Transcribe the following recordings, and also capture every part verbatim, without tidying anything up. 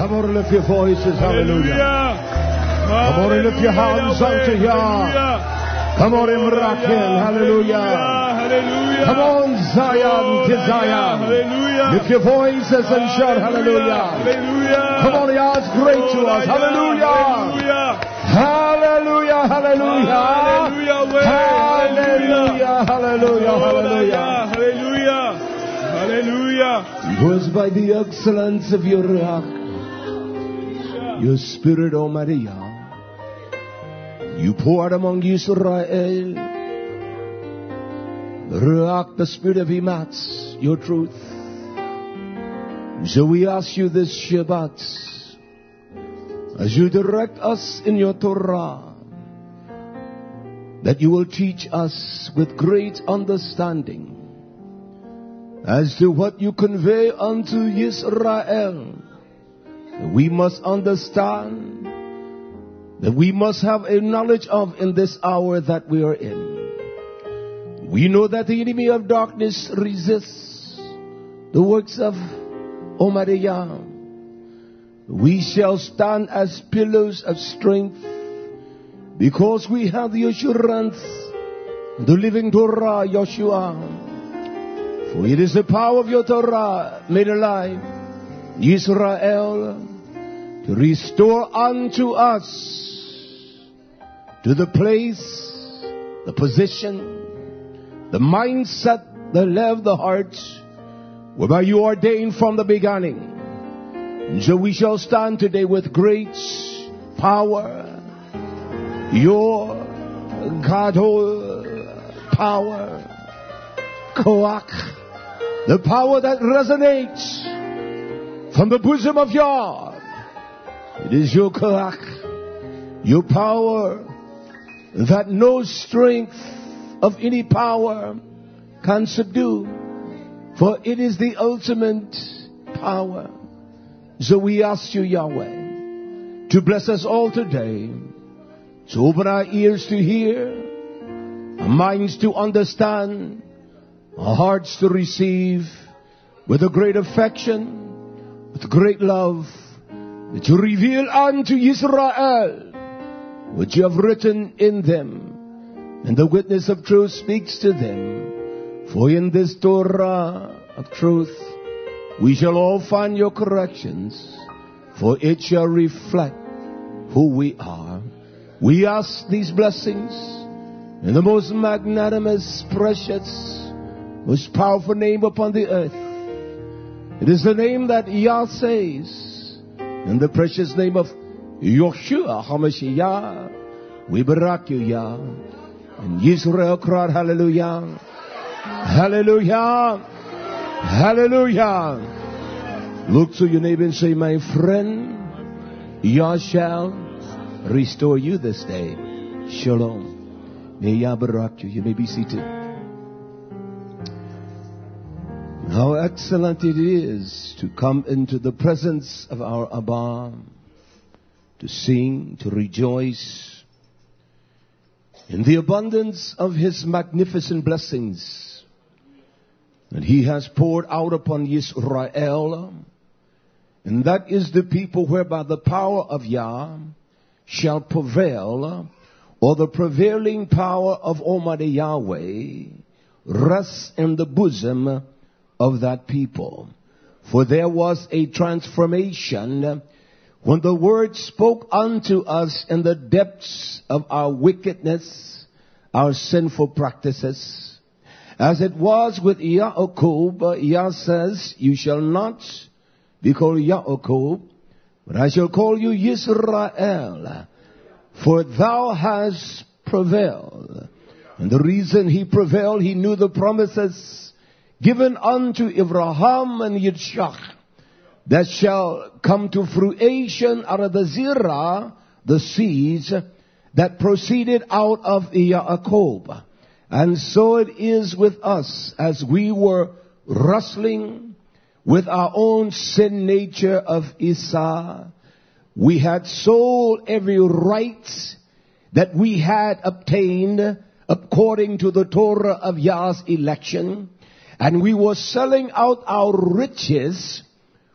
Come on and lift your voices. Hallelujah. Come on and lift your hands unto Yah. Come on and rock Him. Hallelujah. Come on, Zion to Zion. Lift your voices and shout hallelujah. Come on, Yah is great to us. Hallelujah. Hallelujah. Hallelujah. Hallelujah. Hallelujah. Hallelujah. Hallelujah. Hallelujah. It was by the excellence of your Ruach, your Spirit, Almighty Yah, you poured among Israel the Ruach, the Spirit of Ematz, your truth. So we ask you this Shabbat, as you direct us in your Torah, that you will teach us with great understanding as to what you convey unto Israel. We must understand, that we must have a knowledge of in this hour that we are in. We know that the enemy of darkness resists the works of Almighty Yah. We shall stand as pillars of strength because we have the assurance, the living Torah, Yeshua. For it is the power of your Torah made alive, Israel, to restore unto us to the place, the position, the mindset, the love, the heart, whereby you ordained from the beginning. And so we shall stand today with great power, your Gadol power, Koach, the power that resonates from the bosom of Yah. It is your Koach, your power that no strength of any power can subdue, for it is the ultimate power. So we ask you, Yahweh, to bless us all today, to open our ears to hear, our minds to understand, our hearts to receive, with a great affection, with great love, that you reveal unto Israel what you have written in them. And the witness of truth speaks to them. For in this Torah of truth, we shall all find your corrections, for it shall reflect who we are. We ask these blessings in the most magnanimous, precious, most powerful name upon the earth. It is the name that Yah says, in the precious name of Yoshua HaMashiach. We barak you, Yah. And Israel cried, hallelujah, hallelujah, hallelujah. Look to your neighbor and say, my friend, Yah shall restore you this day. Shalom. May Yah barak you. You may be seated. How excellent it is to come into the presence of our Abba, to sing, to rejoice in the abundance of His magnificent blessings that He has poured out upon Israel. And that is the people whereby the power of Yah shall prevail, or the prevailing power of Almighty Yahweh rests in the bosom of that people. For there was a transformation when the Word spoke unto us in the depths of our wickedness, our sinful practices. As it was with Yaakov, Yah says, you shall not be called Yaakov, but I shall call you Yisrael, for thou hast prevailed. And the reason he prevailed, he knew the promises given unto Abraham and Yitzchak, that shall come to fruition out of the Zerah, the seeds that proceeded out of Yaakov. And so it is with us, as we were wrestling with our own sin nature of Esau. We had sold every right that we had obtained according to the Torah of Yah's election, and we were selling out our riches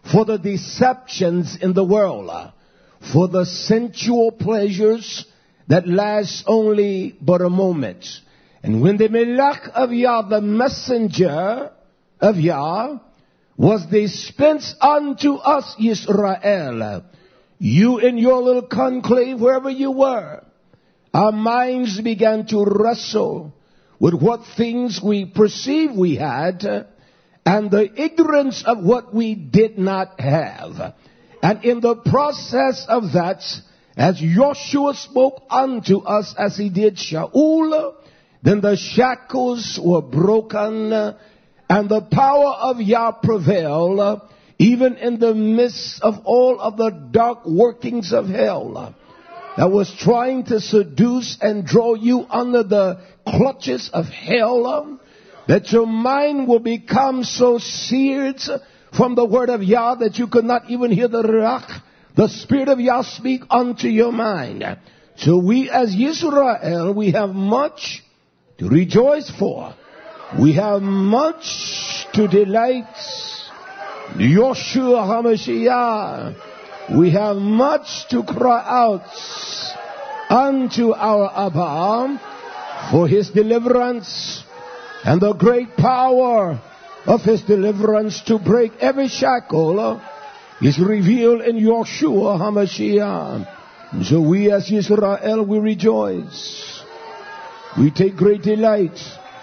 for the deceptions in the world, for the sensual pleasures that last only but a moment. And when the Melech of Yah, the messenger of Yah, was dispensed unto us, Israel, you in your little conclave, wherever you were, our minds began to wrestle with what things we perceived we had and the ignorance of what we did not have. And in the process of that, as Joshua spoke unto us as he did Shaul, then the shackles were broken and the power of Yah prevailed, even in the midst of all of the dark workings of hell that was trying to seduce and draw you under the clutches of hell, that your mind will become so seared from the word of Yah that you could not even hear the Ruach, the Spirit of Yah, speak unto your mind. So we as Israel, we have much to rejoice for. We have much to delight. Yeshua HaMashiach. We have much to cry out unto our Abba for his deliverance and the great power of his deliverance to break every shackle is revealed in Yeshua HaMashiach. So we as Israel, we rejoice. We take great delight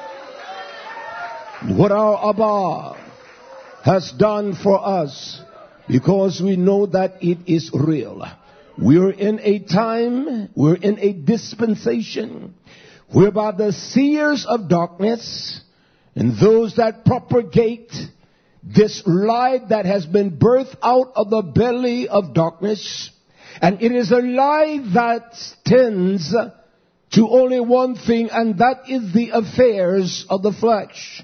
in what our Abba has done for us, because we know that it is real. We're in a time, we're in a dispensation whereby the seers of darkness and those that propagate this light that has been birthed out of the belly of darkness, and it is a lie that tends to only one thing, and that is the affairs of the flesh.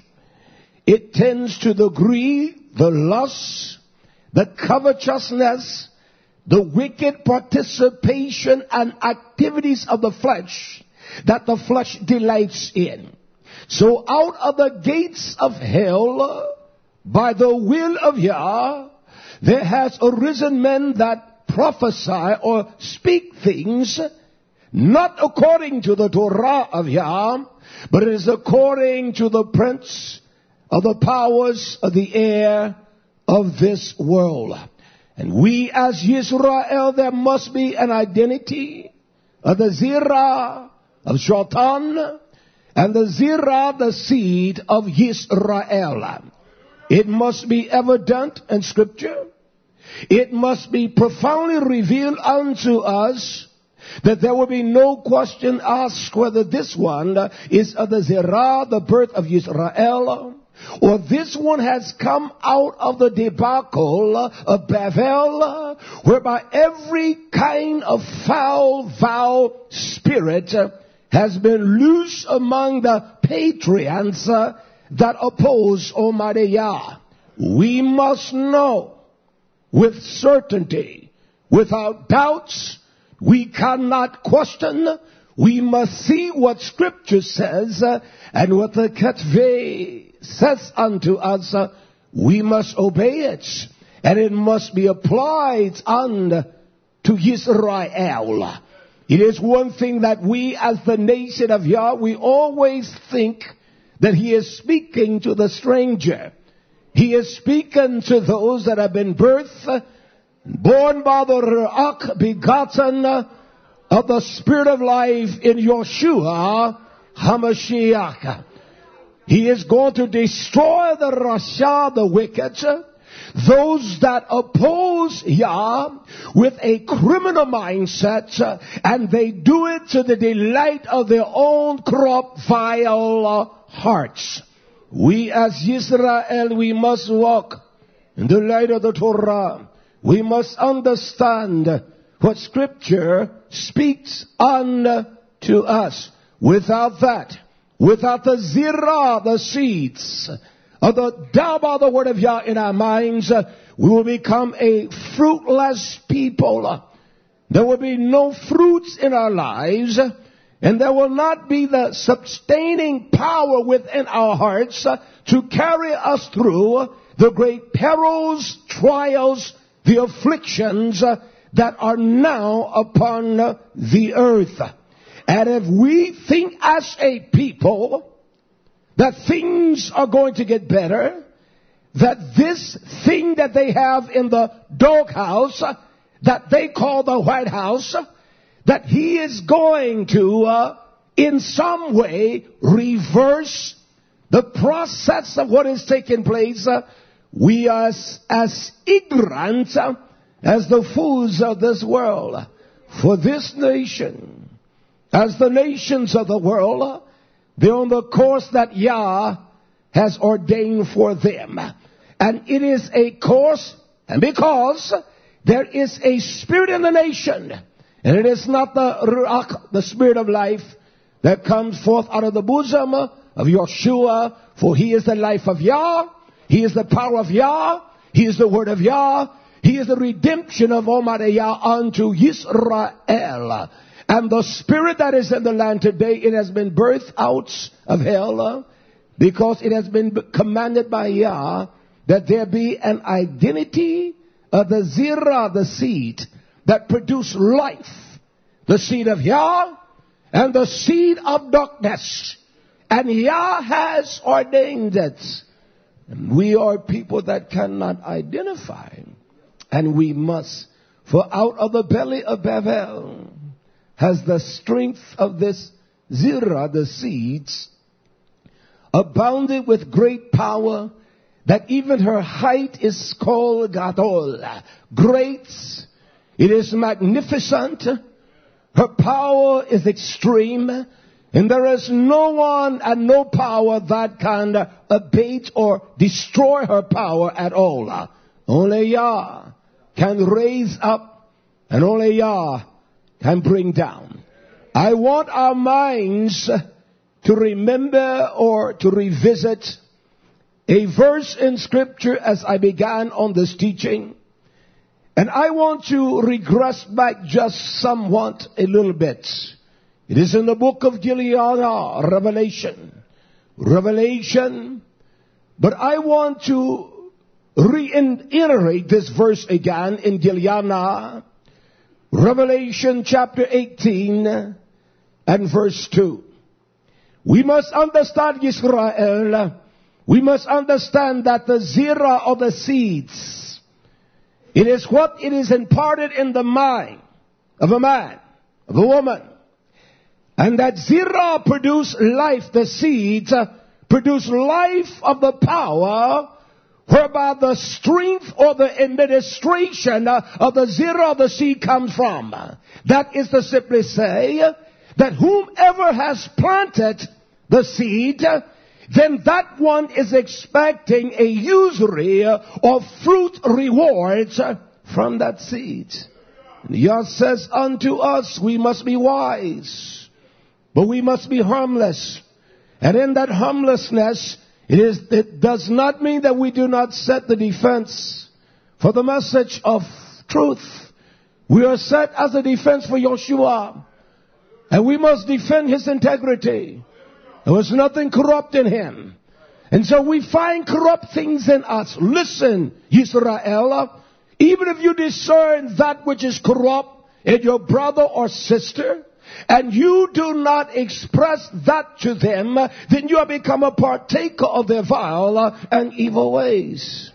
It tends to the greed, the lust, the covetousness, the wicked participation and activities of the flesh that the flesh delights in. So out of the gates of hell, by the will of Yah, there has arisen men that prophesy or speak things not according to the Torah of Yah, but it is according to the prince of the powers of the air of this world. And we as Israel, there must be an identity of the Zerah of Shatan and the Zerah, the seed of Israel. It must be evident in Scripture. It must be profoundly revealed unto us that there will be no question asked whether this one is of the Zerah, the birth of Israel, or this one has come out of the debacle of Babel, whereby every kind of foul, foul spirit has been loose among the patriarchs that oppose Almighty Yah. We must know with certainty, without doubts. We cannot question. We must see what Scripture says, uh, and what the Ketuvah says unto us. Uh, we must obey it, and it must be applied unto Israel. It is one thing that we as the nation of Yah, we always think that he is speaking to the stranger. He is speaking to those that have been birthed, born by the Ruach, begotten of the Spirit of life in Yeshua HaMashiach. He is going to destroy the Rasha, the wicked, those that oppose Yah with a criminal mindset, and they do it to the delight of their own corrupt, vile hearts. We as Israel, we must walk in the light of the Torah. We must understand what Scripture speaks unto us. Without that, without the Zerah, the seeds of the Daba, the word of Yah in our minds, we will become a fruitless people. There will be no fruits in our lives, and there will not be the sustaining power within our hearts to carry us through the great perils, trials, the afflictions uh, that are now upon uh, the earth. And if we think as a people that things are going to get better, that this thing that they have in the doghouse, uh, that they call the White House, uh, that he is going to, uh, in some way, reverse the process of what is taking place, uh, we are as, as ignorant uh, as the fools of this world. For this nation, as the nations of the world, uh, they're on the course that Yah has ordained for them. And it is a course, and because there is a spirit in the nation, and it is not the Ruach, the spirit of life, that comes forth out of the bosom of Yeshua, for he is the life of Yah, he is the power of Yah, he is the word of Yah, he is the redemption of Almighty Yah unto Israel. And the spirit that is in the land today, it has been birthed out of hell, because it has been commanded by Yah that there be an identity of the Zerah, the seed that produce life, the seed of Yah and the seed of darkness. And Yah has ordained it. And we are people that cannot identify. And we must. For out of the belly of Babel has the strength of this Zerah, the seeds, abounded with great power, that even her height is called Gadol. Great. It is magnificent. Her power is extreme. And there is no one and no power that can abate or destroy her power at all. Only Yah can raise up, and only Yah can bring down. I want our minds to remember or to revisit a verse in Scripture as I began on this teaching. And I want to regress back just somewhat a little bit. It is in the book of Gilead, Revelation. Revelation. But I want to reiterate this verse again in Gilead. Revelation chapter eighteen and verse two. We must understand Israel. We must understand that the Zerah of the seeds, it is what it is imparted in the mind of a man, of a woman. And that Zerah produce life, the seeds uh, produce life of the power, whereby the strength or the administration uh, of the Zerah of the seed comes from. That is to simply say that whomever has planted the seed, uh, then that one is expecting a usury of fruit rewards from that seed. And Yah says unto us, we must be wise, but we must be harmless. And in that harmlessness, it is, it does not mean that we do not set the defense for the message of truth. We are set as a defense for Yeshua. And we must defend his integrity. There was nothing corrupt in him. And so we find corrupt things in us. Listen, Israel, even if you discern that which is corrupt in your brother or sister, and you do not express that to them, then you have become a partaker of their vile and evil ways.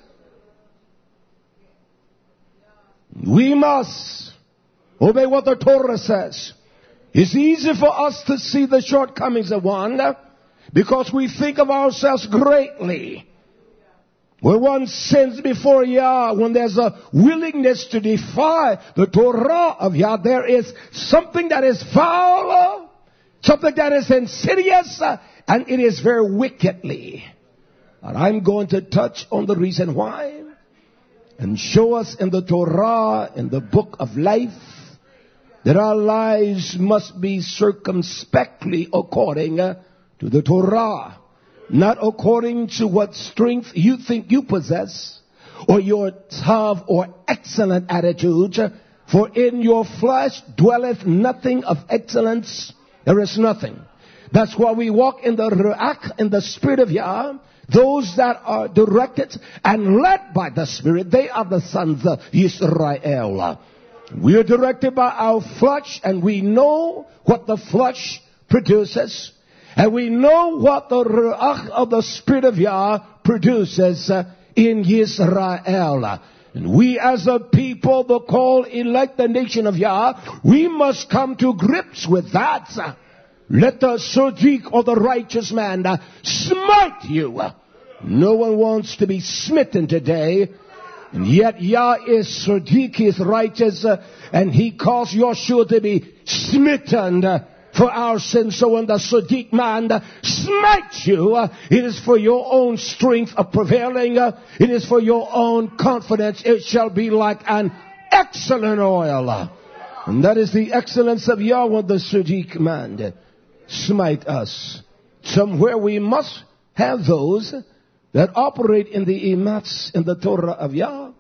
We must obey what the Torah says. It's easy for us to see the shortcomings of one because we think of ourselves greatly. When one sins before Yah, when there's a willingness to defy the Torah of Yah, there is something that is foul, something that is insidious, and it is very wickedly. And I'm going to touch on the reason why and show us in the Torah, in the book of life, that our lives must be circumspectly according to the Torah. Not according to what strength you think you possess, or your tough or excellent attitude. For in your flesh dwelleth nothing of excellence. There is nothing. That's why we walk in the Ruach, in the Spirit of Yah. Those that are directed and led by the Spirit, they are the sons of Israel. We are directed by our flesh, and we know what the flesh produces. And we know what the Ruach of the Spirit of Yah produces in Israel. And we as a people, the called elect, the nation of Yah, we must come to grips with that. Let the Sadiq or the righteous man smite you. No one wants to be smitten today. And yet Yah is Sadiq, he is righteous, and he caused Yeshua to be smitten for our sins. So when the Sadiq man smites you, it is for your own strength of prevailing. It is for your own confidence. It shall be like an excellent oil. And that is the excellence of Yah when the Sadiq man smite us. Somewhere we must have those that operate in the imats in the Torah of Yah.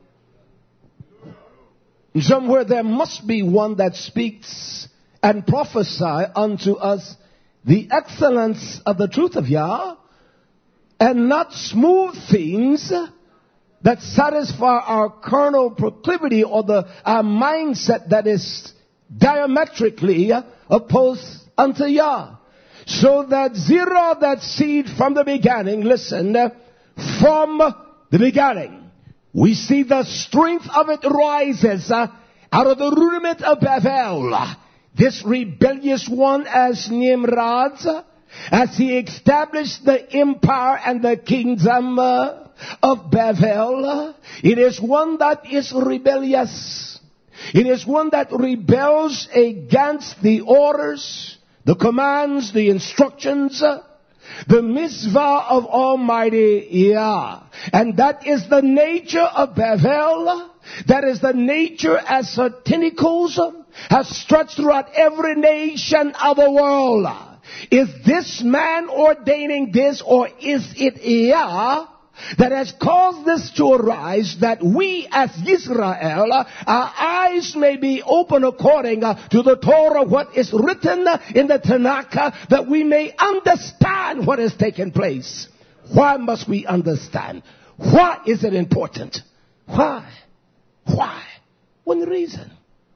Somewhere there must be one that speaks and prophesy unto us the excellence of the truth of Yah, and not smooth things that satisfy our carnal proclivity or the our mindset that is diametrically opposed unto Yah. So that zero, that seed from the beginning, listen, from the beginning, we see the strength of it rises uh, out of the rudiment of Bavel. This rebellious one as Nimrod, as he established the empire and the kingdom uh, of Bavel, it is one that is rebellious. It is one that rebels against the orders, the commands, the instructions, uh, the mitzvah of Almighty Yah. And that is the nature of Bavel. That is the nature as her tentacles has stretched throughout every nation of the world. Is this man ordaining this, or is it Yah that has caused this to arise, that we as Israel, our eyes may be open according to the Torah, what is written in the Tanakh, that we may understand what has taken place. Why must we understand? Why is it important? Why? Why? One reason.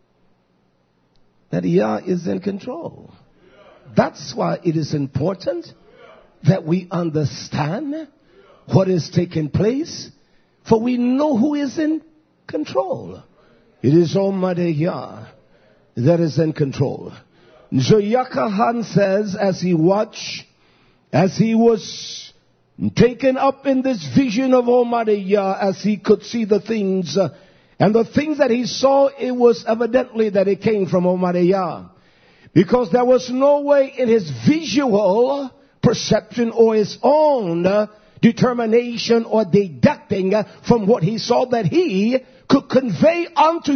That Yah is in control. That's why it is important that we understand what is taking place, for we know who is in control. It is Almighty Yah that is in control. So Yakahan says, as he watched, as he was taken up in this vision of Almighty Yah, as he could see the things, uh, and the things that he saw, it was evidently that it came from Almighty Yah. Because there was no way in his visual perception or his own uh, determination or deducting from what he saw that he could convey unto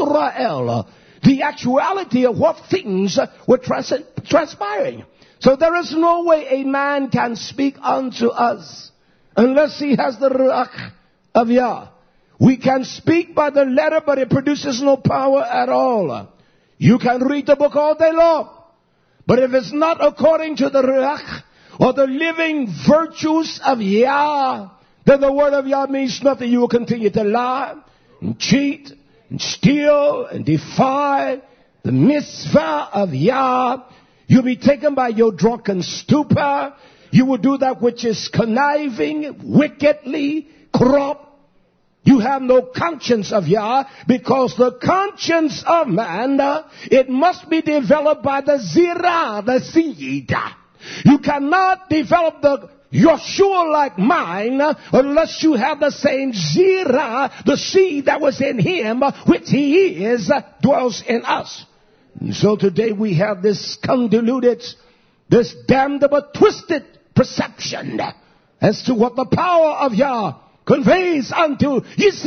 Israel the actuality of what things were trans- transpiring. So there is no way a man can speak unto us unless he has the Ruach of Yah. We can speak by the letter, but it produces no power at all. You can read the book all day long, but if it's not according to the Ruach or the living virtues of Yah, then the word of Yah means nothing. You will continue to lie and cheat and steal and defy the mitzvah of Yah. You'll be taken by your drunken stupor. You will do that which is conniving, wickedly, corrupt. You have no conscience of Yah, because the conscience of man, uh, it must be developed by the zirah, the seed. You cannot develop the Yeshua-like mind unless you have the same zirah, the seed that was in him, which he is, dwells in us. And so today we have this convoluted, this damnable, twisted perception as to what the power of Yah conveys unto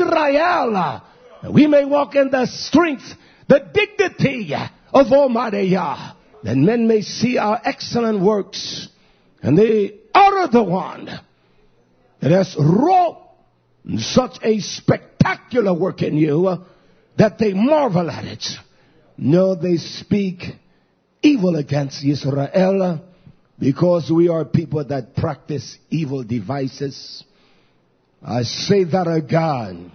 Israel. We may walk in the strength, the dignity of Almighty Yah. That men may see our excellent works, and they honor the one that has wrought such a spectacular work in you, uh, that they marvel at it. No, they speak evil against Israel. because we are people that practice evil devices. I say that again.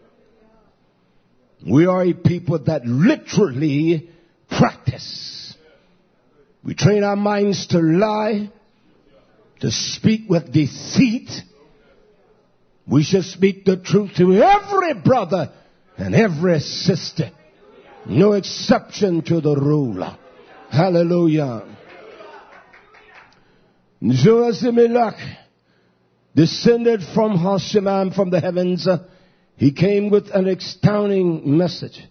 We are a people that literally practice. We train our minds to lie, to speak with deceit. We should speak the truth to every brother and every sister. No exception to the rule. Hallelujah. Joazimelech descended from Hasheman, from the heavens. He came with an astounding message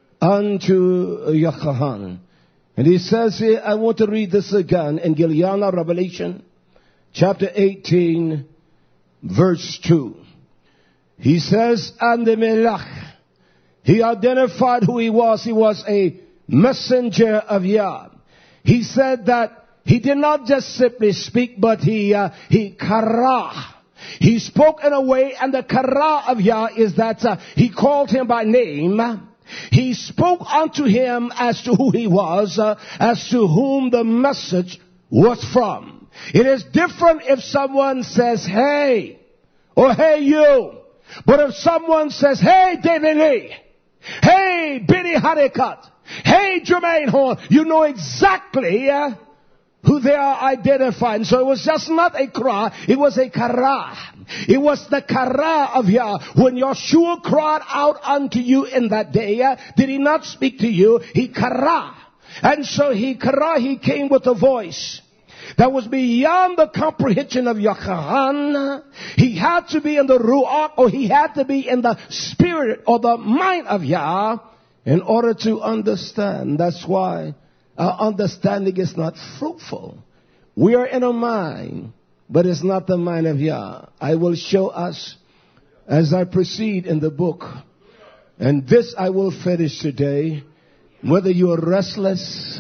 unto Jochanan. And he says here, I want to read this again in Giliana, Revelation, chapter eighteen, verse two. He says, and the Melech, he identified who he was. He was a messenger of Yah. He said that he did not just simply speak, but he, uh, he kara. He spoke in a way, and the kara of Yah is that uh, he called him by name. He spoke unto him as to who he was, uh, as to whom the message was from. It is different if someone says, hey, or hey you. But if someone says, hey David Lee, hey Billy Honeycutt, hey Jermaine Horn, you know exactly uh, who they are identifying. So it was just not a cry, it was a kara. It was the kara of Yah. When Yeshua cried out unto you in that day, uh, did he not speak to you? He kara. And so he kara, he came with a voice that was beyond the comprehension of Yochanan. He had to be in the Ruach, or he had to be in the spirit or the mind of Yah in order to understand. That's why our understanding is not fruitful. We are in a mind, but it's not the mind of Yah. I will show us as I proceed in the book. And this I will finish today. Whether you are restless,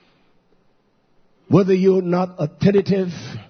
whether you're not attentive,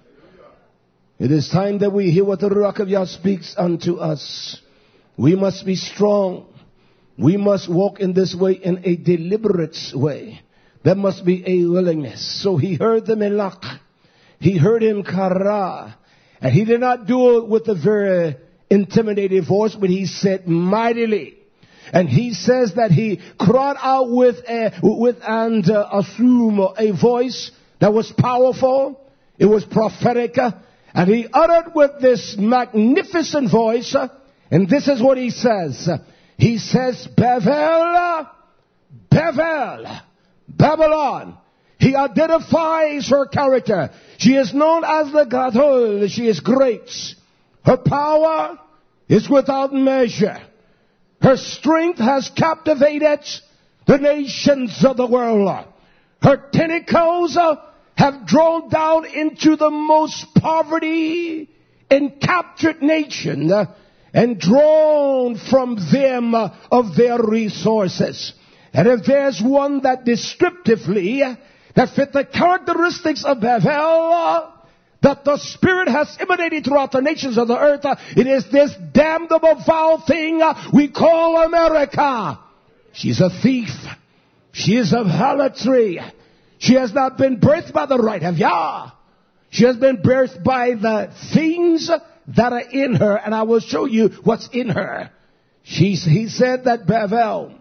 it is time that we hear what the Ruach of Yah speaks unto us. We must be strong. We must walk in this way in a deliberate way. There must be a willingness. So he heard the Melech. He heard him kara. And he did not do it with a very intimidating voice, but he said mightily. And he says that he cried out with a, with and uh, assume a voice that was powerful. It was prophetic. And he uttered with this magnificent voice. And this is what he says. He says, Bevel, Bevel, Babylon. He identifies her character. She is known as the Gadol. She is great. Her power is without measure. Her strength has captivated the nations of the world. Her tentacles have drawn down into the most poverty and captured nation and drawn from them of their resources. And if there's one that descriptively that fit the characteristics of Babel, that the Spirit has emanated throughout the nations of the earth, it is this damnable foul thing we call America. She's a thief. She is of harlotry. She has not been birthed by the right of Yah. She has been birthed by the things that are in her, and I will show you what's in her. She's, he said that Babel,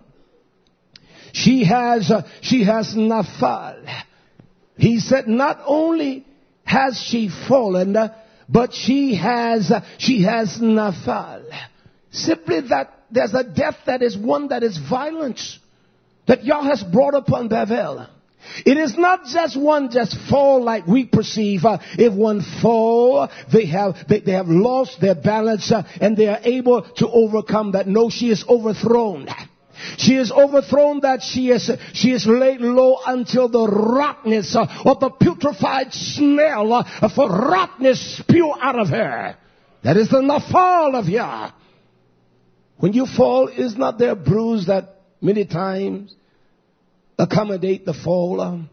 she has, uh, she has Naphal. He said not only has she fallen, uh, but she has, uh, she has Naphal. Simply that there's a death that is one that is violent, that Yah has brought upon Babel. It is not just one just fall like we perceive. Uh, if one fall, they have they, they have lost their balance uh, and they are able to overcome that. No, she is overthrown. She is overthrown that she is she is laid low until the rottenness uh, or the putrefied smell uh, of rottenness spew out of her. That is the nafal of Yah. When you fall, is not there a bruise that many times accommodate the fall?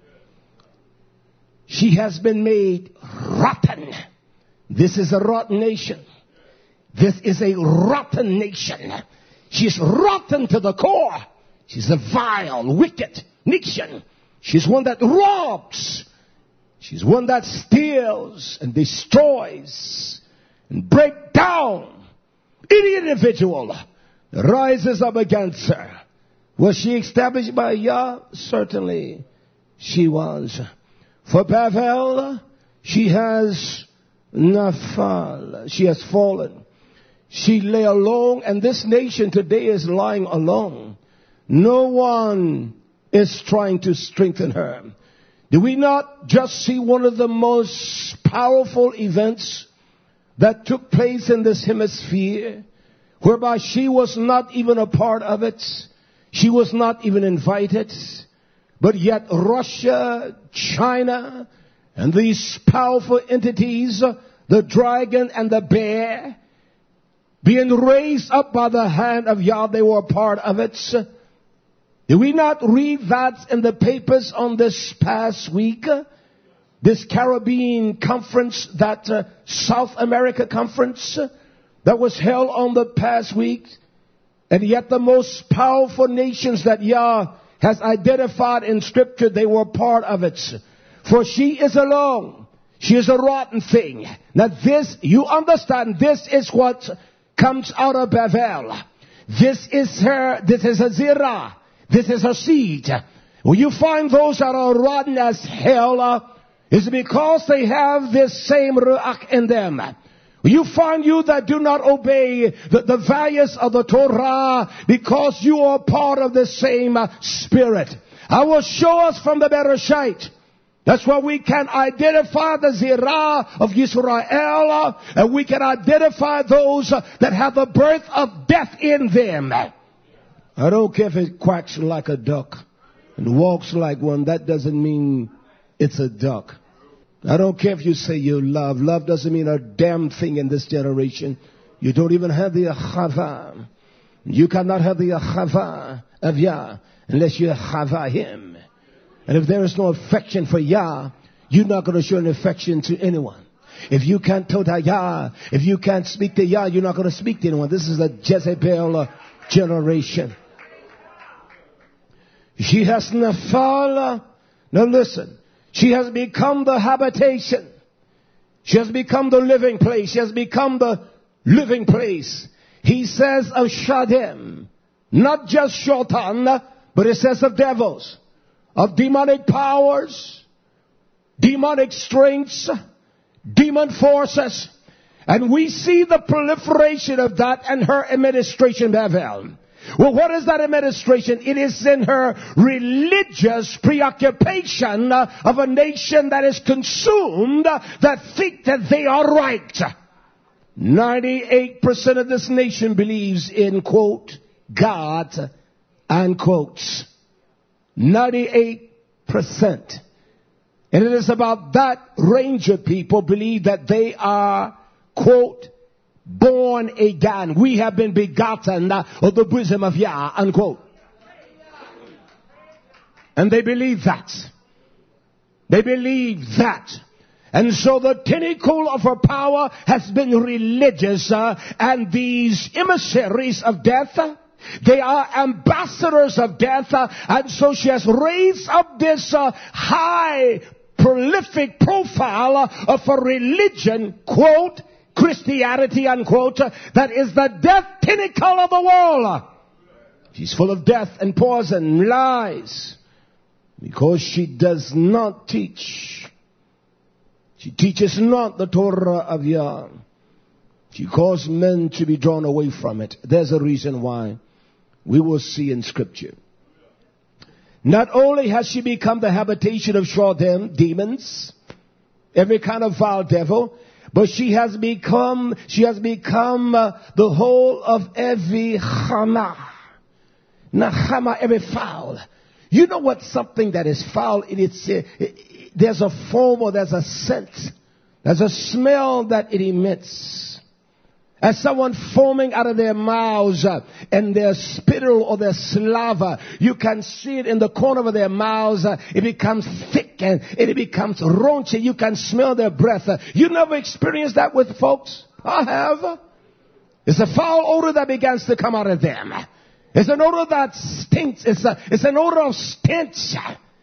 She has been made rotten. This is a rotten nation. This is a rotten nation. She's rotten to the core. She's a vile, wicked nation. She's one that robs She's one that steals and destroys and breaks down any individual that rises up against her. Was she established by Yah? Certainly she was. For Bavel, she has nafal. She has fallen. She lay alone, and this nation today is lying alone. No one is trying to strengthen her. Do we not just see one of the most powerful events that took place in this hemisphere, whereby she was not even a part of it? She was not even invited. But yet Russia, China, and these powerful entities, the dragon and the bear, being raised up by the hand of Yah, they were a part of it. Did we not read that in the papers on this past week? This Caribbean conference, that uh, South America conference that was held on the past week. And yet the most powerful nations that Yah has identified in Scripture, they were part of it. For she is alone. She is a rotten thing. Now this, you understand, this is what comes out of Bavel. This is her, this is a zirah. This is her seed. When you find those that are rotten as hell, uh, it's because they have this same ruach in them. When you find you that do not obey the, the values of the Torah, because you are part of the same uh, spirit. I will show us from the Bereshit. That's why we can identify the Zirah of Yisrael, uh, and we can identify those uh, that have the birth of death in them. I don't care if it quacks like a duck and walks like one. That doesn't mean it's a duck. I don't care if you say you love. Love doesn't mean a damn thing in this generation. You don't even have the achava. You cannot have the achava of Yah unless you achava Him. And if there is no affection for Yah, you're not going to show an affection to anyone. If you can't toda Yah, if you can't speak to Yah, you're not going to speak to anyone. This is a Jezebel uh, generation. She has nafal. Now listen. She has become the habitation. She has become the living place. She has become the living place. He says of Shadem, not just Shotan, but it says of devils, of demonic powers, demonic strengths, demon forces. And we see the proliferation of that and her administration, Bavel. Well, what is that administration? It is in her religious preoccupation of a nation that is consumed, that think that they are right. ninety-eight percent of this nation believes in, quote, God, unquote. ninety-eight percent. And it is about that range of people believe that they are, quote, born again. We have been begotten of the bosom of Yah, unquote. And they believe that. They believe that. And so the tentacle of her power has been religious, uh, and these emissaries of death, uh, they are ambassadors of death, uh, and so she has raised up this uh, high, prolific profile uh, of a religion, quote, Christianity, unquote, that is the death tentacle of the world. She's full of death and poison, lies, because she does not teach. She teaches not the Torah of Yah. She caused men to be drawn away from it. There's a reason why. We will see in Scripture. Not only has she become the habitation of Shadem, demons, every kind of vile devil, but she has become, she has become uh, the whole of every chama. Now chama, every foul. You know what something that is foul, it, it's, uh, it, there's a foam or there's a scent. There's a smell that it emits. As someone foaming out of their mouths uh, and their spittle or their saliva, you can see it in the corner of their mouths. Uh, it becomes thick and it becomes raunchy. You can smell their breath. Uh, you never experienced that with folks? I have. It's a foul odor that begins to come out of them. It's an odor that stinks. It's, a, it's an odor of stench.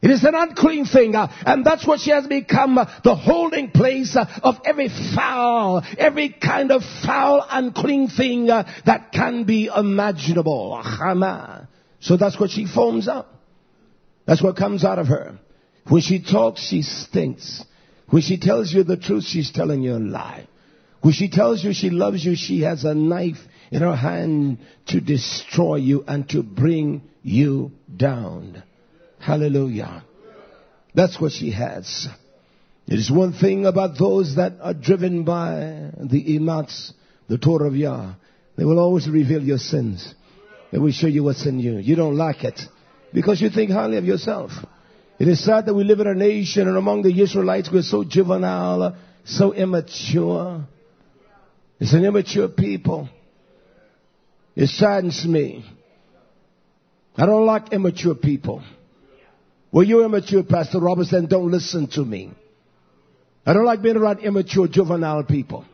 It is an unclean thing. Uh, and that's what she has become, uh, the holding place uh, of every foul, every kind of foul, unclean thing uh, that can be imaginable. Chama. So that's what she foams up. That's what comes out of her. When she talks, she stinks. When she tells you the truth, she's telling you a lie. When she tells you she loves you, she has a knife in her hand to destroy you and to bring you down. Hallelujah. That's what she has. It is one thing about those that are driven by the imats, the Torah of Yah. They will always reveal your sins. They will show you what's in you. You don't like it because you think highly of yourself. It is sad that we live in a nation and among the Israelites we're so juvenile, so immature. It's an immature people. It saddens me. I don't like immature people. Well, you're immature, Pastor Roberts, then don't listen to me. I don't like being around immature, juvenile people.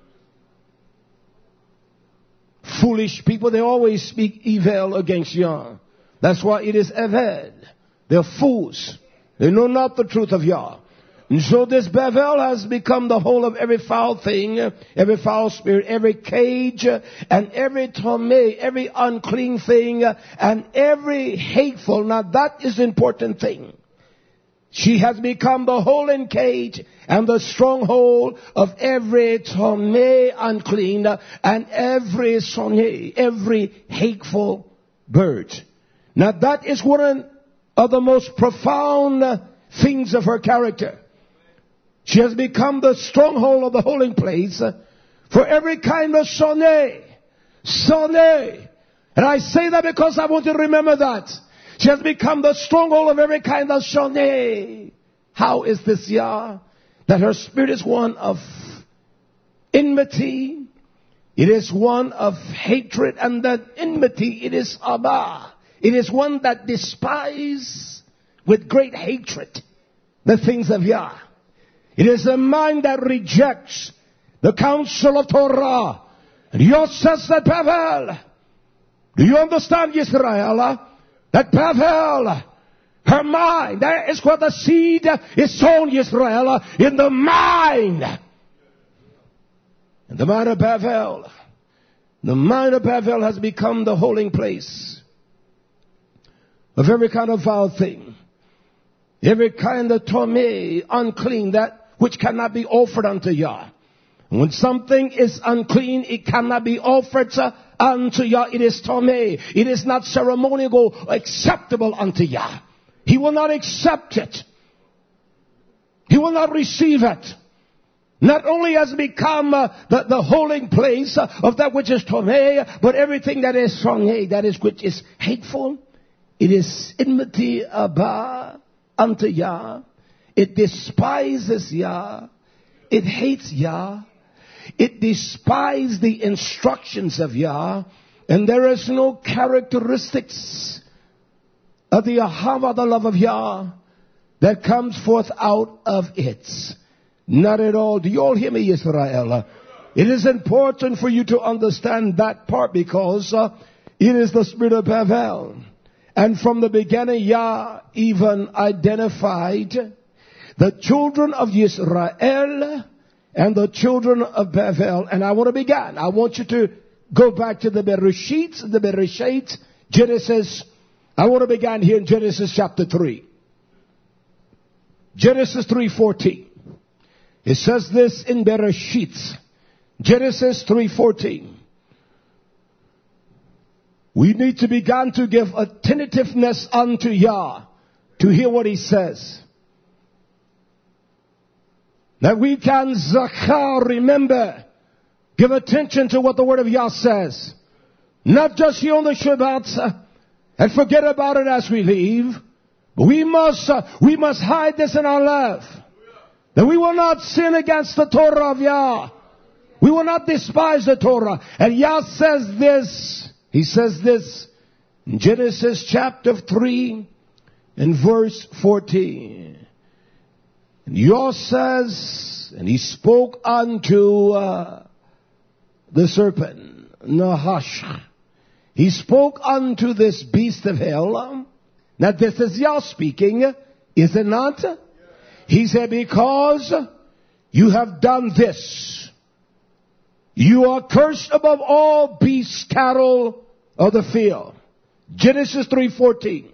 Foolish people, they always speak evil against Yah. That's why it is eved. They're fools. They know not the truth of Yah. And so this Bavel has become the whole of every foul thing, every foul spirit, every cage, and every tomei, every unclean thing, and every hateful. Now that is the important thing. She has become the holding cage and the stronghold of every tomei unclean and every sonye, every hateful bird. Now that is one of the most profound things of her character. She has become the stronghold of the holding place for every kind of sonye. Sonye. And I say that because I want you to remember that. She has become the stronghold of every kind of sonye. How is this, Yah? That her spirit is one of enmity. It is one of hatred. And that enmity, it is abba. It is one that despises with great hatred the things of Yah. It is a mind that rejects the counsel of Torah. And Yah says that Bavel, do you understand, Israel? That Bavel, her mind, that is where the seed is sown, Israel, in the mind. And the mind of Bavel, the mind of Bavel has become the holding place of every kind of foul thing. Every kind of tomei, unclean, that which cannot be offered unto Yah. When something is unclean, it cannot be offered unto Yah. It is tomei. It is not ceremonial acceptable unto Yah. He will not accept it. He will not receive it. Not only has become uh, the, the holding place uh, of that which is tomei, but everything that is sonye, that is which is hateful, it is enmity abba unto Yah. It despises Yah. It hates Yah. It despises the instructions of Yah. And there is no characteristics of the ahava, the love of Yah, that comes forth out of it. Not at all. Do you all hear me, Israel? It is important for you to understand that part because uh, it is the spirit of Bavel. And from the beginning, Yah even identified the children of Israel and the children of Bavel. And I want to begin. I want you to go back to the Bereshit, the Bereshit, Genesis. I want to begin here in Genesis chapter three. Genesis three fourteen. It says this in Bereshit. Genesis three fourteen. We need to begin to give attentiveness unto Yah to hear what He says. That we can zachar, remember, give attention to what the Word of Yah says. Not just here on the Shabbat uh, and forget about it as we leave. But we must, uh, we must hide this in our life. That we will not sin against the Torah of Yah. We will not despise the Torah. And Yah says this. He says this in Genesis chapter three and verse fourteen. And Yah says, and he spoke unto uh, the serpent, Nahash. He spoke unto this beast of hell. Now this is Yah speaking. Is it not? He said, because you have done this, you are cursed above all beasts, cattle of the field. Genesis three fourteen.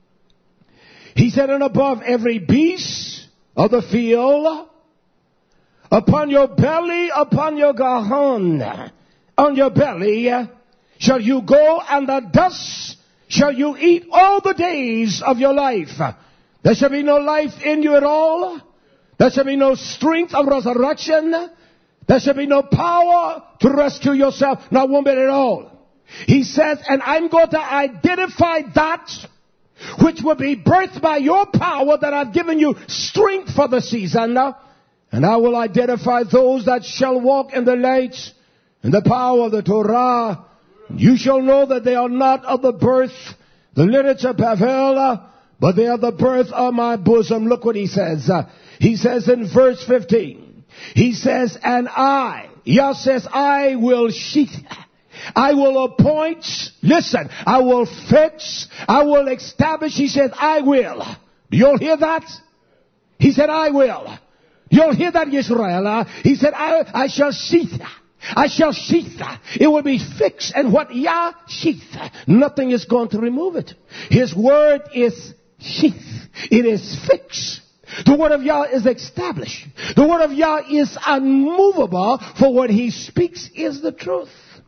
He said, and above every beast of the field, upon your belly, upon your gahon, on your belly, shall you go, and the dust shall you eat all the days of your life. There shall be no life in you at all. There shall be no strength of resurrection. There shall be no power to rescue yourself. Not one bit at all. He says, and I'm going to identify that which will be birthed by your power that I've given you strength for the season. And I will identify those that shall walk in the light and the power of the Torah. You shall know that they are not of the birth, the lineage of Pavel, but they are the birth of my bosom. Look what he says. Uh, he says in verse fifteen, he says, and I, Yah says, I will sheath, I will appoint, listen, I will fix, I will establish. He said, I will. Do you all hear that? He said, I will. You all hear that, Israel? Uh, he said, I, I shall sheath. I shall sheath. It will be fixed. And what Yah sheath, nothing is going to remove it. His word is sheath. It is fixed. The word of Yah is established. The word of Yah is unmovable, for what he speaks is the truth.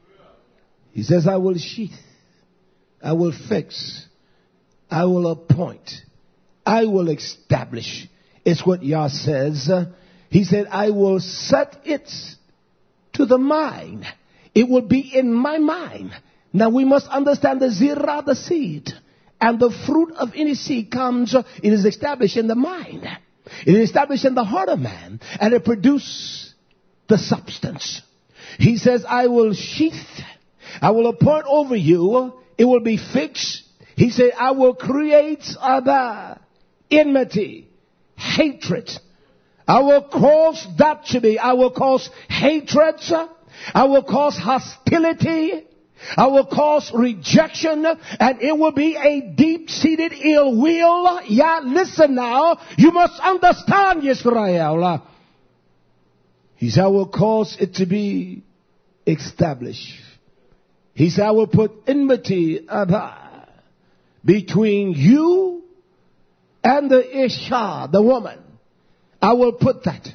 He says, I will sheath. I will fix. I will appoint. I will establish. It's what Yah says. He said, I will set it to the mind. It will be in my mind. Now we must understand the zirah, the seed. And the fruit of any seed comes, it is established in the mind. It is established in the heart of man. And it produces the substance. He says, I will sheath. I will appoint over you. It will be fixed. He said, I will create other enmity, hatred. I will cause that to be. I will cause hatred. I will cause hostility. I will cause rejection, and it will be a deep-seated ill will. Yeah, listen now. You must understand, Israel. He said, I will cause it to be established. He said, I will put enmity between you and the Isha, the woman. I will put that.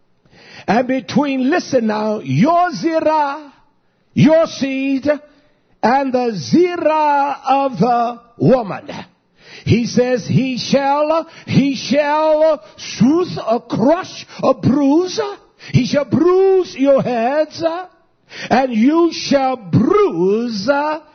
And between, listen now, your zirah, your seed, and the zirah of the woman. He says, he shall, he shall soothe or crush or bruise. He shall bruise your heads, and you shall bruise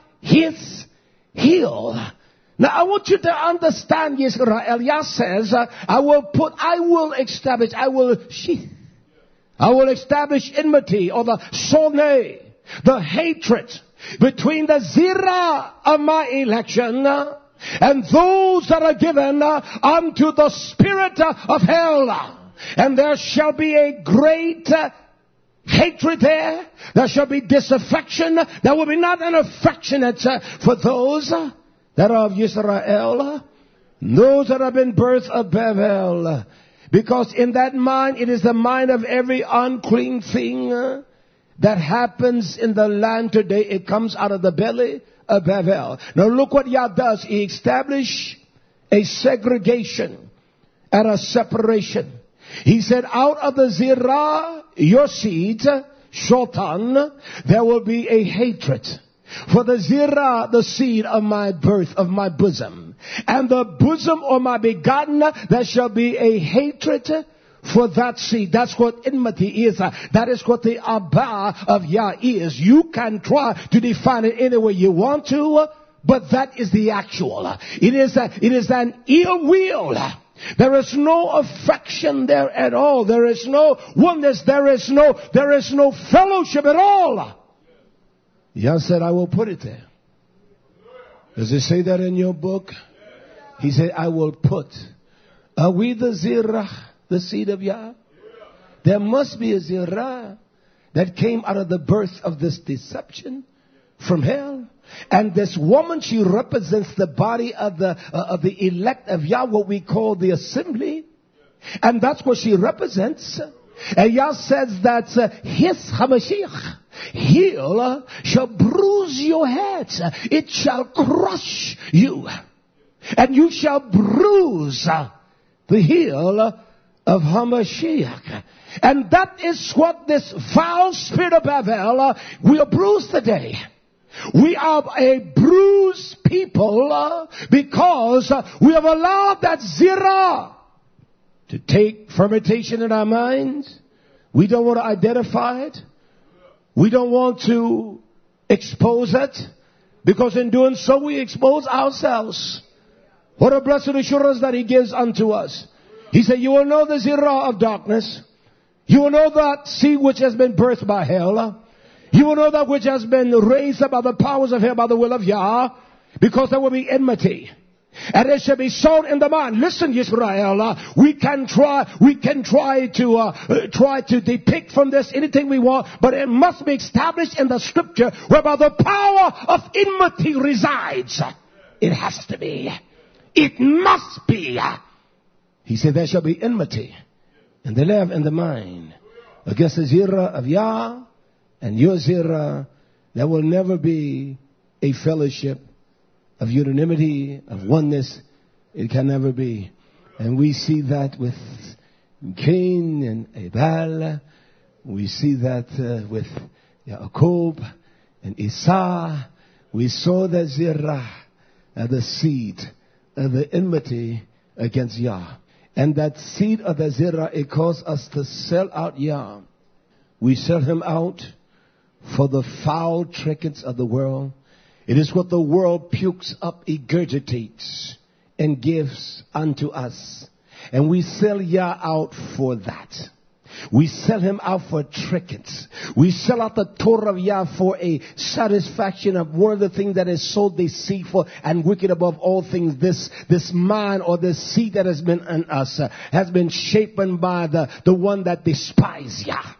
his heel. Now I want you to understand, Israel. Yah says, uh, I will put, I will establish, I will sheath. I will establish enmity, or the sonne, the hatred between the zirah of my election uh, and those that are given uh, unto the spirit uh, of hell. And there shall be a great uh, hatred there. There shall be disaffection. There will be not an affectionate uh, for those uh, that are of Yisrael, those that have been birthed of Bevel. Because in that mind, it is the mind of every unclean thing uh, that happens in the land today. It comes out of the belly of Bevel. Now look what Yah does. He established a segregation and a separation. He said, out of the zirah, your seed, Shotan, there will be a hatred. For the zirah, the seed of my birth, of my bosom. And the bosom of my begotten, there shall be a hatred for that seed. That's what enmity is. That is what the Abba of Yah is. You can try to define it any way you want to, but that is the actual. It is a, it is an ill will. There is no affection there at all. There is no oneness. There is no, there is no fellowship at all. Yah said, I will put it there. Does it say that in your book? He said, I will put. Are we the zirah, the seed of Yah? There must be a zirah that came out of the birth of this deception from hell. And this woman, she represents the body of the uh, of the elect of Yah, what we call the assembly. And that's what she represents. And Yah says that uh, his Hamashiach, heel uh, shall bruise your head. It shall crush you. And you shall bruise uh, the heel of Hamashiach. And that is what this foul spirit of Babel uh, will bruise today. We are a bruised people uh, because uh, we have allowed that zirah to take fermentation in our minds. We don't want to identify it. We don't want to expose it, because in doing so we expose ourselves. What a blessed assurance that he gives unto us. He said, you will know the zirah of darkness. You will know that seed which has been birthed by hell. You will know that which has been raised up by the powers of hell by the will of Yah, because there will be enmity. And it shall be sown in the mind. Listen, Israel, uh, we can try, we can try to, uh, uh, try to depict from this anything we want, but it must be established in the scripture whereby the power of enmity resides. It has to be. It must be. He said there shall be enmity, and they live in the mind against the zirah of Yah and your zirah. There will never be a fellowship of unanimity, of oneness. It can never be. And we see that with Cain and Abel. We see that uh, with Jacob and Esau. We saw the zirah, uh, the seed of the enmity against Yah. And that seed of the zirah, it caused us to sell out Yah. We sell him out for the foul trinkets of the world. It is what the world pukes up, regurgitates, and gives unto us. And we sell Yah out for that. We sell him out for trinkets. We sell out the Torah of Yah for a satisfaction of one of the things that is so deceitful and wicked above all things. This, this mind or this seed that has been in us uh, has been shapen by the, the one that despises Yah.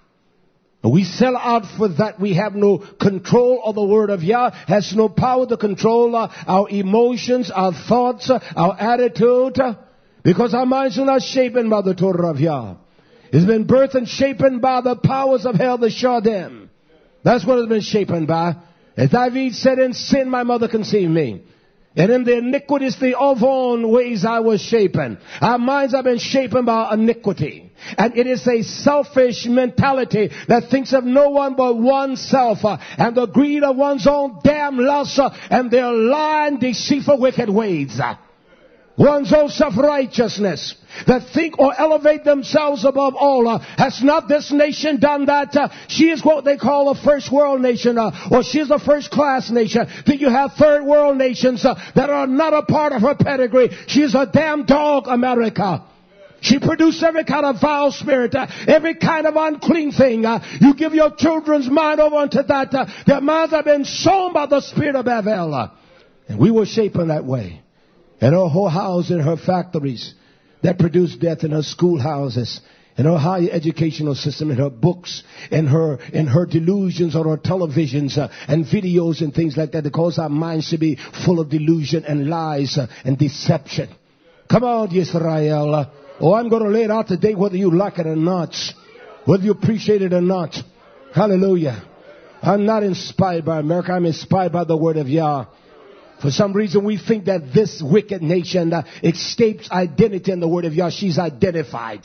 We sell out for that. We have no control of the word of Yah, has no power to control uh, our emotions, our thoughts, uh, our attitude, uh, because our minds are not shapen by the Torah of Yah. It's been birthed and shapen by the powers of hell, the Shadim. That's what it's been shapen by. As David said, in sin my mother conceived me, and in the iniquities the own ways I was shapen. Our minds have been shapen by iniquity. And it is a selfish mentality that thinks of no one but oneself, uh, and the greed of one's own damn lust, uh, and their lying, deceitful, wicked ways. Uh, one's own self-righteousness that think or elevate themselves above all. Uh, has not this nation done that? Uh, she is what they call a first world nation, uh, or she is a first class nation. Then you have third world nations uh, that are not a part of her pedigree. She is a damn dog, America. She produced every kind of foul spirit, uh, every kind of unclean thing. Uh, you give your children's mind over unto that. Uh, their minds have been sown by the spirit of Babel. Uh, and we were shapen that way. And her whole house and her factories that produce death, in her schoolhouses, in her higher educational system, in her books, in her in her delusions on her televisions uh, and videos and things like that, because our minds should be full of delusion and lies uh, and deception. Come on, Israel. Uh, Oh, I'm going to lay it out today whether you like it or not. Whether you appreciate it or not. Hallelujah. I'm not inspired by America. I'm inspired by the word of Yah. For some reason we think that this wicked nation uh, escapes identity in the word of Yah. She's identified.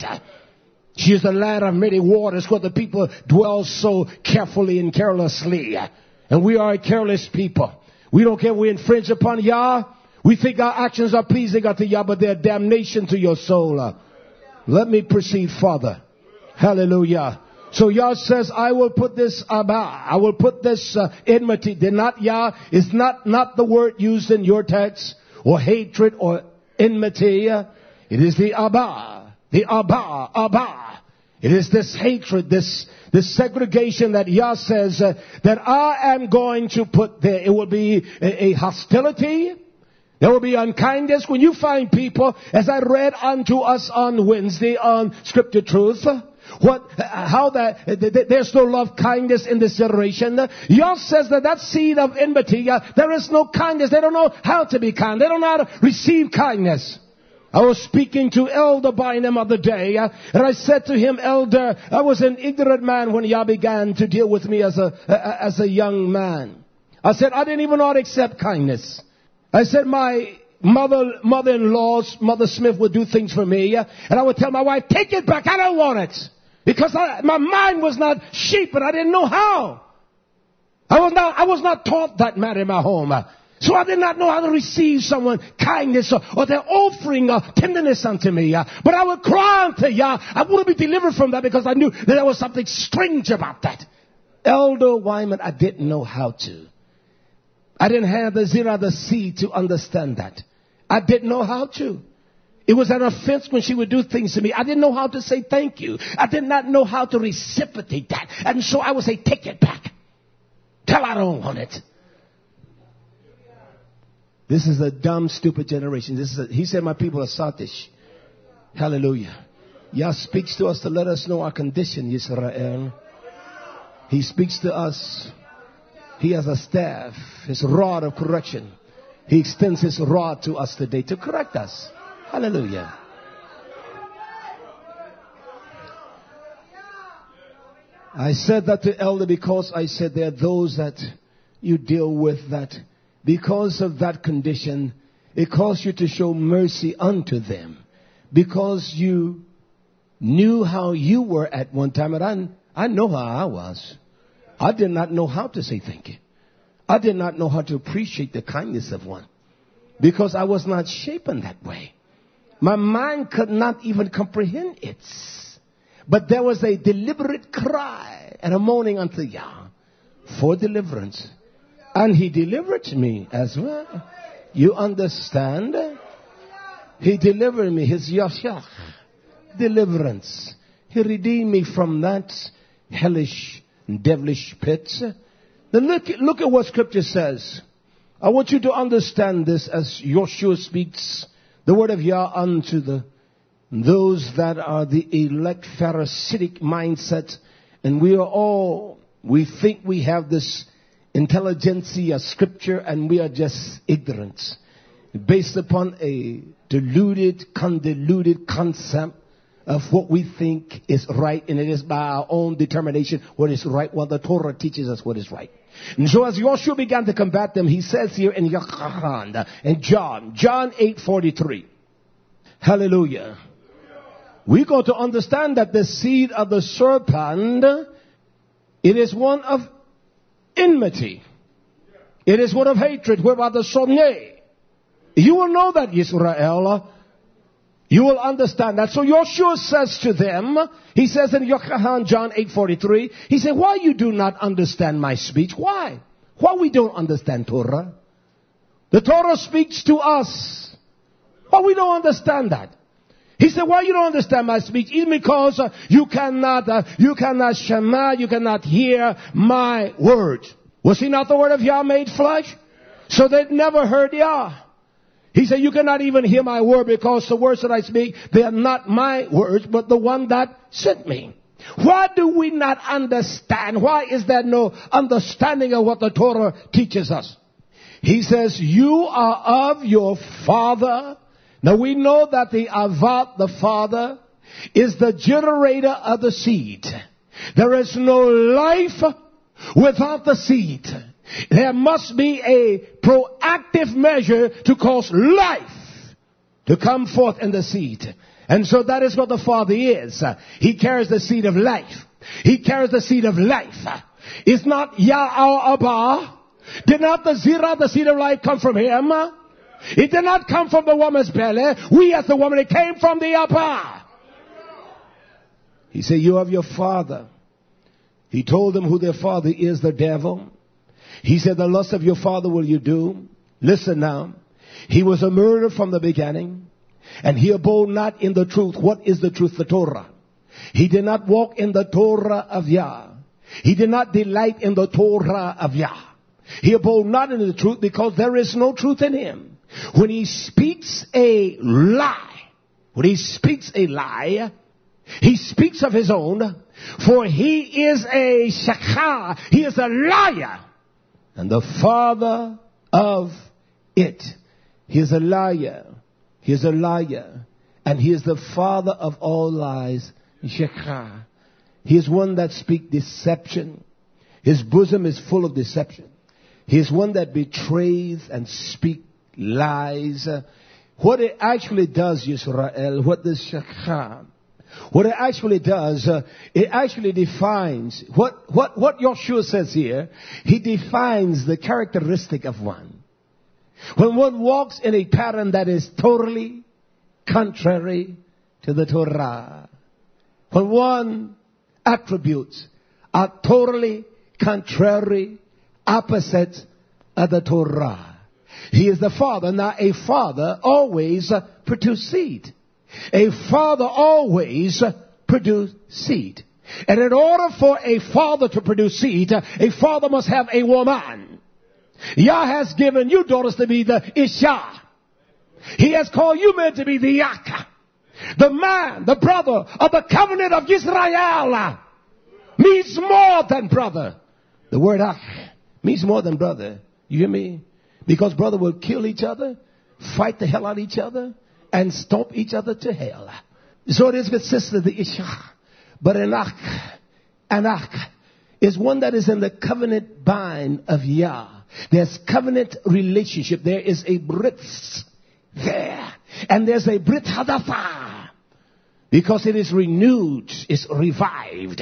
She is the land of many waters where the people dwell so carefully and carelessly. And we are a careless people. We don't care if we infringe upon Yah. We think our actions are pleasing unto Yah, but they're damnation to your soul. Let me proceed further. Hallelujah. So Yah says, I will put this abba, I will put this uh, enmity. They're not Yah. It's not, not the word used in your text, or hatred, or enmity. It is the abba, the abba, abba. It is this hatred, this, this segregation that Yah says uh, that I am going to put there. It will be a, a hostility. There will be unkindness. When you find people, as I read unto us on Wednesday on Scripture Truth, What, how that, there's no love, kindness in this generation. Y'all says that that seed of enmity, uh, there is no kindness. They don't know how to be kind. They don't know how to receive kindness. I was speaking to Elder Bynum the other day, uh, and I said to him, Elder, I was an ignorant man when y'all began to deal with me as a, uh, as a young man. I said, I didn't even know how to accept kindness. I said, my mother, mother-in-law's, Mother Smith would do things for me, uh, and I would tell my wife, take it back, I don't want it. Because I, my mind was not sheep, and I didn't know how. I was not, I was not taught that matter in my home. Uh, So I did not know how to receive someone kindness or, or their offering uh, tenderness unto me. Uh, but I would cry unto Yah. I want to be delivered from that because I knew that there was something strange about that. Elder Wyman, I didn't know how to. I didn't have the zera, the seed to understand that. I didn't know how to. It was an offense when she would do things to me. I didn't know how to say thank you. I did not know how to reciprocate that. And so I would say, take it back. Tell I don't want it. This is a dumb, stupid generation. This is a, he said, my people are sottish. Hallelujah. Yah speaks to us to let us know our condition, Yisrael. He speaks to us. He has a staff, his rod of correction. He extends his rod to us today to correct us. Hallelujah. I said that to Elder because I said there are those that you deal with that because of that condition, it caused you to show mercy unto them. Because you knew how you were at one time. And I, I know how I was. I did not know how to say thank you. I did not know how to appreciate the kindness of one. Because I was not shapen that way. My mind could not even comprehend it. But there was a deliberate cry and a moaning unto Yah for deliverance. And he delivered me as well. You understand? He delivered me. His Yashach deliverance. He redeemed me from that hellish, devilish pit. Then look, look at what Scripture says. I want you to understand this as Joshua speaks the word of Yah unto the those that are the elect Pharisaic mindset. And we are all, we think we have this intelligentsia scripture and we are just ignorant based upon a deluded, convoluted concept of what we think is right, and it is by our own determination what is right, while the Torah teaches us what is right. And so as Joshua began to combat them, he says here in Yochanan and John, John eight forty-three, hallelujah. We got to understand that the seed of the serpent, it is one of enmity. It is one of hatred, whereby the sonye. You will know that, Yisrael. You will understand that. So Joshua says to them, he says in Yochanan, John eight forty-three, he said, why you do not understand my speech? Why? Why we don't understand Torah? The Torah speaks to us. Why we don't understand that? He said, why you don't understand my speech? Even because uh, you cannot, uh, you cannot shema, you cannot hear my word. Was he not the word of Yah made flesh? So they never heard Yah. He said, you cannot even hear my word because the words that I speak, they are not my words, but the one that sent me. Why do we not understand? Why is there no understanding of what the Torah teaches us? He says, you are of your father. Now we know that the Avat, the father, is the generator of the seed. There is no life without the seed. There must be a proactive measure to cause life to come forth in the seed. And so that is what the Father is. He carries the seed of life. He carries the seed of life. It's not Yah our Abba. Did not the Zerah, the seed of life, come from him? It did not come from the woman's belly. We as the woman, it came from the Abba. He said, you have your father. He told them who their father is, the devil. He said, the lust of your father will you do. Listen now. He was a murderer from the beginning. And he abode not in the truth. What is the truth? The Torah. He did not walk in the Torah of Yah. He did not delight in the Torah of Yah. He abode not in the truth because there is no truth in him. When he speaks a lie, when he speaks a lie, He speaks of his own, for he is a shakha, he is a liar, and the father of it. He is a liar, he is a liar, and he is the father of all lies, shakha. He is one that speaks deception. His bosom is full of deception. He is one that betrays and speaks lies. What it actually does, Yisrael, what the shakha, what it actually does, uh, it actually defines, what, what, what Yeshua says here, he defines the characteristic of one. When one walks in a pattern that is totally contrary to the Torah, when one attributes are totally contrary, opposite of the Torah. He is the father. Now, a father always uh, produces seed. A father always uh, produces seed. And in order for a father to produce seed, uh, a father must have a woman. Yah has given you daughters to be the Isha. He has called you men to be the Yak. The man, the brother of the covenant of Israel means more than brother. The word Ak means more than brother. You hear me? Because brother will kill each other, fight the hell out of each other, and stomp each other to hell. So it is with sister, the Isha. But an Ak, an Ak is one that is in the covenant bind of Yah. There's covenant relationship. There is a Brit there. And there's a Brit Hadathah. Because it is renewed, it's revived.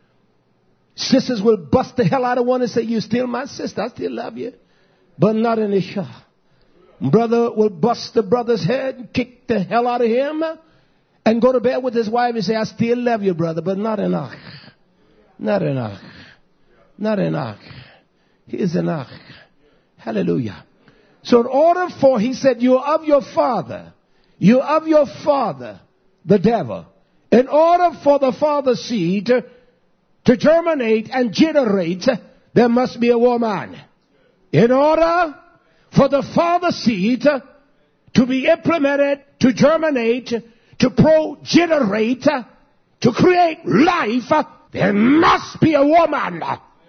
Sisters will bust the hell out of one and say, you still my sister, I still love you. But not in Isha. Brother will bust the brother's head, kick the hell out of him, and go to bed with his wife and say, I still love you, brother, but not in Ach. Not in Ach. Not in Ach. He is in Ach. Hallelujah. So in order for, he said, you're of your father. You're of your father, the devil. In order for the father's seed to, to germinate and generate, there must be a woman. In order for the father's seed to be implemented, to germinate, to progenerate, to create life, there must be a woman.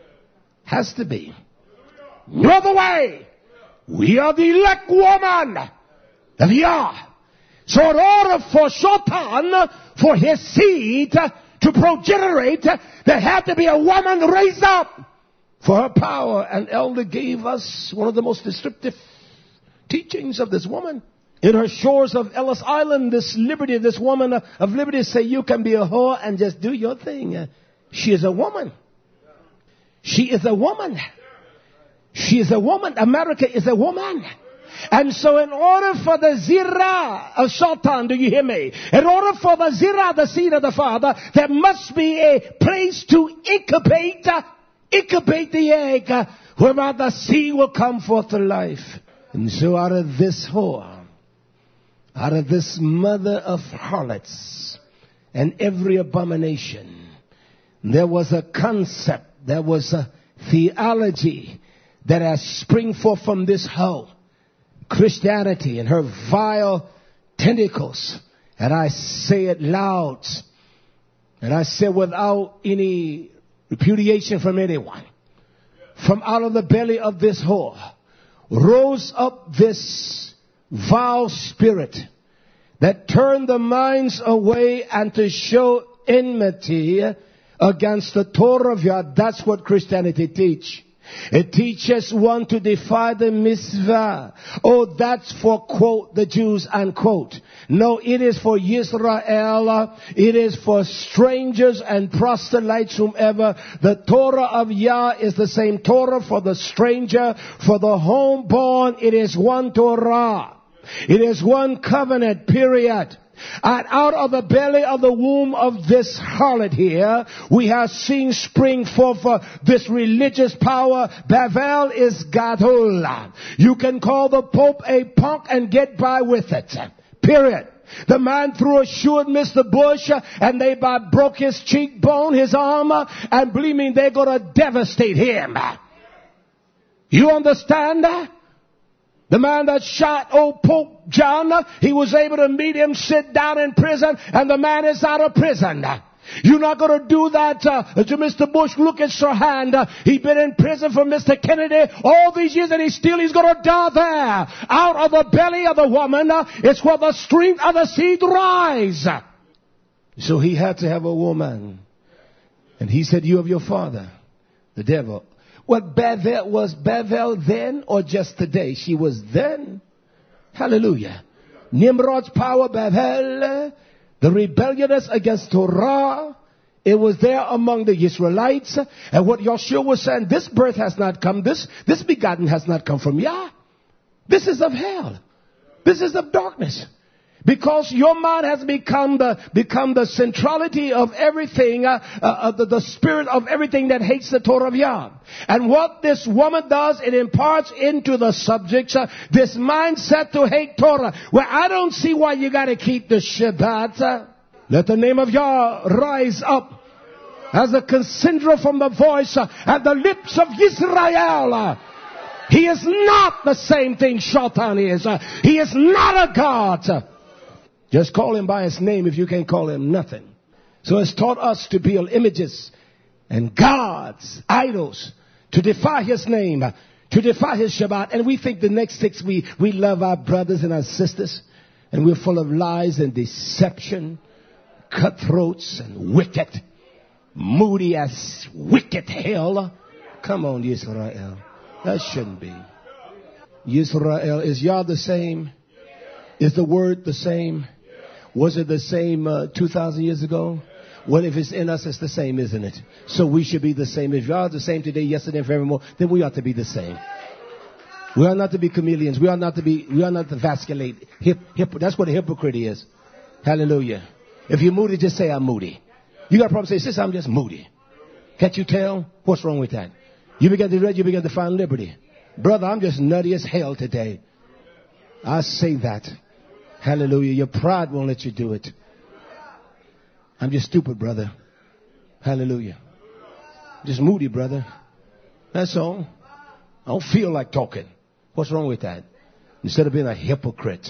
Has to be. No other way. We are the elect woman of Yah. So in order for Shatan, for his seed to progenerate, there had to be a woman raised up for her power. And Elder gave us one of the most descriptive teachings of this woman. In her shores of Ellis Island, this liberty, this woman of liberty say you can be a whore and just do your thing. She is a woman. She is a woman. She is a woman. America is a woman. And so in order for the zirah of Shatan, do you hear me? In order for the zirah, the seed of the father, there must be a place to incubate, incubate the egg, whereby the seed will come forth to life. And so out of this whore, out of this mother of harlots and every abomination, there was a concept, there was a theology that has spring forth from this hoe, Christianity and her vile tentacles. And I say it loud, and I say without any repudiation from anyone. From out of the belly of this whore rose up this vile spirit that turned the minds away and to show enmity against the Torah of Yah. That's what Christianity teach. It teaches one to defy the mitzvah. Oh, that's for, quote, the Jews, unquote. No, it is for Yisrael. It is for strangers and proselytes, whomever. The Torah of Yah is the same Torah for the stranger. For the homeborn, it is one Torah. It is one covenant, period. And out of the belly of the womb of this harlot here, we have seen spring forth uh, this religious power. Bavel is Gadol. You can call the Pope a punk and get by with it. Period. The man threw a shoe at Mister Bush, uh, and they uh, broke his cheekbone, his arm, uh, and believe me, they're going to devastate him. You understand that? The man that shot old Pope John, he was able to meet him, sit down in prison, and the man is out of prison. You're not going to do that uh, to Mister Bush. Look at Sirhan. Uh, he's been in prison for Mister Kennedy all these years, and he still he's going to die there. Out of the belly of the woman, uh, it's where the stream of the seed rise. So he had to have a woman. And he said, you of your father, the devil. What Bavel, was Bavel then or just today? She was then. Hallelujah. Nimrod's power, Bavel. The rebelliousness against Torah, it was there among the Israelites. And what Yeshua was saying, this birth has not come, this, this begotten has not come from Yah. This is of hell. This is of darkness. Because your mind has become the, become the centrality of everything, uh, uh, the, the spirit of everything that hates the Torah of Yah. And what this woman does, it imparts into the subjects uh, this mindset to hate Torah. Well, I don't see why you got to keep the Shabbat. Uh, let the name of Yah rise up as a consider from the voice uh, at the lips of Israel. Uh, he is not the same thing Shaitan is. Uh, he is not a God. Uh, Just call him by his name if you can't call him nothing. So it's taught us to build images and gods, idols, to defy his name, to defy his Shabbat. And we think the next six, we, we love our brothers and our sisters. And we're full of lies and deception, cutthroats and wicked, moody as wicked hell. Come on, Yisrael. That shouldn't be. Yisrael, is Yah the same? Is the word the same? Was it the same uh, two thousand years ago? Well, if it's in us, it's the same, isn't it? So we should be the same. If you are the same today, yesterday, and forevermore, then we ought to be the same. We are not to be chameleons. We are not to be, we are not to vasculate. Hip, hip, that's what a hypocrite is. Hallelujah. If you're moody, just say, I'm moody. You got a problem, say, sis, I'm just moody. Can't you tell? What's wrong with that? You begin to read, you begin to find liberty. Brother, I'm just nutty as hell today. I say that. Hallelujah. Your pride won't let you do it. I'm just stupid, brother. Hallelujah. Just moody, brother. That's all. I don't feel like talking. What's wrong with that? Instead of being a hypocrite.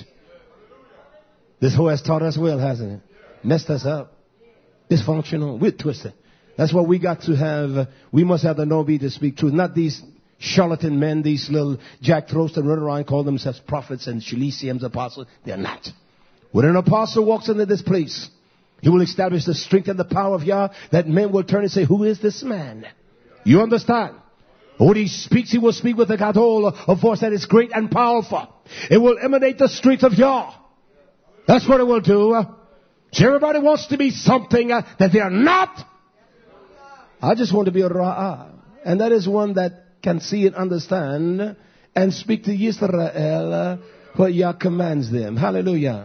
This whole has taught us well, hasn't it? Messed us up. Dysfunctional. We're twisted. That's why we got to have, we must have the Nobi to speak truth. Not these charlatan men, these little jackthroats that run around, call themselves prophets and Shaliciums, apostles. They're not. When an apostle walks into this place, he will establish the strength and the power of Yah, that men will turn and say, who is this man? You understand? When he speaks, he will speak with a gadol, a voice that is great and powerful. It will emanate the strength of Yah. That's what it will do. So everybody wants to be something uh, that they are not. I just want to be a Ra'ah. And that is one that can see and understand and speak to Yisrael what Yah commands them. Hallelujah.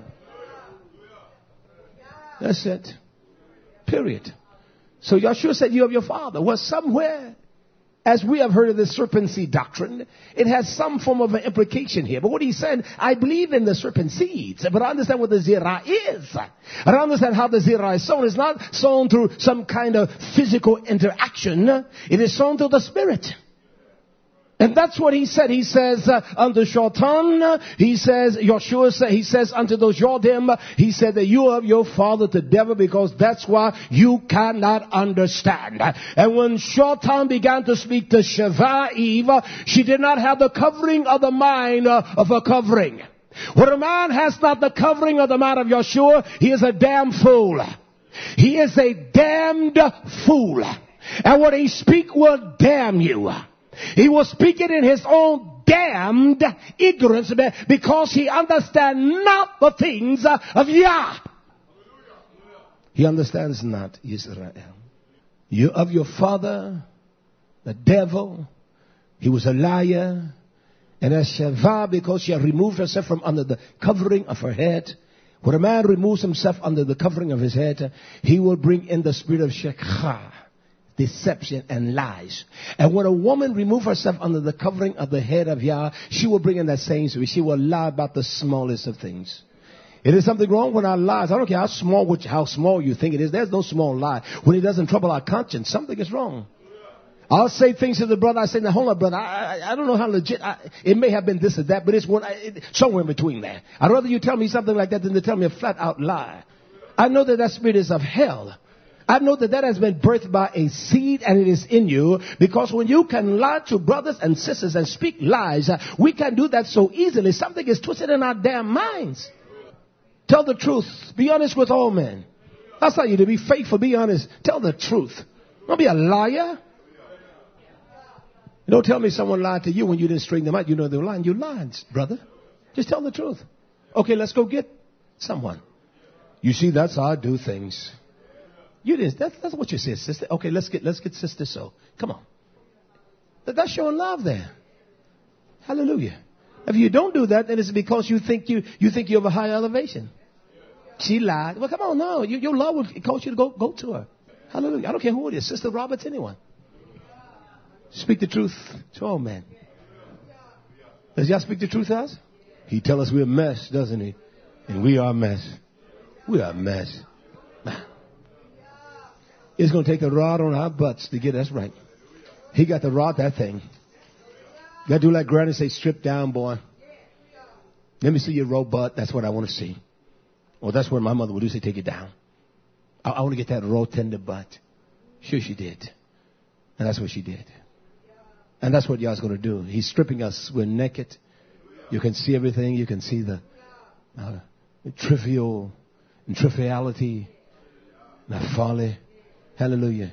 That's it. Period. So Yeshua said, you of your father. Well, somewhere, as we have heard of the serpent seed doctrine, it has some form of an implication here. But what he said, I believe in the serpent seeds, but I understand what the zirah is. I don't understand how the zirah is sown. It's not sown through some kind of physical interaction. It is sown through the spirit. And that's what he said. He says, uh, unto Shaitan, he says, Yeshua said, he says unto those Yordim, he said that you are of your father the devil, because that's why you cannot understand. And when Shaitan began to speak to Sheva, Eve, she did not have the covering of the mind uh, of a covering. When a man has not the covering of the mind of Yeshua, he is a damn fool. He is a damned fool. And what he speak will damn you. He was speaking in his own damned ignorance because he understands not the things of Yah. He understands not Israel. You of your father, the devil. He was a liar. And as Sheva, because she had removed herself from under the covering of her head. When a man removes himself under the covering of his head, he will bring in the spirit of Shekha. Deception and lies. And when a woman removes herself under the covering of the head of Yah, she will bring in that same spirit. She will lie about the smallest of things. It is something wrong when our lies, I don't care how small, which, how small you think it is. There's no small lie. When it doesn't trouble our conscience, something is wrong. I'll say things to the brother. I say, now hold on, brother. I, I, I don't know how legit. I, it may have been this or that, but it's one, it, somewhere in between there. I'd rather you tell me something like that than to tell me a flat out lie. I know that that spirit is of hell. I know that that has been birthed by a seed and it is in you, because when you can lie to brothers and sisters and speak lies, uh, we can do that so easily. Something is twisted in our damn minds. Tell the truth. Be honest with all men. That's how you to be faithful. Be honest. Tell the truth. Don't be a liar. Don't tell me someone lied to you when you didn't straighten them out. You know they were lying. You lied, brother. Just tell the truth. Okay, let's go get someone. You see, that's how I do things. You didn't. That's, that's what you said, sister. Okay, let's get let's get sister so. Come on. That, that's showing love there. Hallelujah. If you don't do that, then it's because you think you you think you have a high elevation. She lied. Well, come on, no. You, your love will cause you to go go to her. Hallelujah. I don't care who it is, Sister Roberts, anyone. Speak the truth to all men. Does y'all speak the truth to us? He tell us we're a mess, doesn't he? And we are a mess. We are a mess. It's going to take a rod on our butts to get us right. He got to rod that thing. Got to do like Granny say, strip down, boy. Let me see your raw butt. That's what I want to see. Well, that's what my mother would do, say, take it down. I, I want to get that raw, tender butt. Sure she did. And that's what she did. And that's what y'all's going to do. He's stripping us. We're naked. You can see everything. You can see the, uh, the trivial and triviality, the folly. Hallelujah.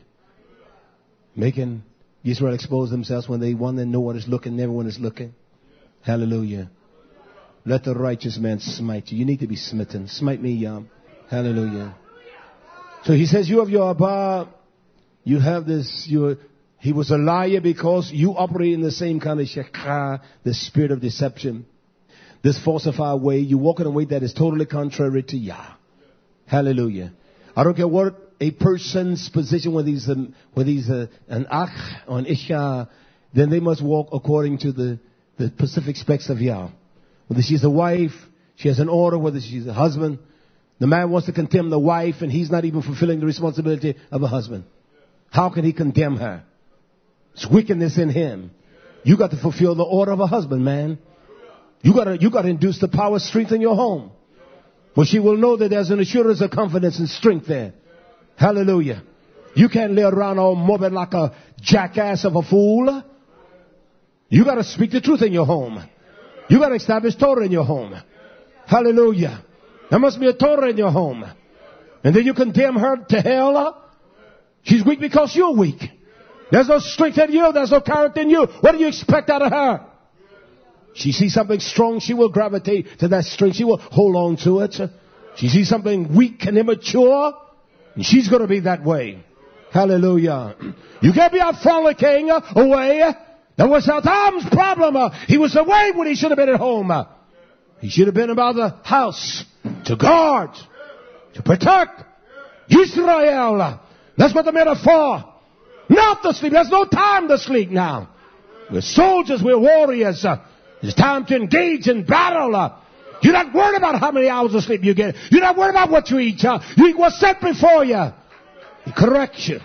Making Israel expose themselves when they want, and no one is looking, everyone is looking. Hallelujah. Let the righteous man smite you. You need to be smitten. Smite me, Yah. Hallelujah. So he says, you have your Abba. You have this, your, he was a liar because you operate in the same kind of shekha, the spirit of deception. This falsified way. You walk in a way that is totally contrary to Yah. Hallelujah. I don't care what a person's position, whether he's, a, whether he's a, an ach or an isha, then they must walk according to the, the specific specs of Yah. Whether she's a wife, she has an order, whether she's a husband. The man wants to condemn the wife and he's not even fulfilling the responsibility of a husband. How can he condemn her? It's wickedness in him. You got to fulfill the order of a husband, man. You got to, you got to induce the power, strength in your home. Well, she will know that there's an assurance of confidence and strength there. Hallelujah. You can't lay around all morbid like a jackass of a fool. You got to speak the truth in your home. You got to establish Torah in your home. Hallelujah. There must be a Torah in your home. And then you condemn her to hell. She's weak because you're weak. There's no strength in you. There's no character in you. What do you expect out of her? She sees something strong, she will gravitate to that strength. She will hold on to it. She sees something weak and immature, and she's going to be that way. Hallelujah. You can't be out frolicking away. That was Adam's problem. He was away when he should have been at home. He should have been about the house to guard, to protect Israel. That's what the men are for. Not to sleep. There's no time to sleep now. We're soldiers. We're warriors. It's time to engage in battle. You're not worried about how many hours of sleep you get. You're not worried about what you eat. You eat what's set before you. He corrects you.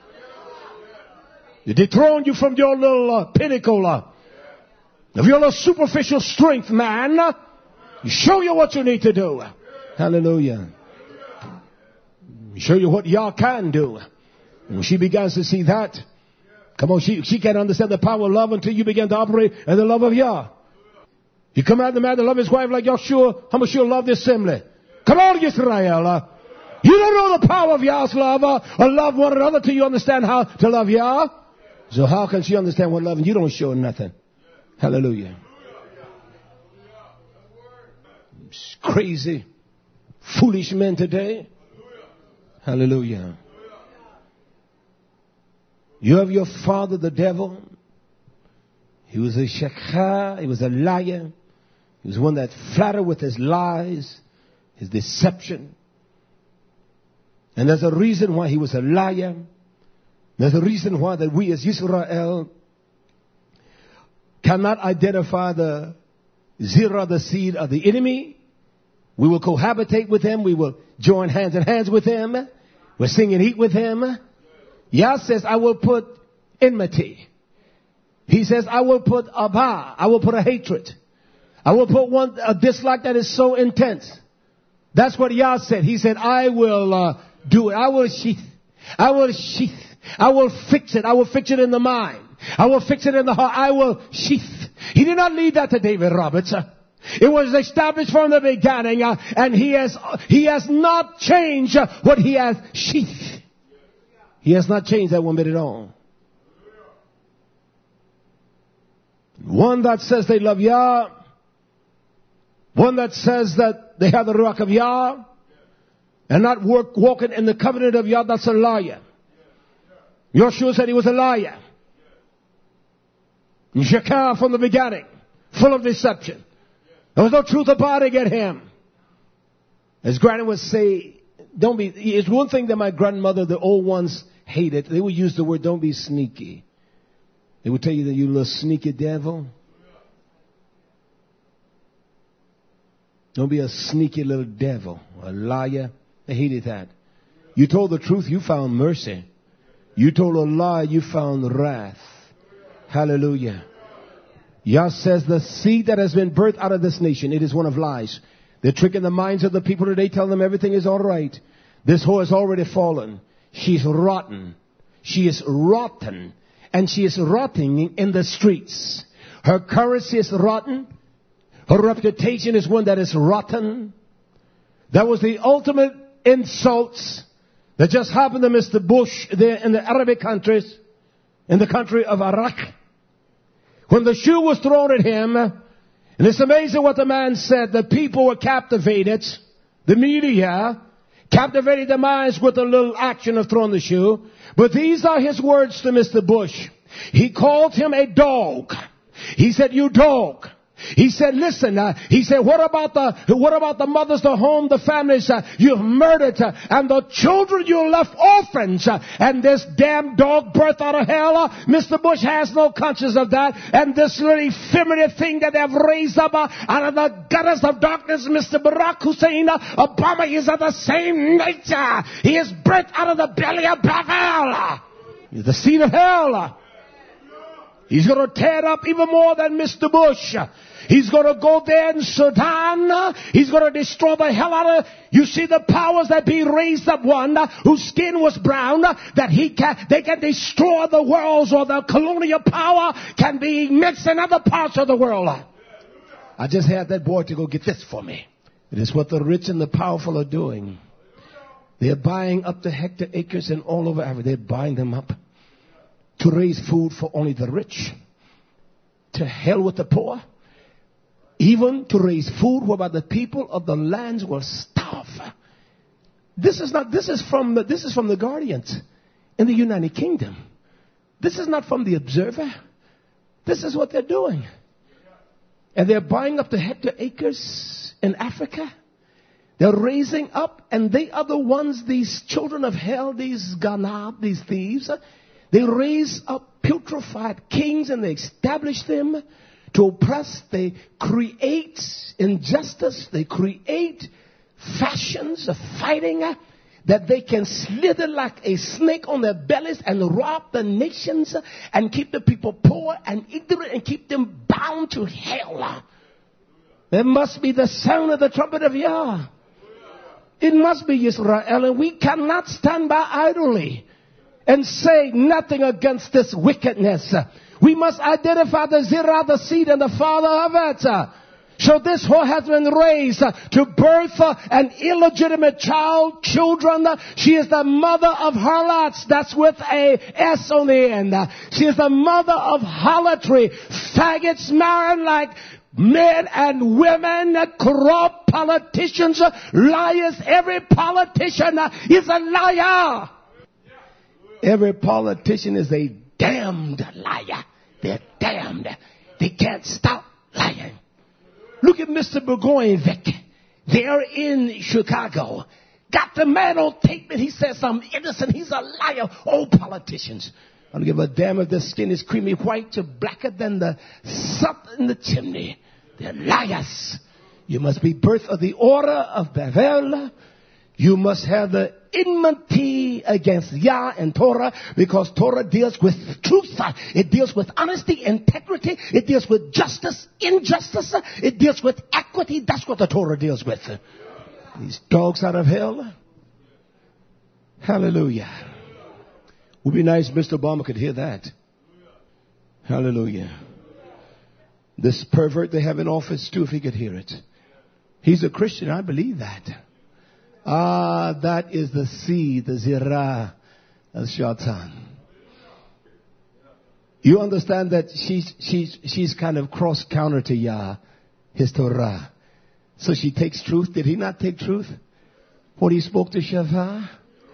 He dethrone you from your little uh, pinnacle uh, of your little superficial strength, man. He show you what you need to do. Hallelujah. He show you what Yah can do. When she begins to see that, come on, she, she can't understand the power of love until you begin to operate in the love of Yah. You come out the man to love his wife like Yahshua, how much you'll love the assembly. Come on, Israel. You don't know the power of Yah's love uh, or love one another till you understand how to love Yah. So how can she understand what love and you don't show nothing? Hallelujah. Crazy, foolish men today. Hallelujah. You have your father, the devil. He was a shekha. He was a liar. He was one that flattered with his lies, his deception. And there's a reason why he was a liar. There's a reason why that we as Israel cannot identify the zera, the seed of the enemy. We will cohabitate with him. We will join hands in hands with him. We'll sing and eat with him. Yah says, I will put enmity. He says, I will put a bar. I will put a hatred. I will put one, a dislike that is so intense. That's what Yah said. He said, I will uh, do it. I will sheath. I will sheath. I will fix it. I will fix it in the mind. I will fix it in the heart. I will sheath. He did not leave that to David Roberts. It was established from the beginning, uh, and he has he has not changed uh, what he has sheathed. He has not changed that one bit at all. One that says they love Yah, one that says that they have the Ruach of Yah, and not work walking in the covenant of Yah, that's a liar. Joshua said he was a liar. Shekar from the beginning, full of deception. There was no truth about it in him. As Granny would say, don't be, it's one thing that my grandmother, the old ones, hated. They would use the word, don't be sneaky. They would tell you that you little sneaky devil. Don't be a sneaky little devil, a liar. They hated that. You told the truth, you found mercy. You told a lie, you found wrath. Hallelujah. Yah says the seed that has been birthed out of this nation, it is one of lies. They're tricking the minds of the people today, telling them everything is all right. This whore has already fallen. She's rotten. She is rotten. And she is rotting in the streets. Her currency is rotten. Her reputation is one that is rotten. That was the ultimate insults that just happened to Mister Bush there in the Arabic countries, in the country of Iraq. When the shoe was thrown at him, and it's amazing what the man said, the people were captivated, the media captivated their minds with a little action of throwing the shoe. But these are his words to Mister Bush. He called him a dog. He said, you dog. He said, listen, uh, he said, what about the, what about the mothers, the home, the families uh, you've murdered, uh, and the children you left orphans, uh, and this damn dog birthed out of hell? Uh, Mister Bush has no conscience of that. And this little effeminate thing that they've raised up uh, out of the gutters of darkness, Mister Barack Hussein uh, Obama is of the same nature. He is birthed out of the belly of Bavel. He's the seed of hell. He's going to tear it up even more than Mister Bush. He's going to go there in Sudan. He's going to destroy the hell out of it. You see the powers that be raised up one whose skin was brown, that he can, they can destroy the worlds, or the colonial power can be mixed in other parts of the world. I just had that boy to go get this for me. It is what the rich and the powerful are doing. They're buying up the hectare acres and all over Africa. They're buying them up to raise food for only the rich. To hell with the poor. Even to raise food whereby the people of the lands will starve. This is not, this is from the, this is from the Guardians in the United Kingdom. This is not from the Observer. This is what they're doing. And they're buying up the hectare acres in Africa. They're raising up, and they are the ones, these children of hell, these Ganab, these thieves. They raise up putrefied kings and they establish them to oppress. They create injustice. They create fashions of fighting that they can slither like a snake on their bellies and rob the nations and keep the people poor and ignorant and keep them bound to hell. There must be the sound of the trumpet of Yah. It must be Israel, and we cannot stand by idly and say nothing against this wickedness. We must identify the Zerah, the seed, and the father of it. So this whore has been raised to birth an illegitimate child, children. She is the mother of harlots. That's with a S on the end. She is the mother of harlotry. Faggots marrying like men and women, corrupt politicians, liars. Every politician is a liar. Every politician is a damned liar. They're damned. They can't stop lying. Look at Mister Burgoyne-Vic. They're in Chicago. Got the man on tape and he says I'm innocent. He's a liar. Old politicians. I don't give a damn if their skin is creamy white or blacker than the soot in the chimney. They're liars. You must be birth of the order of Bavel. You must have the enmity against Yah and Torah, because Torah deals with truth. It deals with honesty, integrity. It deals with justice, injustice. It deals with equity. That's what the Torah deals with. These dogs out of hell. Hallelujah. Would be nice if Mister Obama could hear that. Hallelujah. This pervert they have in office too, if he could hear it. He's a Christian. I believe that. Ah, that is the seed, the zirah of Shaitan. You understand that she's, she's, she's kind of cross counter to Yah, his Torah. So she takes truth. Did he not take truth? When he spoke to Sheva?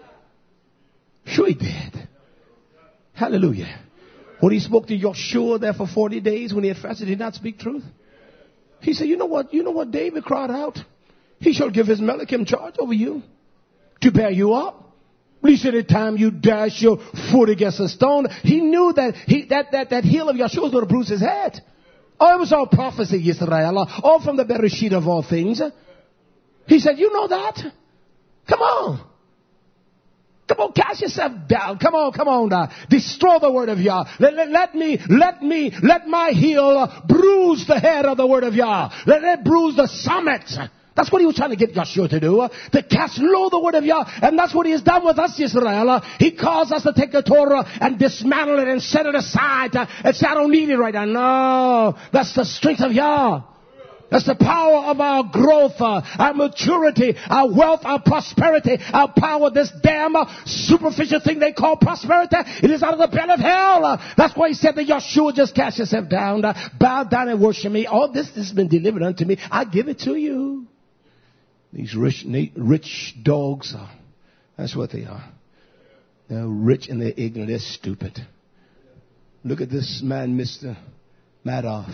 Sure he did. Hallelujah. When he spoke to Joshua there for forty days when he had fasted, did he not speak truth? He said, you know what, you know what David cried out? He shall give his Melechim charge over you to bear you up. Least at the time you dash your foot against a stone. He knew that he, that, that, that heel of Yeshua was going to bruise his head. Oh, it was all prophecy, Israel. All from the Bereshit of all things. He said, you know that? Come on. Come on, cast yourself down. Come on, come on now. Destroy the word of Yah. Let, let, let me, let me, let my heel bruise the head of the word of Yah. Let it bruise the summit. That's what he was trying to get Yeshua to do, uh, to cast low the word of Yah. And that's what he has done with us, Israel. Uh, he calls us to take the Torah and dismantle it and set it aside uh, and say, I don't need it right now. No, that's the strength of Yah. That's the power of our growth, uh, our maturity, our wealth, our prosperity, our power. This damn uh, superficial thing they call prosperity, it is out of the belly of hell. Uh, that's why he said that Yeshua, just cast yourself down, uh, bow down and worship me. All this has been delivered unto me. I give it to you. These rich, rich dogs, are, that's what they are. They're rich and they're ignorant. They're stupid. Look at this man, Mister Madoff.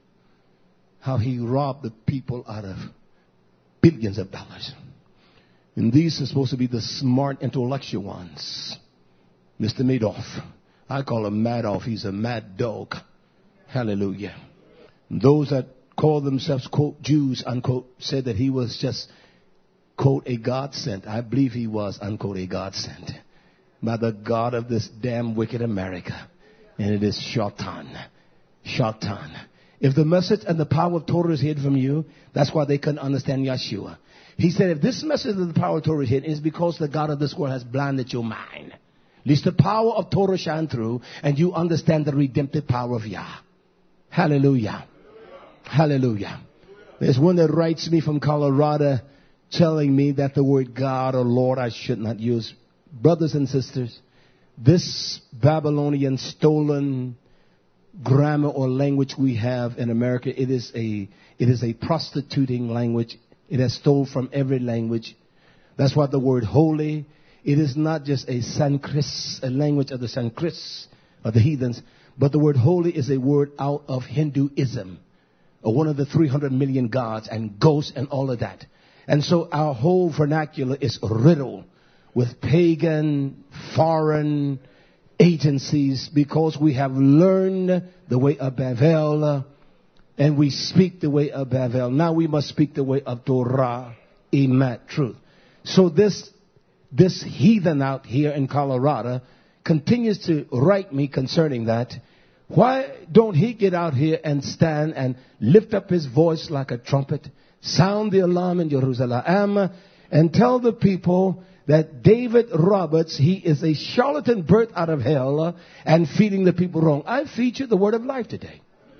How he robbed the people out of billions of dollars. And these are supposed to be the smart intellectual ones. Mister Madoff. I call him Madoff. He's a mad dog. Hallelujah. And those that call themselves, quote, Jews, unquote, said that he was just, quote, a God sent. I believe he was, unquote, a God sent by the God of this damn wicked America. And it is Shaitan. Shaitan. If the message and the power of Torah is hid from you, that's why they couldn't understand Yeshua. He said, if this message of the power of Torah is hid, it's because the God of this world has blinded your mind. Lest the power of Torah shine through and you understand the redemptive power of Yah. Hallelujah. Hallelujah. There's one that writes me from Colorado telling me that the word God or Lord I should not use. Brothers and sisters, this Babylonian stolen grammar or language we have in America, it is a it is a prostituting language. It has stolen from every language. That's why the word holy, it is not just a Sanskrit, a language of the Sanskrit, of the heathens, but the word holy is a word out of Hinduism, or one of the three hundred million gods and ghosts and all of that. And so our whole vernacular is riddled with pagan, foreign agencies, because we have learned the way of Bavel and we speak the way of Bavel. Now we must speak the way of Torah, Emet, truth. So this this heathen out here in Colorado continues to write me concerning that. Why don't he get out here and stand and lift up his voice like a trumpet, sound the alarm in Jerusalem, and tell the people that David Roberts, he is a charlatan birth out of hell uh, and feeding the people wrong. I feed you the word of life today.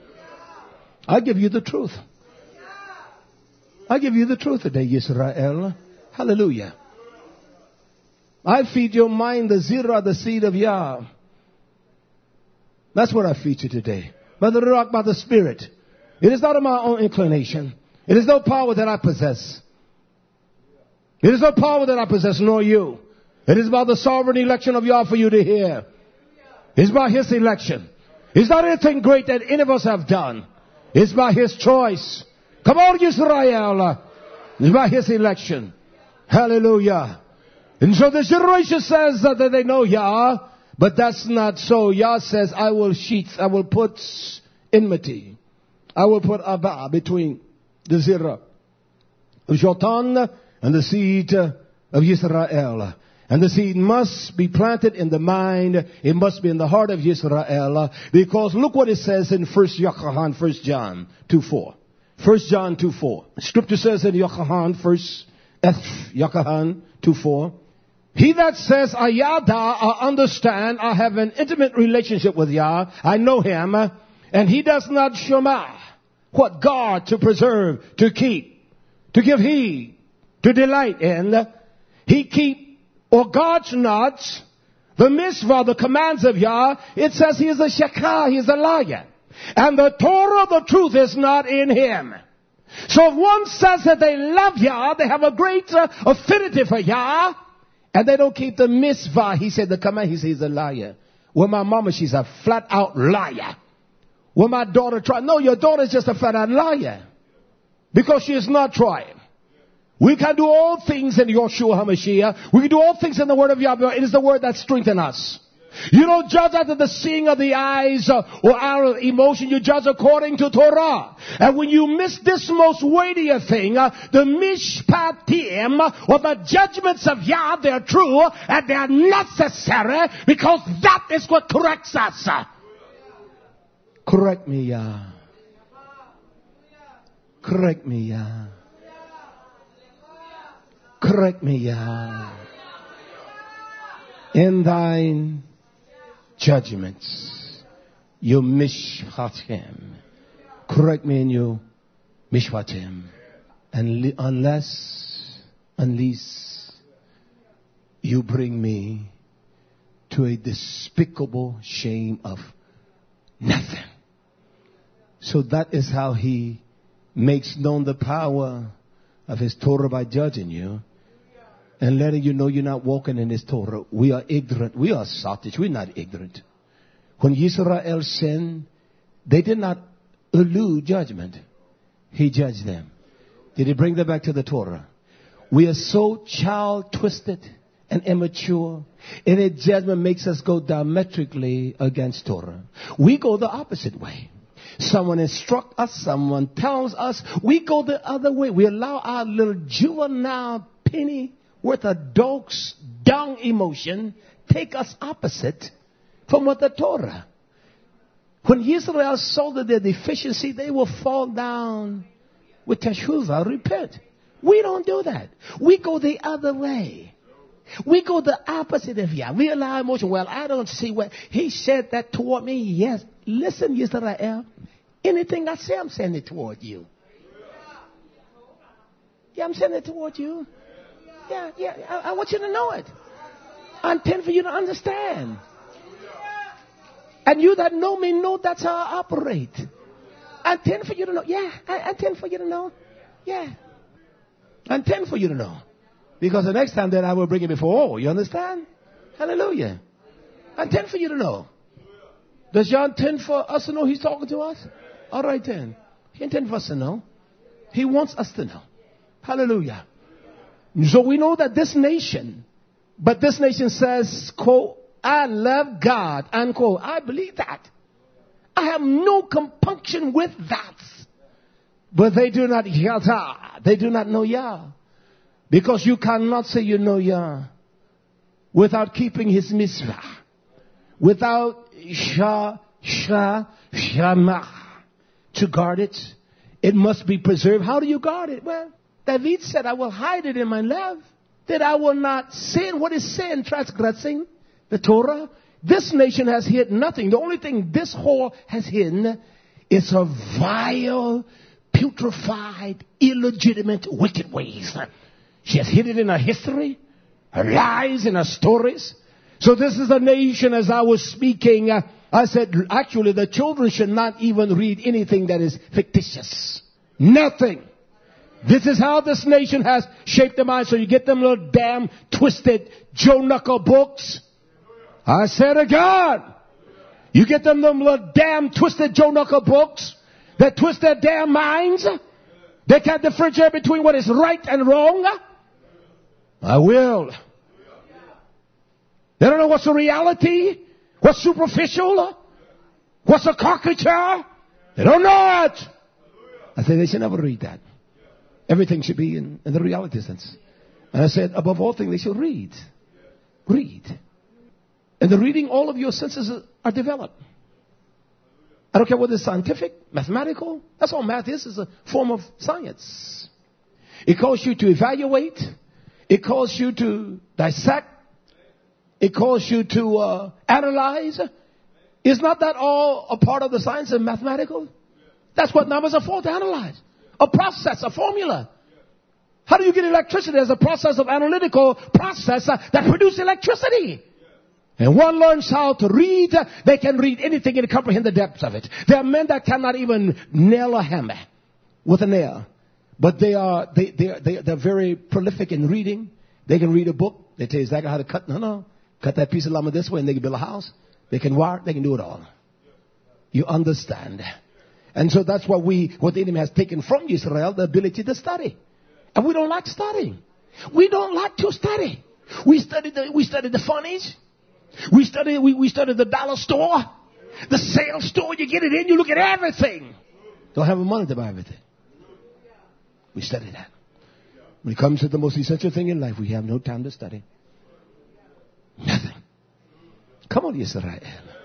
I give you the truth. I give you the truth today, Israel. Hallelujah. I feed your mind the zirah, the seed of Yah. That's what I feed you today. By the rock, by the Spirit. It is not of my own inclination. It is no power that I possess. It is no power that I possess, nor you. It is about the sovereign election of Yah for you to hear. It's by His election. It's not anything great that any of us have done. It's by His choice. Come on, Israel. It's by His election. Hallelujah. And so this generation says that they know Yah, but that's not so. Yah says, I will sheath, I will put enmity. I will put abba between the zirah of Shaitan and the seed of Yisrael. And the seed must be planted in the mind. It must be in the heart of Yisrael. Because look what it says in First Yochanan, First John two four. First John two four. Scripture says in Yochanan, First Yochanan two four. He that says, Ayada, I understand, I have an intimate relationship with Yah, I know him, and he does not shema. What? God to preserve, to keep, to give heed, to delight in. He keep, or guards not, the mitzvah, the commands of Yah. It says he is a shakar, he is a liar. And the Torah, the truth, is not in him. So if one says that they love Yah, they have a great uh, affinity for Yah, and they don't keep the mitzvah, he said, the command, he says he's a liar. Well, my mama, she's a flat out liar. Well, my daughter tried. No, your daughter is just a flat out liar. Because she is not trying. We can do all things in Yeshua HaMashiach. We can do all things in the word of Yahweh. It is the word that strengthens us. You don't judge after the seeing of the eyes uh, or our emotion. You judge according to Torah. And when you miss this most weightier thing, uh, the mishpatim, or the judgments of Yah, they're true and they're necessary because that is what corrects us. Correct me, Yah. Correct me, Yah. Correct me, Yah. In thine judgments, you mishpatim. Correct me in your mishpatim. And li- unless, unless you bring me to a despicable shame of nothing. So that is how he makes known the power of his Torah by judging you and letting you know you're not walking in his Torah. We are ignorant. We are sottish. We're not ignorant. When Yisrael sinned, they did not elude judgment. He judged them. Did he bring them back to the Torah? We are so child-twisted and immature. And a judgment makes us go diametrically against Torah. We go the opposite way. Someone instructs us, someone tells us, we go the other way. We allow our little juvenile penny worth of dog's dung emotion take us opposite from what the Torah. When Israel saw that their deficiency, they will fall down with teshuvah, repent. We don't do that. We go the other way. We go the opposite of Yah. We allow emotion. Well, I don't see what he said that toward me. Yes. Listen, Yisrael. Anything I say, I'm saying it toward you. Yeah, I'm saying it toward you. Yeah, yeah. I, I want you to know it. I intend for you to understand. And you that know me know that's how I operate. I intend for you to know. Yeah, I, I intend for you to know. Yeah. I intend for you to know. Because the next time that I will bring it before all. You understand? Hallelujah. I intend for you to know. Does John intend for us to know he's talking to us? All right then. He intends for us to know. He wants us to know. Hallelujah. So we know that this nation, but this nation says, quote, I love God, unquote. I believe that. I have no compunction with that. But they do not yada. They do not know Yah. Because you cannot say you know Yah without keeping his mitzvah. Without sha, sha, shama. To guard it, it must be preserved. How do you guard it? Well, David said, I will hide it in my love, that I will not sin. What is sin? Transgressing the Torah. This nation has hid nothing. The only thing this whore has hidden is her vile, putrefied, illegitimate, wicked ways. She has hid it in her history, her lies, and her stories. So this is a nation, as I was speaking, uh, I said, actually, the children should not even read anything that is fictitious. Nothing. This is how this nation has shaped their mind. So you get them little damn twisted Joe Knuckle books. I said again. You get them them little damn twisted Joe Knuckle books that twist their damn minds. They can't differentiate between what is right and wrong. I will. They don't know what's the reality. What's superficial? What's a caricature? They don't know it. I say they should never read that. Everything should be in, in the reality sense. And I said, above all things, they should read. Read. And the reading, all of your senses are developed. I don't care whether it's scientific, mathematical. That's all math is. It's a form of science. It calls you to evaluate. It calls you to dissect. It calls you to uh, analyze. Is not that all a part of the science of mathematical? That's what numbers are for, to analyze. A process, a formula. How do you get electricity? There's a process of analytical process uh, that produces electricity. And one learns how to read. Uh, they can read anything and comprehend the depths of it. There are men that cannot even nail a hammer with a nail. But they are, they, they, they, they're very prolific in reading. They can read a book. They tell you exactly how to cut. No, no. Cut that piece of lumber this way and they can build a house. They can wire. They can do it all. You understand. And so that's what we, what the enemy has taken from Israel, the ability to study. And we don't like studying. We don't like to study. We study the, we study the funnies. We study, we, we study the dollar store, the sale store. You get it in, you look at everything. Don't have the money to buy everything. We study that. When it comes to the most essential thing in life, we have no time to study. Nothing. Come on, Israel.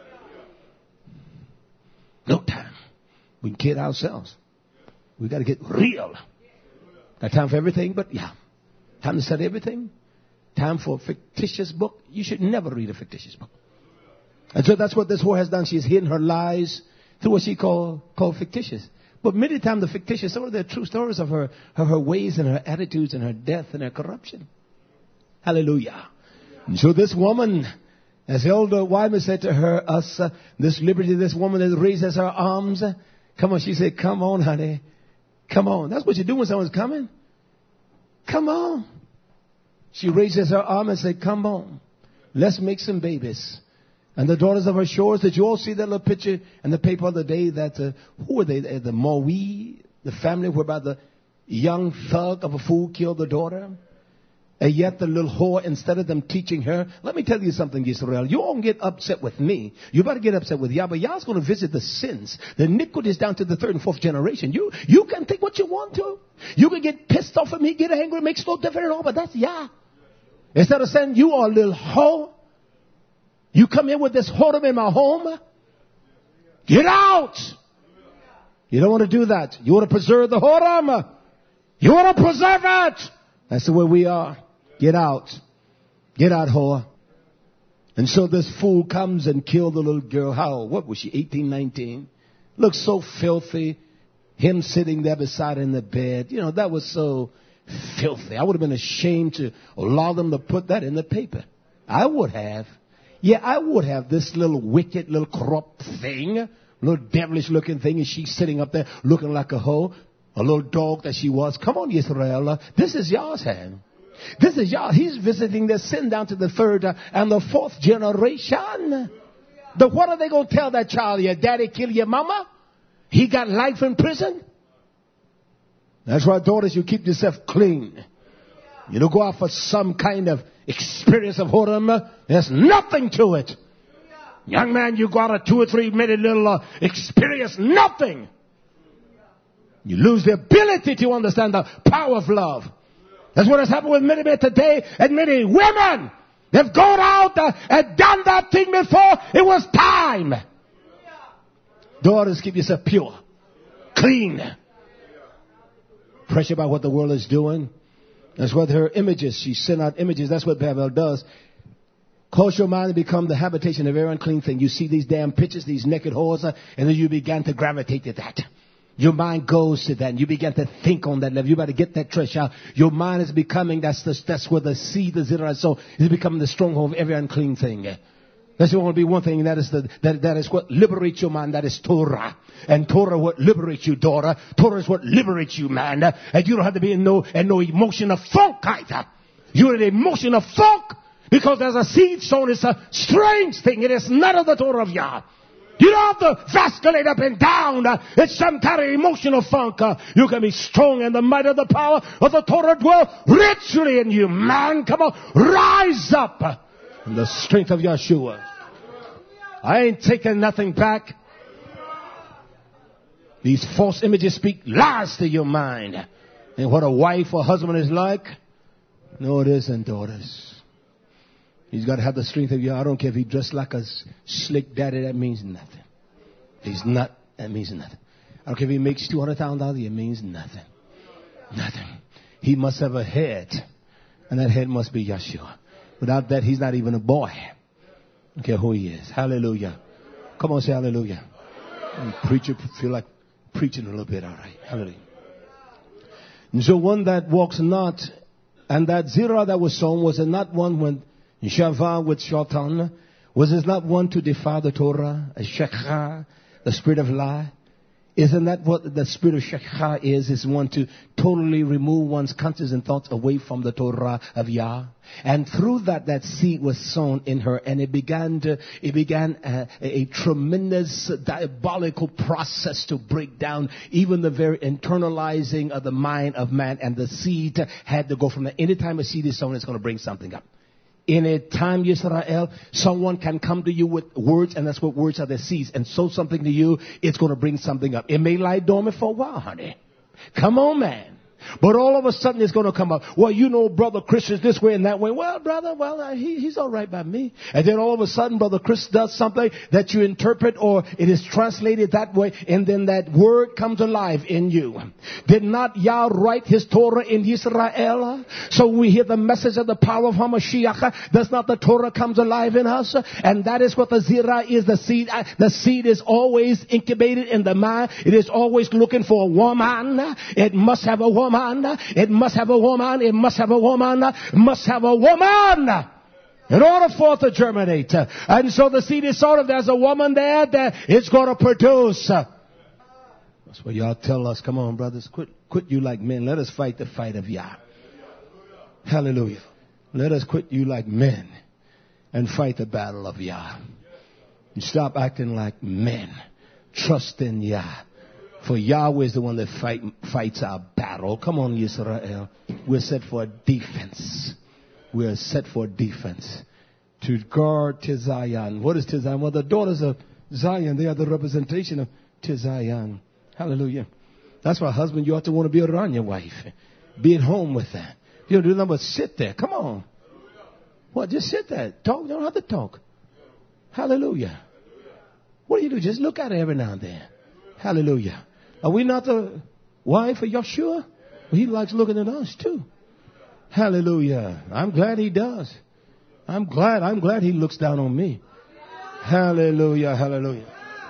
No time. We can kid ourselves. We got to get real. Got time for everything, but yeah. Time to study everything. Time for a fictitious book. You should never read a fictitious book. And so that's what this whore has done. She's hidden her lies through what she called called fictitious. But many times the fictitious, some of the true stories of her, of her ways and her attitudes and her death and her corruption. Hallelujah. And so this woman, as Elder Wyman said to her, us, uh, this liberty, this woman that raises her arms. Uh, come on, she said, come on, honey. Come on. That's what you do when someone's coming. Come on. She raises her arm and said, come on. Let's make some babies. And the daughters of her shores, did you all see that little picture in the paper of the day that, uh, who were they? The Maui, the family whereby the young thug of a fool killed the daughter. And yet the little whore, instead of them teaching her, let me tell you something, Israel. You won't get upset with me. You better get upset with Yah. But Yah's going to visit the sins, the iniquities down to the third and fourth generation. You, you can think what you want to. You can get pissed off at me, get angry, it makes no difference at all. But that's Yah. Instead of saying, you are a little whore, you come in with this whoredom in my home, get out. You don't want to do that. You want to preserve the whoredom. You want to preserve it. That's the way we are. Get out. Get out, whore. And so this fool comes and killed the little girl. How? What was she? eighteen, nineteen. Looks so filthy. Him sitting there beside her in the bed. You know, that was so filthy. I would have been ashamed to allow them to put that in the paper. I would have. Yeah, I would have. This little wicked, little corrupt thing, little devilish looking thing, and she's sitting up there looking like a hoe, a little dog that she was. Come on, Israel. This is Yah's hand. This is Yah. He's visiting their sin down to the third uh, and the fourth generation. The, what are they going to tell that child? Your daddy killed your mama? He got life in prison? That's why, daughters, you keep yourself clean. You don't go out for some kind of experience of whoredom. There's nothing to it. Young man, you got a two or three minute little uh, experience. Nothing. You lose the ability to understand the power of love. That's what has happened with many men today and many women. They've gone out uh, and done that thing before. It was time. Daughters, keep yourself pure, clean. Pressure about what the world is doing. That's what her images, she sent out images. That's what Babel does. Cause your mind to become the habitation of every unclean thing. You see these damn pictures, these naked whores, uh, and then you begin to gravitate to that. Your mind goes to that, and you begin to think on that level. You better get that trash out. Your mind is becoming, that's the, that's where the seed is in. So it's becoming the stronghold of every unclean thing. That's going to be one thing, and that is the, that, that is what liberates your mind. That is Torah. And Torah what liberates you, daughter. Torah is what liberates you, man. And you don't have to be in no, in no emotion of funk either. You're in an emotion of funk because there's a seed sown. It's a strange thing. It is none of the Torah of Yah. You don't have to vasculate up and down. It's some kind of emotional funk. You can be strong in the might of the power of the Torah dwell richly in you, man. Come on, rise up in the strength of Yeshua. I ain't taking nothing back. These false images speak lies to your mind. And what a wife or husband is like, No, it isn't, daughters. He's got to have the strength of Yah. I don't care if he dressed like a slick daddy. That means nothing. He's not. That means nothing. I don't care if he makes two hundred thousand dollars. It means nothing. Nothing. He must have a head. And that head must be Yeshua. Without that, he's not even a boy. I don't care who he is. Hallelujah. Come on, say hallelujah. And preacher feel like preaching a little bit. All right. Hallelujah. And so one that walks not, and that zirah that was sown, was it not one when Shavah with Shaitan? Was it not one to defy the Torah? A shekha, the spirit of lie? Isn't that what the spirit of shekha is? Is one to totally remove one's conscience and thoughts away from the Torah of Yah. And through that, that seed was sown in her, and it began to, it began a, a tremendous diabolical process to break down even the very internalizing of the mind of man. And the seed had to go from there. Anytime a seed is sown, it's going to bring something up. In a time, Yisrael, someone can come to you with words, and that's what words are, the seeds, and sow something to you. It's going to bring something up. It may lie dormant for a while, honey. Come on, man. But all of a sudden it's going to come up. Well, you know, brother Chris is this way and that way. Well, brother, well, uh, he, he's all right by me. And then all of a sudden, brother Chris does something that you interpret, or it is translated that way, and then that word comes alive in you. Did not Yah write his Torah in Israel? So we hear the message of the power of HaMashiach. Does not the Torah comes alive in us? And that is what the zirah is, the seed. The seed is always incubated in the mind. It is always looking for a woman. It must have a woman. It must have a woman. It must have a woman. It must have a woman in order for it to germinate. And so the seed is sown. If there's a woman there, that it's going to produce. That's what y'all tell us. Come on, brothers. Quit, quit you like men. Let us fight the fight of Yah. Hallelujah. Let us quit you like men and fight the battle of Yah. And stop acting like men. Trust in Yah. For Yahweh is the one that fight, fights our battle. Come on, Yisrael. We're set for a defense. We're set for defense. To guard Tizayan. What is Tizayan? Well, the daughters of Zion, they are the representation of Tizayan. Hallelujah. That's why, husband, you ought to want to be around your wife. Be at home with her. You don't do nothing but sit there. Come on. What? Just sit there. Talk. You don't have to talk. Hallelujah. What do you do? Just look at her every now and then. Hallelujah. Are we not the wife of Yeshua? Well, he likes looking at us too. Hallelujah. I'm glad he does. I'm glad. I'm glad he looks down on me. Hallelujah. Hallelujah.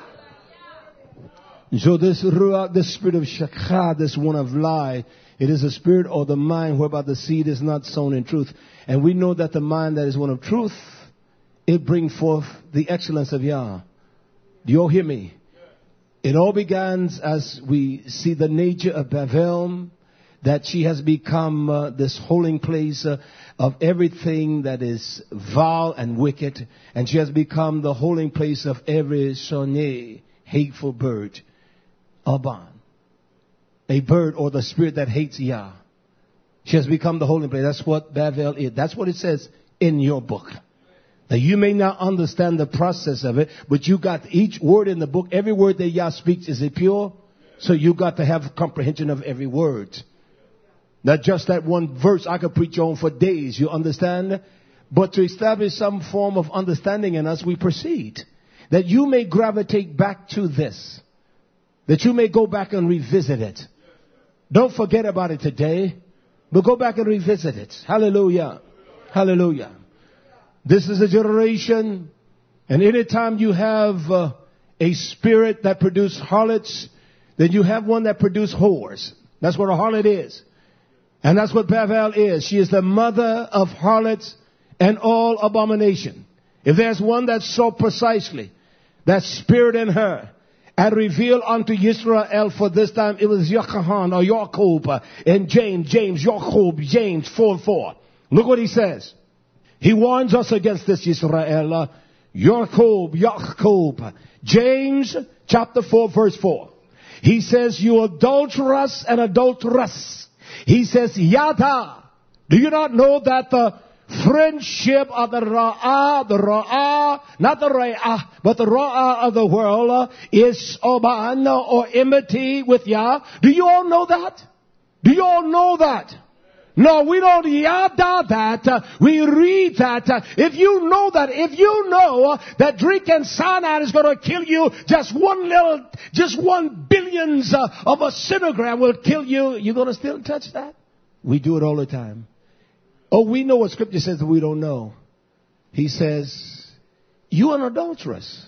So this ruach, this spirit of shakha, this one of lie, it is a spirit or the mind whereby the seed is not sown in truth. And we know that the mind that is one of truth, it brings forth the excellence of Yah. Do you all hear me? It all begins as we see the nature of Bavel, that she has become uh, this holding place uh, of everything that is vile and wicked. And she has become the holding place of every shoneh, hateful bird. Aban. A bird or the spirit that hates Yah. She has become the holding place. That's what Bavel is. That's what it says in your book. Now, you may not understand the process of it, but you got each word in the book. Every word that Yah speaks, is it pure? So you got to have comprehension of every word. Not just that one verse I could preach on for days, you understand? But to establish some form of understanding in us, we proceed. That you may gravitate back to this. That you may go back and revisit it. Don't forget about it today, but go back and revisit it. Hallelujah. Hallelujah. This is a generation, and anytime you have uh, a spirit that produces harlots, then you have one that produces whores. That's what a harlot is. And that's what Bavel is. She is the mother of harlots and all abomination. If there's one that saw precisely that spirit in her and revealed unto Israel for this time, it was Yochanan or Jacob uh, and James, James, Jacob, James four four. Look what he says. He warns us against this, Israel. Uh, Jacob, Jacob. James chapter four verse four. He says, you adulterous and adulteress. He says, Yada. Do you not know that the friendship of the Ra'ah, the Ra'ah, not the Ra'ah, but the Ra'ah of the world uh, is Oban or enmity with Yah? Do you all know that? Do you all know that? No, we don't yada that. Uh, we read that. Uh, if you know that, if you know uh, that drinking cyanide is going to kill you, just one little, just one billions uh, of a centigram will kill you, you're going to still touch that? We do it all the time. Oh, we know what Scripture says that we don't know. He says, you an adulteress.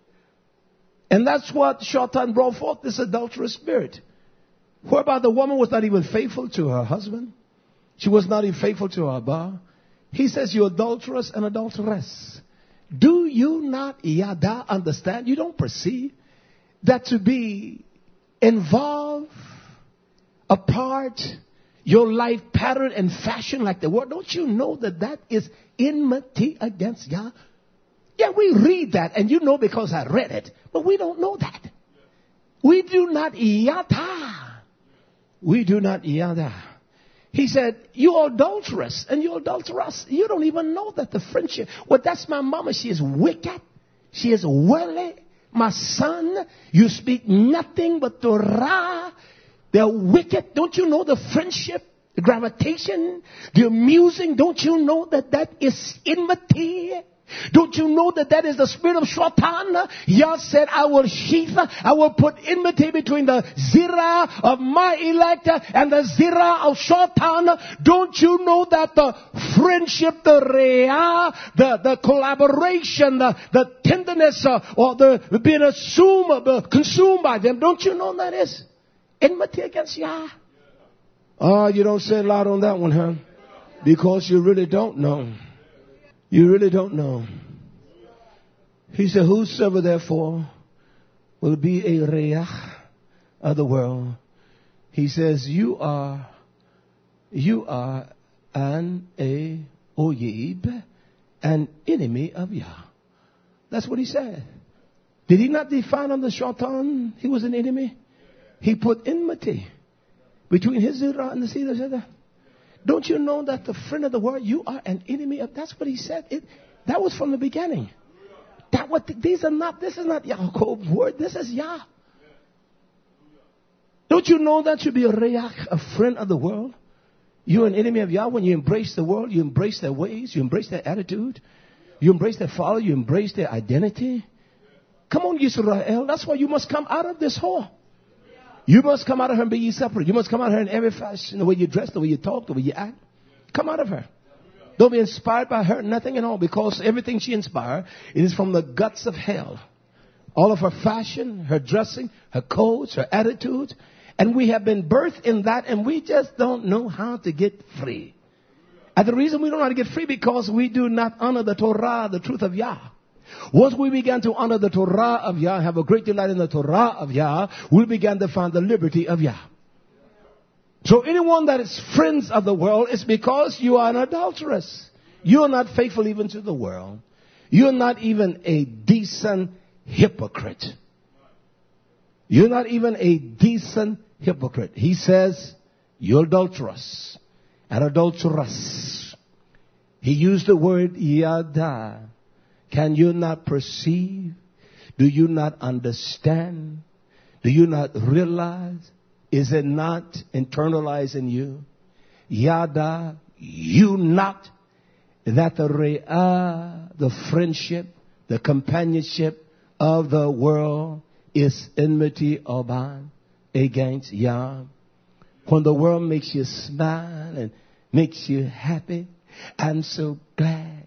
And that's what Shaitan brought forth, this adulterous spirit. Whereby the woman was not even faithful to her husband. She was not even faithful to her Abba. He says, you adulteress and adulteress. Do you not yada understand? You don't perceive that to be involved, a part, your life pattern and fashion like the world. Don't you know that that is enmity against Yah? Yeah, we read that and you know because I read it. But we don't know that. We do not yada. We do not yada. He said, you adulteress and you adulteress. You don't even know that the friendship. Well, that's my mama. She is wicked. She is worldly. My son, you speak nothing but Torah. They're wicked. Don't you know the friendship, the gravitation, the amusing? Don't you know that that is enmity? Don't you know that that is the spirit of Shaitan? Yah said, I will sheath, I will put enmity between the zirah of my elect and the zirah of Shaitan. Don't you know that the friendship, the re'ah, the, the collaboration, the, the tenderness, uh, or the being assumed, uh, consumed by them, don't you know that is enmity against Yah? Oh, you don't say a lot on that one, huh? Because you really don't know. You really don't know. He said, whosoever therefore will be a re'ah of the world. He says, you are, you are an a oyib, an enemy of Yah. That's what he said. Did he not define on the Shaitan he was an enemy? He put enmity between his zirah and the seed of Zerah. Don't you know that the friend of the world, you are an enemy of? That's what he said. It, that was from the beginning. That what these are not. This is not Yaakov's word. This is Yah. Don't you know that you be a re'ah, a friend of the world? You're an enemy of Yah when you embrace the world. You embrace their ways. You embrace their attitude. You embrace their follow. You embrace their identity. Come on, Yisrael. That's why you must come out of this hole. You must come out of her and be ye separate. You must come out of her in every fashion, the way you dress, the way you talk, the way you act. Come out of her. Don't be inspired by her, nothing at all, because everything she inspired is from the guts of hell. All of her fashion, her dressing, her codes, her attitude. And we have been birthed in that, and we just don't know how to get free. And the reason we don't know how to get free because we do not honor the Torah, the truth of Yah. Once we began to honor the Torah of Yah, have a great delight in the Torah of Yah, we began to find the liberty of Yah. So anyone that is friends of the world is because you are an adulteress. You are not faithful even to the world. You're not even a decent hypocrite. You're not even a decent hypocrite. He says, you're adulterous and adulteress. He used the word yada. Can you not perceive? Do you not understand? Do you not realize? Is it not internalized in you? Yada, you not that the re'ah, the friendship, the companionship of the world is enmity oban against Yah. When the world makes you smile and makes you happy, I'm so glad.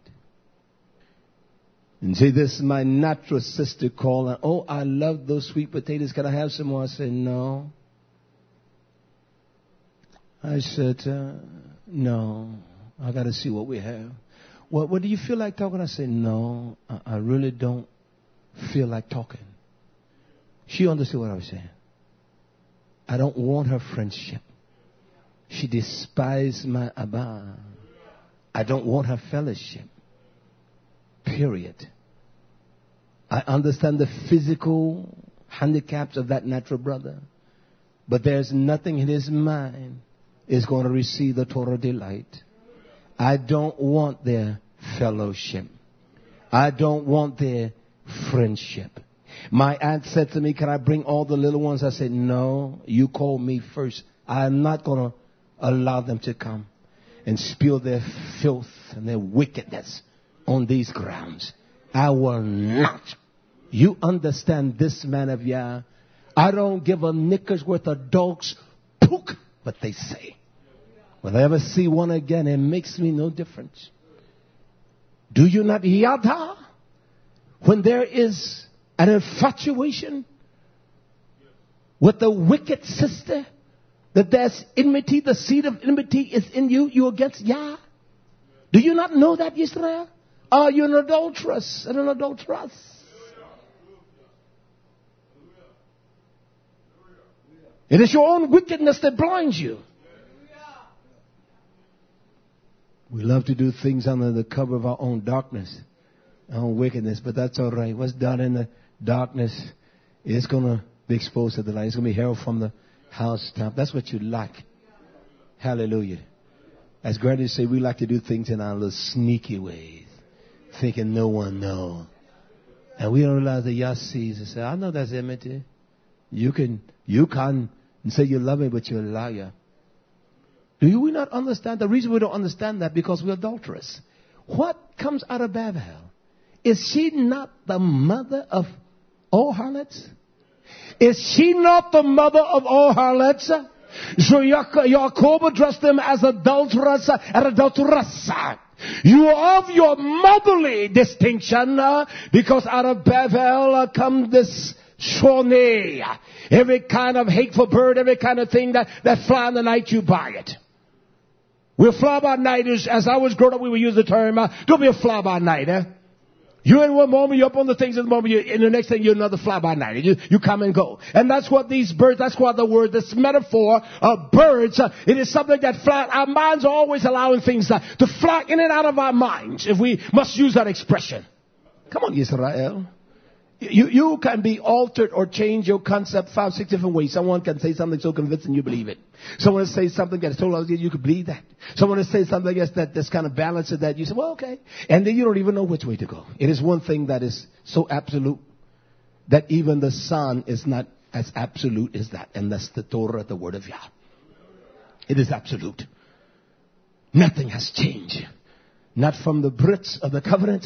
And say, this is my natural sister calling. Oh, I love those sweet potatoes. Can I have some more? I said, no. I said, uh, no. I got to see what we have. What, what do you feel like talking? I said, no, I, I really don't feel like talking. She understood what I was saying. I don't want her friendship. She despised my Abba. I don't want her fellowship. Period. I understand the physical handicaps of that natural brother. But there's nothing in his mind is going to receive the Torah delight. I don't want their fellowship. I don't want their friendship. My aunt said to me, can I bring all the little ones? I said, no, you call me first. I'm not going to allow them to come. and spill their filth and their wickedness on these grounds. I will not. You understand this, man of Yah? I don't give a knicker's worth of dog's pook, but they say. When I ever see one again, it makes me no difference. Do you not yada when there is an infatuation with the wicked sister, that there's enmity, the seed of enmity is in you, you against Yah? Do you not know that, Israel? Are you an adulteress and an adulteress? It is your own wickedness that blinds you. We love to do things under the cover of our own darkness, our own wickedness, but that's all right. What's done in the darkness is going to be exposed to the light. It's going to be heralded from the housetop. That's what you like. Hallelujah. As Granny say, we like to do things in our little sneaky ways, thinking no one knows. And we don't realize that Yah sees and say, I know that's enmity. You can, you can say you love me, but you're a liar. Do you we not understand? The reason we don't understand that because we're adulterous. What comes out of Babel? Is she not the mother of all harlots? Is she not the mother of all harlots? So Jacob addressed them as adulteress and adulteress. You are of your motherly distinction uh, because out of Babel uh, come this shoneh. Every kind of hateful bird, every kind of thing that, that fly in the night, you buy it. We're fly-by-nighters. As I was growing up, we would use the term, uh, don't be a fly-by-nighter. You're in one moment, you're up on the things in the moment, you're, in the next thing, you're another fly-by-nighter. You, you come and go. And that's what these birds, that's why the word, this metaphor of birds, uh, it is something that fly, our minds are always allowing things uh, to fly in and out of our minds, if we must use that expression. Come on, Israel. You, you can be altered or change your concept five, six different ways. Someone can say something so convincing you believe it. Someone can say something that's so lousy you can believe that. Someone can say something that's, that, that's kind of balanced that you say, well, okay. And then you don't even know which way to go. It is one thing that is so absolute that even the sun is not as absolute as that. And that's the Torah, the word of Yah. It is absolute. Nothing has changed. Not from the Brits of the covenant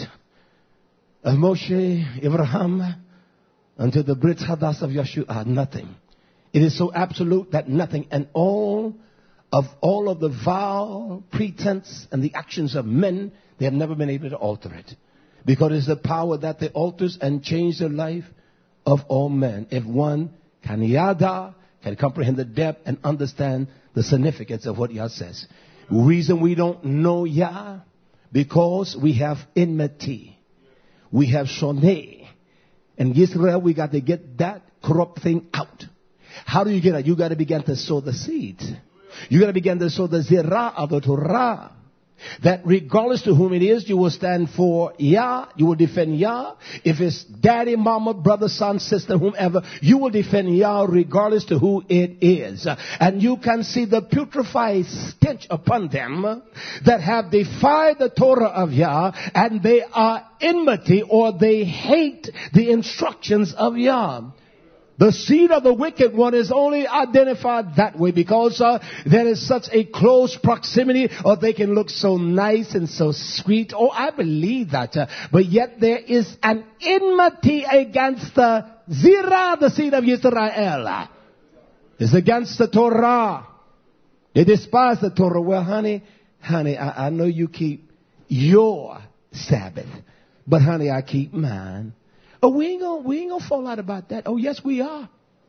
of Moshe, Abraham, until the Brit Hadass of Yeshua, nothing. It is so absolute that nothing, and all of all of the vile pretense and the actions of men, they have never been able to alter it. Because it's the power that they alters and change the life of all men. If one can yada, can comprehend the depth and understand the significance of what Yah says. Reason we don't know Yah, because we have enmity. We have shoneh. And Israel, we got to get that corrupt thing out. How do you get it? You got to begin to sow the seeds. You got to begin to sow the zirah of the Torah. That regardless to whom it is, you will stand for Yah. You will defend Yah. If it's daddy, mama, brother, son, sister, whomever, you will defend Yah regardless to who it is. And you can see the putrefied stench upon them that have defied the Torah of Yah, and they are enmity or they hate the instructions of Yah. The seed of the wicked one is only identified that way because uh, there is such a close proximity, or they can look so nice and so sweet. Oh, I believe that. Uh, but yet there is an enmity against the Zirah, the seed of Israel. It's against the Torah. They despise the Torah. Well, honey, honey, I, I know you keep your Sabbath, but honey, I keep mine. Oh, we ain't gonna, we ain't gonna fall out about that. Oh, yes, we are.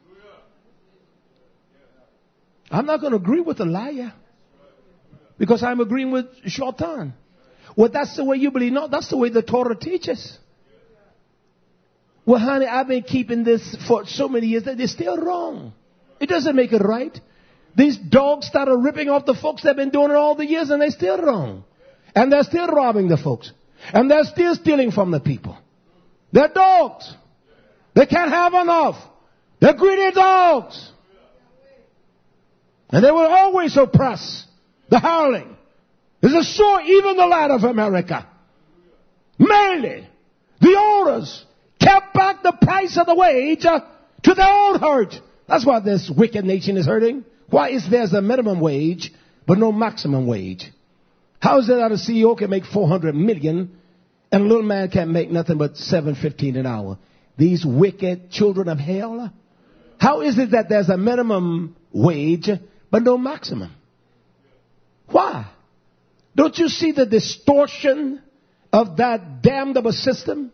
I'm not gonna agree with a liar because I'm agreeing with Shaitan. Well, that's the way you believe. No, that's the way the Torah teaches. Well, honey, I've been keeping this for so many years that it's still wrong. It doesn't make it right. These dogs started ripping off the folks that have been doing it all the years, and they're still wrong. And they're still robbing the folks. And they're still stealing from the people. They're dogs. They can't have enough. They're greedy dogs. And they will always oppress the hireling. This is sure even the land of America. Mainly, the owners kept back the price of the wage uh, to their own hurt. That's why this wicked nation is hurting. Why is there's a minimum wage, but no maximum wage? How is it that a C E O can make four hundred million and a little man can't make nothing but seven fifteen an hour? These wicked children of hell. How is it that there's a minimum wage but no maximum? Why? Don't you see the distortion of that damned of a system?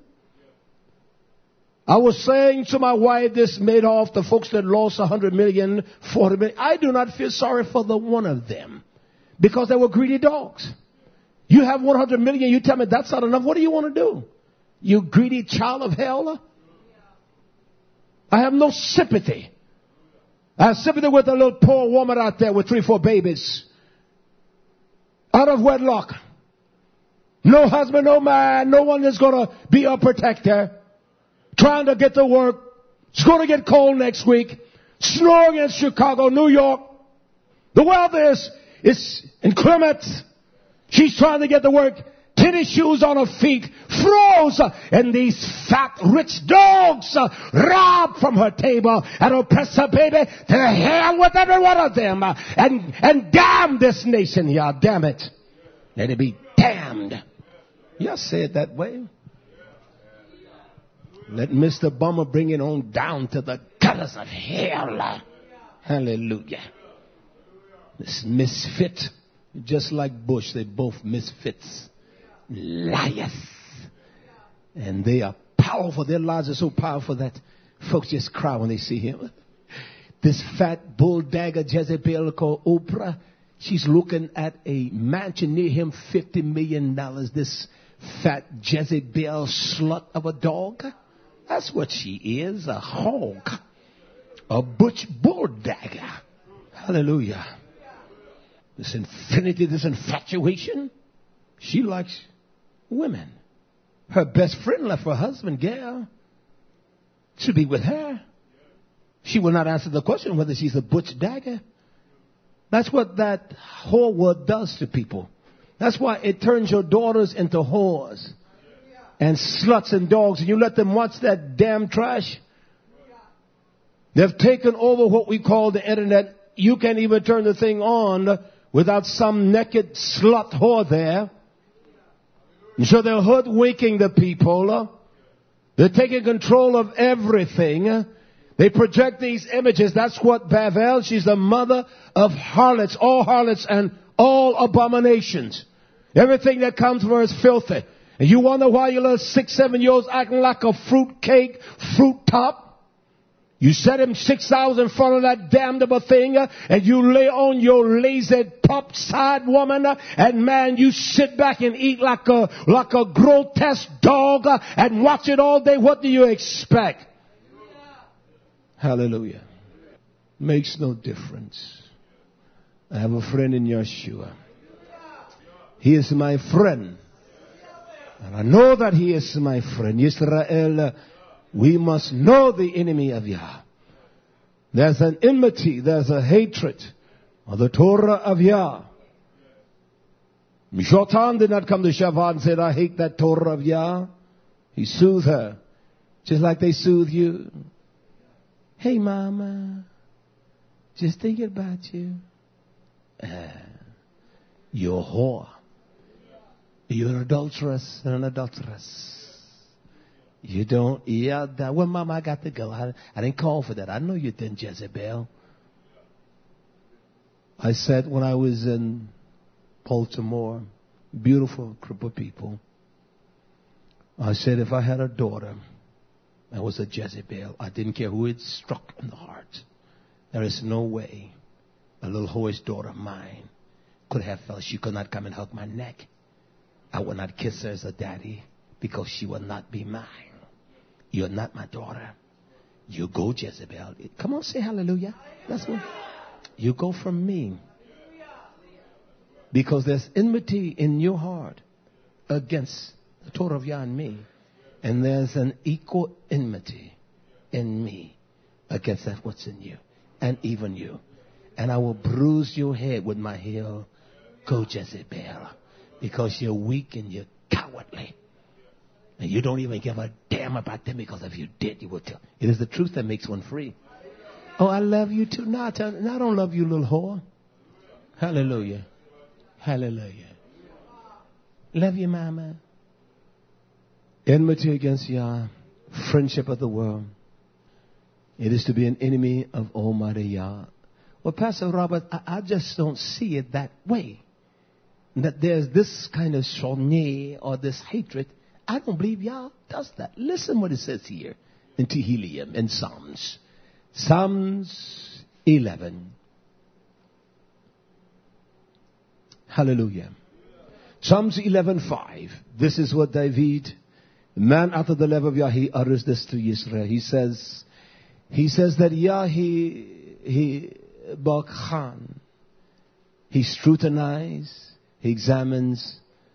I was saying to my wife, this Madoff, the folks that lost one hundred million, forty million, I do not feel sorry for the one of them because they were greedy dogs. You have one hundred million, you tell me that's not enough. What do you want to do? You greedy child of hell? I have no sympathy. I have sympathy with a little poor woman out there with three, four babies. Out of wedlock. No husband, no man, no one is going to be a protector. Trying to get to work. It's going to get cold next week. Snowing in Chicago, New York. The weather is, is inclement. She's trying to get to work. Tennis shoes on her feet. Froze. And these fat, rich dogs uh, rob from her table and oppress her baby. To hell with every one of them. Uh, and, and damn this nation here. Damn it. Let it be damned. You say it that way. Let Mister Bummer bring it on down to the gutters of hell. Hallelujah. This misfit, just like Bush, they both misfits. Liars. And they are powerful. Their lives are so powerful that folks just cry when they see him. This fat bull dagger Jezebel called Oprah, she's looking at a mansion near him, fifty million dollars. This fat Jezebel slut of a dog. That's what she is, a hog, a butch bull dagger. Hallelujah. This infinity, this infatuation, she likes women. Her best friend left her husband, Gail, to be with her. She will not answer the question whether she's a butch dagger. That's what that whore word does to people. That's why it turns your daughters into whores and sluts and dogs, and you let them watch that damn trash. They've taken over what we call the internet. You can't even turn the thing on without some naked slut whore there. And so they're hoodwinking the people. They're taking control of everything. They project these images. That's what Bavel, she's the mother of harlots, all harlots and all abominations. Everything that comes from her is filthy. And you wonder why your little six, seven year olds acting like a fruit cake, fruit top. You set him six hours in front of that damned of a thing, uh, and you lay on your lazy pop side woman, uh, and man, you sit back and eat like a, like a grotesque dog, uh, and watch it all day. What do you expect? Hallelujah. Makes no difference. I have a friend in Yeshua. He is my friend. And I know that he is my friend. Israel, we must know the enemy of Yah. There's an enmity, there's a hatred of the Torah of Yah. Mishotan did not come to Shavah and said, I hate that Torah of Yah. He soothed her, just like they soothe you. Hey, mama, just thinking about you. Uh, you're a whore. You're an adulteress and an adulteress. You don't, yeah, that, well, mama, I got to go. I, I didn't call for that. I know you didn't, Jezebel. I said when I was in Baltimore, beautiful group of people. I said if I had a daughter that was a Jezebel, I didn't care who it struck in the heart. There is no way a little whore's daughter of mine could have felt she could not come and hug my neck. I would not kiss her as a daddy because she will not be mine. You're not my daughter. You go, Jezebel. Come on, say hallelujah. That's what. You go from me. Because there's enmity in your heart against the Torah of Yah and me. And there's an equal enmity in me against that what's in you. And even you. And I will bruise your head with my heel. Go, Jezebel. Because you're weak and you're cowardly. And you don't even give a damn about them, because if you did, you would tell. It is the truth that makes one free. Oh, I love you too. No, I, tell, no, I don't love you, little whore. Hallelujah. Hallelujah. Love your mama. Enmity against Yah. Friendship of the world. It is to be an enemy of Almighty Yah. Well, Pastor Robert, I, I just don't see it that way. That there's this kind of shoneh or this hatred. I don't believe Yah does that. Listen what it says here in Tehillim, in Psalms. Psalms eleven. Hallelujah. Psalms eleven five. This is what David, man after the love of Yah, he utters this to Israel. He says, he says that Yah, he, he, Bakhan, he scrutinizes, he examines.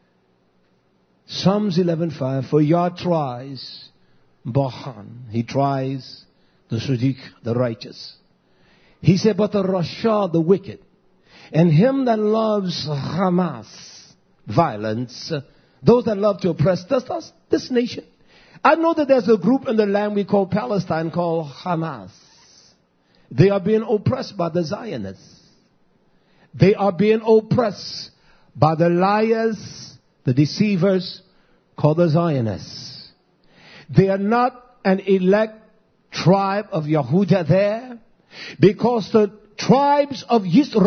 Psalms eleven five. For Yah tries Bakhan. He tries the Sadiq, the righteous. He said, but the Rasha, the wicked, and him that loves Hamas, violence, those that love to oppress, does this, this nation. I know that there's a group in the land we call Palestine called Hamas. They are being oppressed by the Zionists. They are being oppressed by the liars, the deceivers, called the Zionists. They are not an elect tribe of Yehudah there, because the tribes of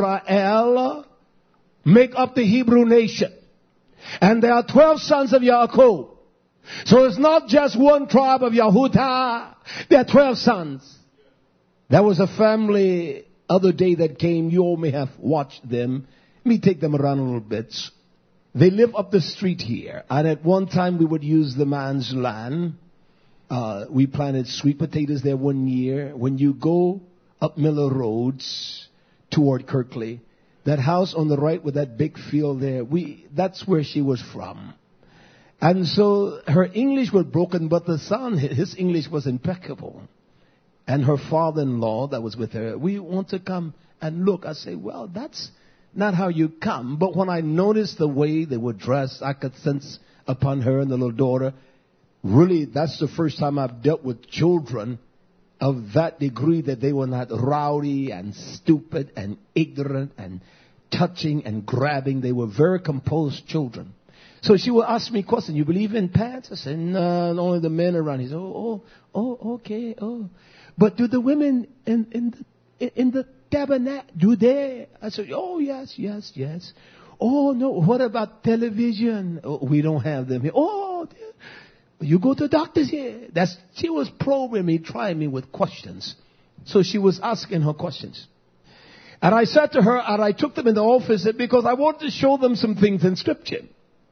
Israel make up the Hebrew nation. And there are twelve sons of Yaakov. So it's not just one tribe of Yehudah. There are twelve sons. There was a family other day that came. You all may have watched them. Let me take them around a little bit. They live up the street here. And at one time we would use the man's land. Uh, we planted sweet potatoes there one year. When you go up Miller Roads toward Kirkley, that house on the right with that big field there, we that's where she was from. And so her English was broken, but the son, his English was impeccable. And her father-in-law that was with her, we want to come and look. I say, well, that's not how you come. But when I noticed the way they were dressed, I could sense upon her and the little daughter, really, that's the first time I've dealt with children of that degree, that they were not rowdy and stupid and ignorant and touching and grabbing. They were very composed children. So she would ask me questions. You believe in pants? I said, no, only the men around. He said, oh, oh, oh, okay, oh. But do the women in, in the, in the tabernacle, do they? I said, oh, yes, yes, yes. Oh, no, what about television? Oh, we don't have them here. Oh, you go to doctors here. That's, she was probing me, trying me with questions. So she was asking her questions. And I said to her, and I took them in the office because I wanted to show them some things in Scripture.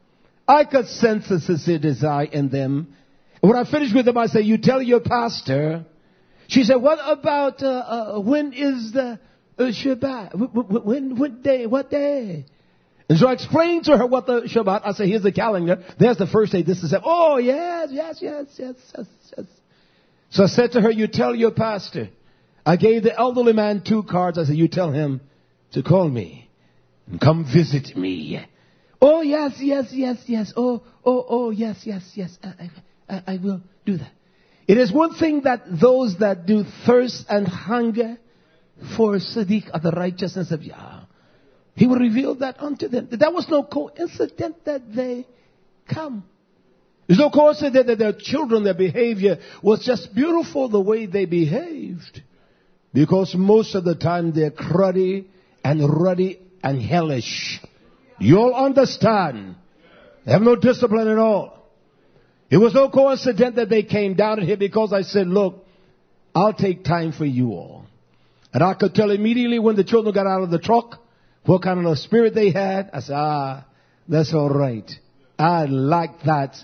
I could sense a sincere desire in them. And when I finished with them, I said, you tell your pastor. She said, what about, uh, uh, when is the uh, Shabbat? When, when, what day, what day? And so I explained to her what the Shabbat. I said, here's the calendar. There's the first day. This is it. Oh, yes, yes, yes, yes, yes, yes. So I said to her, you tell your pastor. I gave the elderly man two cards. I said, you tell him to call me and come visit me. Oh, yes, yes, yes, yes. Oh, oh, oh, yes, yes, yes. I, I, I will do that. It is one thing that those that do thirst and hunger for Sadiq are the righteousness of Yah. He will reveal that unto them. That was no coincidence that they come. There's no coincidence that their children, their behavior was just beautiful the way they behaved. Because most of the time they're cruddy and ruddy and hellish. You all understand. They have no discipline at all. It was no coincidence that they came down here because I said, look, I'll take time for you all. And I could tell immediately when the children got out of the truck what kind of a spirit they had. I said, ah, that's all right. I like that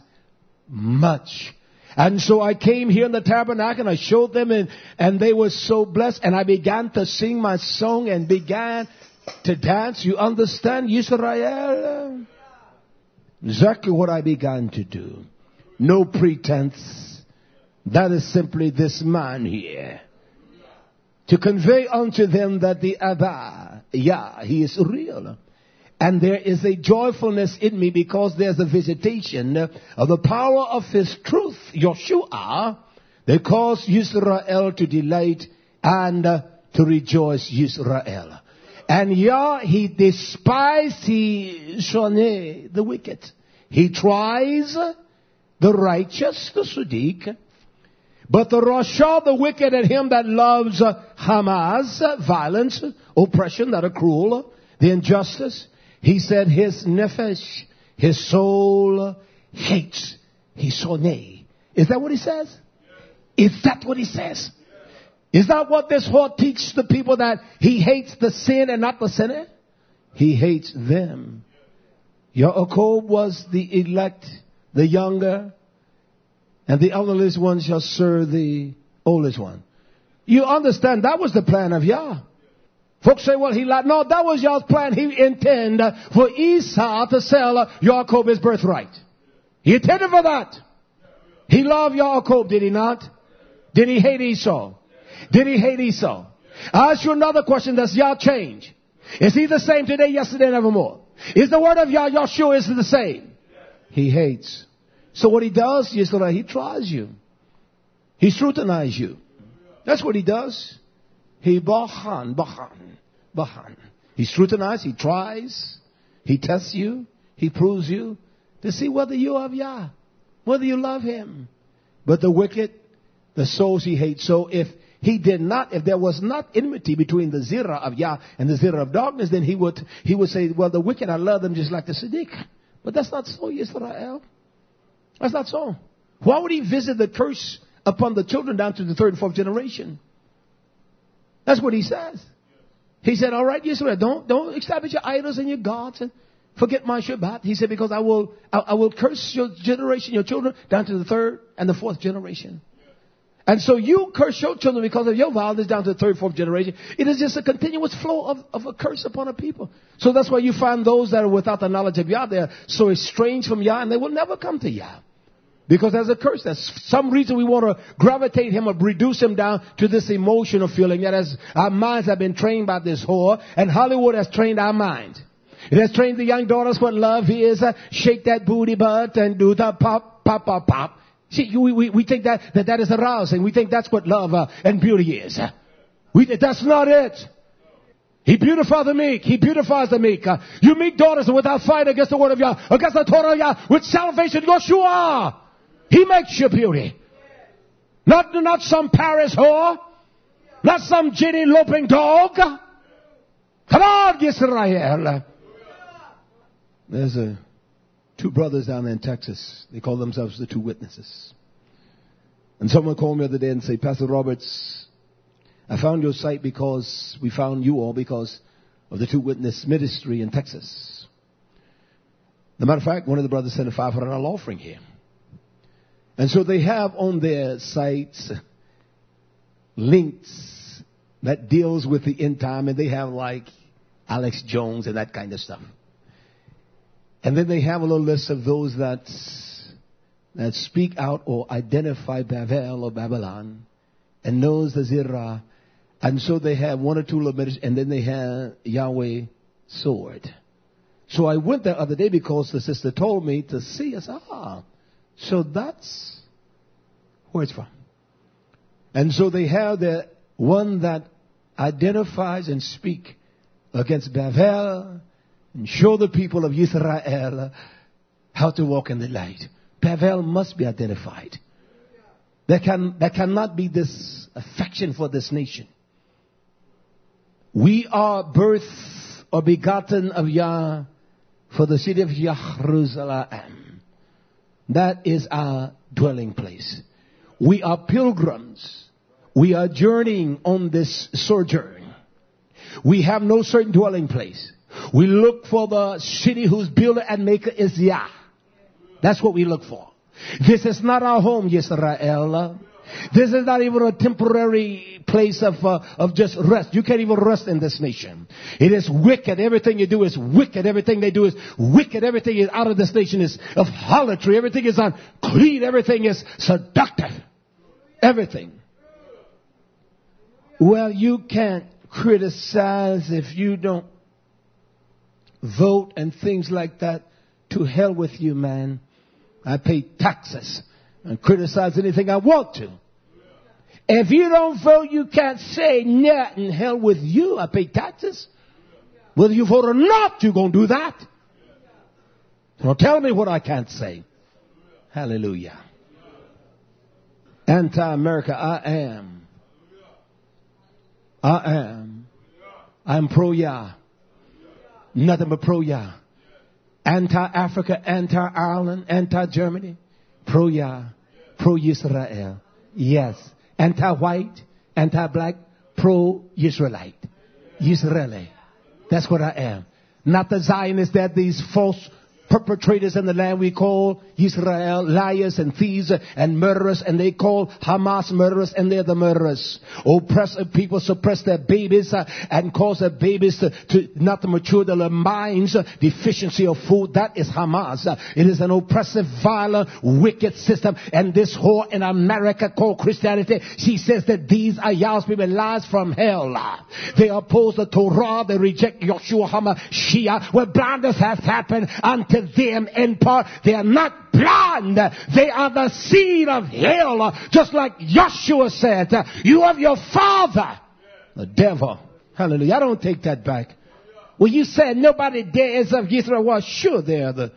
much. And so I came here in the tabernacle and I showed them, and, and they were so blessed. And I began to sing my song and began to dance. You understand, Israel? Exactly what I began to do. No pretense. That is simply this man here. To convey unto them that the Abba, Yah, he is real. And there is a joyfulness in me because there's a visitation of the power of his truth, Yeshua, that caused Israel to delight and uh, to rejoice, Israel. And Yah, he despised, he shoneh, the wicked. He tries the righteous, the Siddiq. But the Rasha, the wicked, and him that loves uh, Hamas, uh, violence, oppression that are cruel, the injustice, he said his nefesh, his soul hates. He sonay. Is that what he says? Is that what he says? Is that what this whore teaches the people, that he hates the sin and not the sinner? He hates them. Yaakov was the elect, the younger, and the elderless one shall serve the oldest one. You understand, that was the plan of Yah. Folks say, well, he lied. No, that was Yah's plan. He intended for Esau to sell Yaakov his birthright. He intended for that. He loved Yaakov, did he not? Did he hate Esau? Did he hate Esau? I ask you another question. Does Yah change? Is he the same today, yesterday, and evermore? Is the word of Yah, Yahshua, is the same? He hates. So what he does, he tries you. He scrutinizes you. That's what he does. He bahan, bahan, bahan. He scrutinizes, he tries, he tests you, he proves you to see whether you are of Yah, whether you love him. But the wicked, the souls he hates. So if he did not, if there was not enmity between the zirah of Yah and the zirah of darkness, then he would, he would say, well, the wicked, I love them just like the Siddiq. But that's not so, Yisrael. That's not so. Why would he visit the curse upon the children down to the third and fourth generation? That's what he says. He said, all right, Yisrael, don't, don't establish your idols and your gods and forget my Shabbat. He said, because I will, I, I will curse your generation, your children, down to the third and the fourth generation. And so you curse your children because of your violence down to the third, fourth generation. It is just a continuous flow of, of a curse upon a people. So that's why you find those that are without the knowledge of Yah, they're so estranged from Yah, and they will never come to Yah. Because there's a curse. There's some reason we want to gravitate him or reduce him down to this emotional feeling. That as our minds have been trained by this whore, and Hollywood has trained our mind. It has trained the young daughters what love is. Uh, shake that booty butt and do the pop, pop, pop, pop. See, we, we, we think that, that that is arousing. We think that's what love uh, and beauty is. We, that's not it. He beautifies the meek. He beautifies the meek. Uh, you meek daughters without fight against the word of Yah, against the Torah of Yah, with salvation, Yeshua. He makes you beauty. Not, not some Paris whore. Not some giddy loping dog. Come on, Yisrael. There's a, two brothers down there in Texas. They call themselves the Two Witnesses. And someone called me the other day and said, Pastor Roberts, I found your site because we found you all because of the Two Witness ministry in Texas. As a matter of fact, one of the brothers sent a five hundred dollars offering here. And so they have on their sites links that deals with the end time, and they have like Alex Jones and that kind of stuff. And then they have a little list of those that that speak out or identify Babel or Babylon and knows the Zirah. And so they have one or two little minutes, and then they have Yahweh sword. So I went there the other day because the sister told me to see. I said, ah, so that's where it's from. And so they have the one that identifies and speak against Babel and show the people of Israel how to walk in the light. Babel must be identified. There can, there cannot be this affection for this nation. We are birth or begotten of Yah for the city of Jerusalem. That is our dwelling place. We are pilgrims. We are journeying on this sojourn. We have no certain dwelling place. We look for the city whose builder and maker is Yah. That's what we look for. This is not our home, Yisrael. This is not even a temporary place of uh, of just rest. You can't even rest in this nation. It is wicked. Everything you do is wicked. Everything they do is wicked. Everything is out of this nation is of harlotry. Everything is unclean. Everything is seductive. Everything. Well, you can't criticize if you don't vote and things like that. To hell with you, man. I pay taxes and criticize anything I want to. If you don't vote, you can't say nothing. Hell with you. I pay taxes. Whether you vote or not, you're going to do that. Don't tell me what I can't say. Hallelujah. Anti-America, I am. I am. I'm pro-Yah. Nothing but pro-Yah. Anti-Africa, anti-Ireland, anti-Germany. Pro-Yah. Pro-Israel. Yes. Anti-white, anti-black, pro-Israelite. Israeli. That's what I am. Not the Zionists that these false perpetrators in the land we call Israel, liars and thieves and murderers, and they call Hamas murderers, and they're the murderers. Oppressive people suppress their babies uh, and cause their babies to, to not to mature their minds, uh, deficiency of food. That is Hamas. Uh, it is an oppressive, violent, wicked system. And this whore in America called Christianity, she says that these are Yah's people, lies from hell. They oppose the Torah, they reject Yeshua HaMashiach. Where blindness has happened unto them in part, they are not blind. They are the seed of hell. Just like Joshua said, you of your father, the devil. Hallelujah. I don't take that back. Well, you said nobody there is of Israel. Well, sure, they are the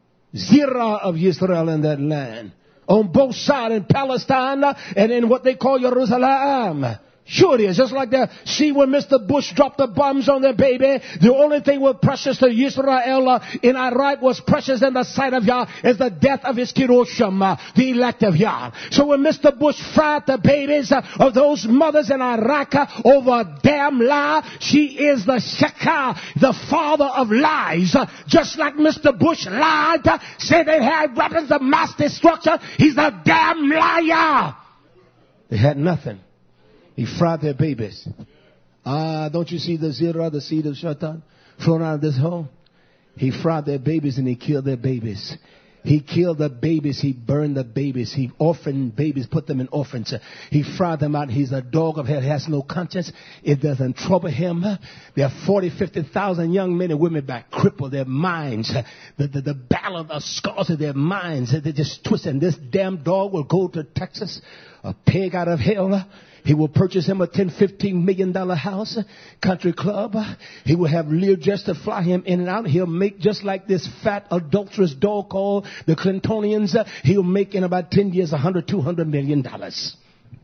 Zerah of Israel in that land. On both sides in Palestine and in what they call Jerusalem. Sure it is. Just like that. See, when Mister Bush dropped the bombs on their baby, the only thing was precious to Israel uh, in Iraq was precious in the sight of Yah is the death of his Kiroshim, uh, the elect of Yah. So when Mister Bush fried the babies uh, of those mothers in Iraq uh, over a damn lie, she is the Shekah, the father of lies. Uh, just like Mister Bush lied, uh, said they had weapons of mass destruction, he's a damn liar. They had nothing. He fried their babies. Ah, don't you see the Zerah, the seed of Shaitan, flown out of this hole? He fried their babies and he killed their babies. He killed the babies. He burned the babies. He orphaned babies, put them in orphans. He fried them out. He's a dog of hell. He has no conscience. It doesn't trouble him. There are forty, fifty thousand young men and women back crippled. Their minds, the, the, the battle of the scars of their minds, they just twist. And this damn dog will go to Texas, a pig out of hell. He will purchase him a ten, fifteen million dollar house, country club. He will have Learjets to fly him in and out. He'll make just like this fat, adulterous dog called the Clintonians. He'll make in about ten years a hundred, two hundred million dollars.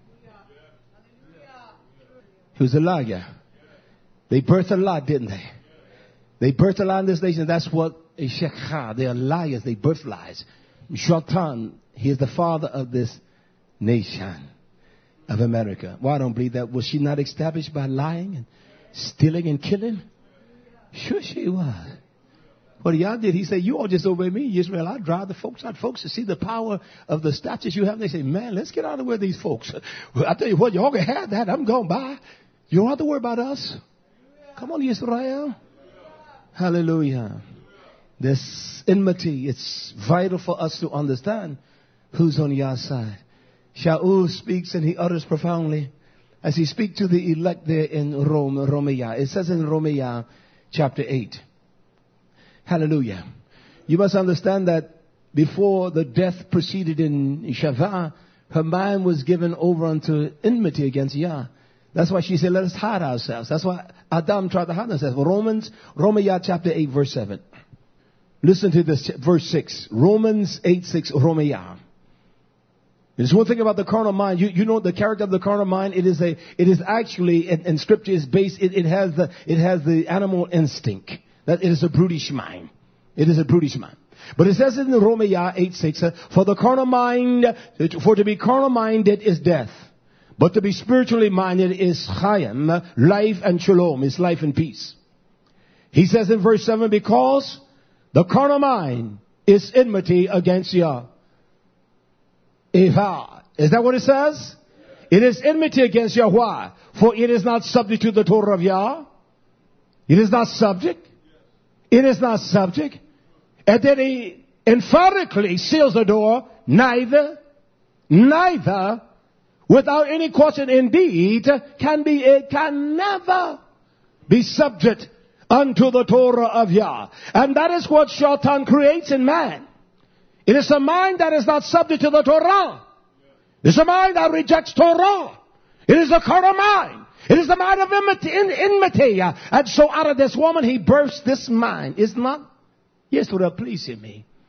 He was a liar. They birthed a lie, didn't they? They birthed a lie in this nation. That's what a Shekha. They are liars. They birth lies. Shaitan, he is the father of this nation of America. Well, I don't believe that. Was she not established by lying and stealing and killing? Sure she was. What y'all did, he said, you all just obey me, Israel. I drive the folks out. Folks to see the power of the statutes you have. They say, man, let's get out of the way of these folks. Well, I tell you what, y'all can have that. I'm going by. You don't have to worry about us. Come on, Israel. Hallelujah. This enmity, it's vital for us to understand who's on your side. Shaul speaks and he utters profoundly as he speaks to the elect there in Rome, Romea. It says in Romea chapter eight. Hallelujah. You must understand that before the death proceeded in Shavah, her mind was given over unto enmity against Yah. That's why she said, let us hide ourselves. That's why Adam tried to hide himself. Romans, Romea chapter eight verse seven. Listen to this, verse six. Romans eight six, Romea. There's one thing about the carnal mind. You, you know the character of the carnal mind. It is a, it is actually, and, and scripture is based, it, it has the, it has the animal instinct. That it is a brutish mind. It is a brutish mind. But it says in the Romans eight six, for the carnal mind, for to be carnal minded is death. But to be spiritually minded is chayim, life and shalom, is life and peace. He says in verse seven, because the carnal mind is enmity against Yah. Eva. Is that what it says? It is enmity against Yahweh. For it is not subject to the Torah of Yah. It is not subject. It is not subject. And then he emphatically seals the door. Neither, neither, without any question indeed, can be, it can never be subject unto the Torah of Yah. And that is what Shaitan creates in man. It is a mind that is not subject to the Torah. It is a mind that rejects Torah. It is a carnal mind. It is the mind of enmity. enmity. And so out of this woman, he births this mind. It's not Yeshua pleasing me.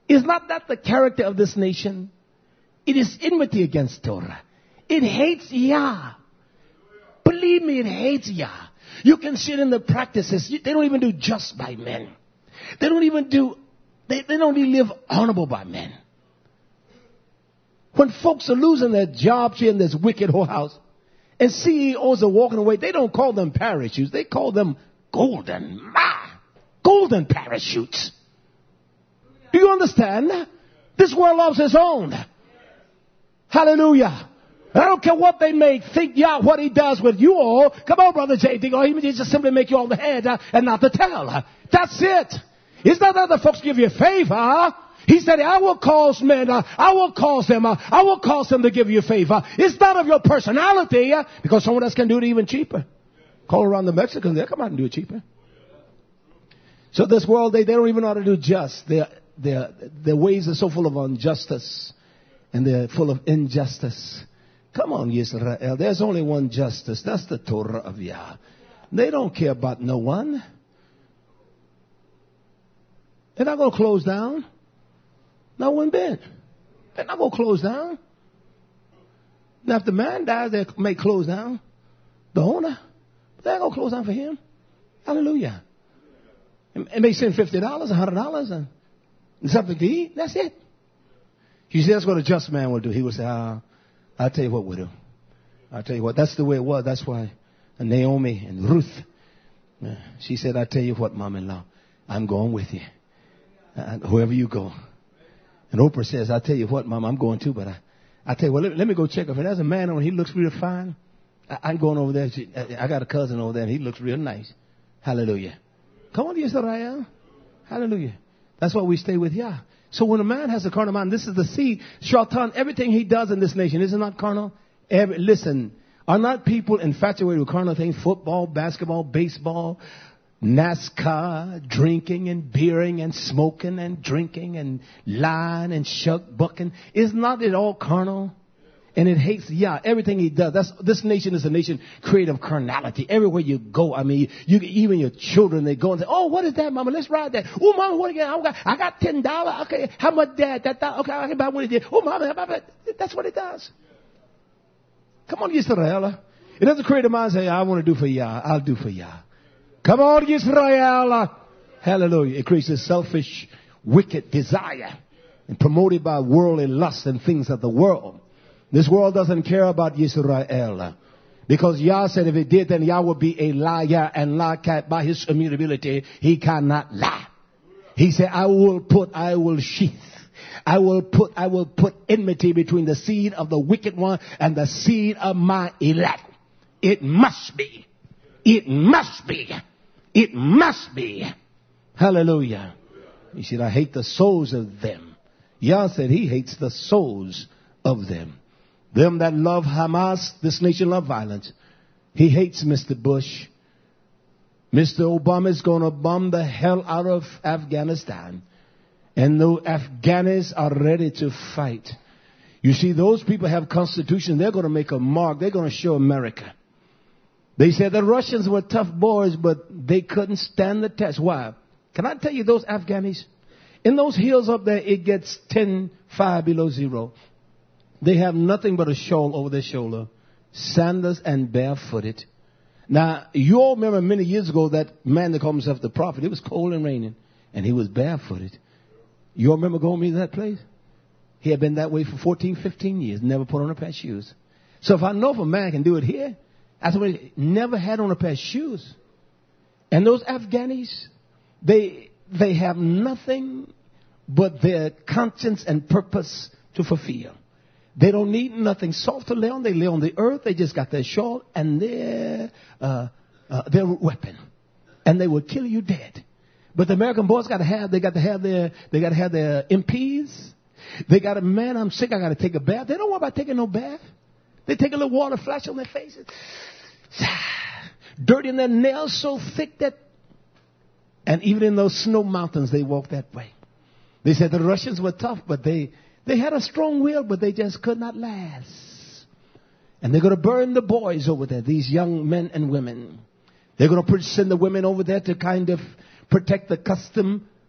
Is not that the character of this nation? It is enmity against Torah. It hates Yah. Believe me, it hates Yah. You can see it in the practices. They don't even do just by men. They don't even do, they, they don't even live honorable by men. When folks are losing their jobs here in this wicked whorehouse, and C E Os are walking away, they don't call them parachutes. They call them golden, ma, golden parachutes. Do you understand? This world loves its own. Hallelujah. I don't care what they may think, yeah, what he does with you all. Come on, Brother J. D. Oh, he just simply make you all the head uh, and not the tail. That's it. It's not that the folks give you a favor. He said, I will cause men, uh, I will cause them, uh, I will cause them to give you a favor. It's not of your personality, uh, because someone else can do it even cheaper. Call around the Mexicans, they'll come out and do it cheaper. So this world, they, they don't even know how to do just. Their, their, their ways are so full of injustice, and they're full of injustice. Come on, Yisrael. There's only one justice. That's the Torah of Yah. They don't care about no one. They're not going to close down. Not one bit. They're not going to close down. Now, if the man dies, they may close down. The owner. But they're going to close down for him. Hallelujah. It may send fifty dollars, one hundred dollars, and something to eat. That's it. You see, that's what a just man will do. He will say, ah, I'll tell you what, widow. I'll tell you what. That's the way it was. That's why Naomi and Ruth, uh, she said, I'll tell you what, mom-in-law, I'm going with you. Uh, wherever you go. And Oprah says, I'll tell you what, Mom, I'm going too, but I, I'll tell you what, let, let me go check if there's a man on, he looks real fine. I, I'm going over there. She, I, I got a cousin over there, and he looks real nice. Hallelujah. Come on, Yisrael. Hallelujah. That's why we stay with Yah. So when a man has a carnal mind, this is the seed. Shaitan, everything he does in this nation, is it not carnal? Every, listen, are not people infatuated with carnal things? Football, basketball, baseball, NASCAR, drinking and beering and smoking and drinking and lying and shuck bucking. Is not it all carnal? And it hates Yah. Everything he does. That's, this nation is a nation created of carnality. Everywhere you go, I mean, you even your children, they go and say, oh, what is that, Mama? Let's ride that. Oh, Mama, what again? I got, I got ten dollars. Okay, how much that? That, that okay, I can buy one of these. Oh, Mama, Mama, that's what it does. Come on, Yisrael. It doesn't create a mind say, I want to do for Yah. I'll do for Yah. Come on, Yisrael. Hallelujah. It creates a selfish, wicked desire and promoted by worldly lust and things of the world. This world doesn't care about Yisrael. Because Yah said if it did, then Yah would be a liar, and lie by his immutability, he cannot lie. He said, I will put, I will sheath. I will put, I will put enmity between the seed of the wicked one and the seed of my elect. It must be. It must be. It must be. Hallelujah. He said, I hate the souls of them. Yah said he hates the souls of them. Them that love Hamas, this nation love violence. He hates Mister Bush. Mister Obama is going to bomb the hell out of Afghanistan. And the Afghans are ready to fight. You see, those people have constitution. They're going to make a mark. They're going to show America. They said the Russians were tough boys, but they couldn't stand the test. Why? Can I tell you those Afghanis? In those hills up there, it gets ten, five below zero. They have nothing but a shawl over their shoulder, sandals and barefooted. Now, you all remember many years ago that man that called himself the prophet. It was cold and raining, and he was barefooted. You all remember going to that place? He had been that way for fourteen, fifteen years, never put on a pair of shoes. So if I know if a man can do it here, I somebody never had on a pair of shoes. And those Afghanis, they they have nothing but their conscience and purpose to fulfill. They don't need nothing soft to lay on. They lay on the earth. They just got their shawl and their uh, uh, their weapon, and they will kill you dead. But the American boys got to have. They got to have their. They got to have their M Ps. They got a man. I'm sick. I got to take a bath. They don't worry about taking no bath. They take a little water, flash on their faces, dirty in their nails so thick that. And even in those snow mountains, they walk that way. They said the Russians were tough, but they. They had a strong will, but they just could not last. And they're going to burn the boys over there, these young men and women. They're going to send the women over there to kind of protect the custom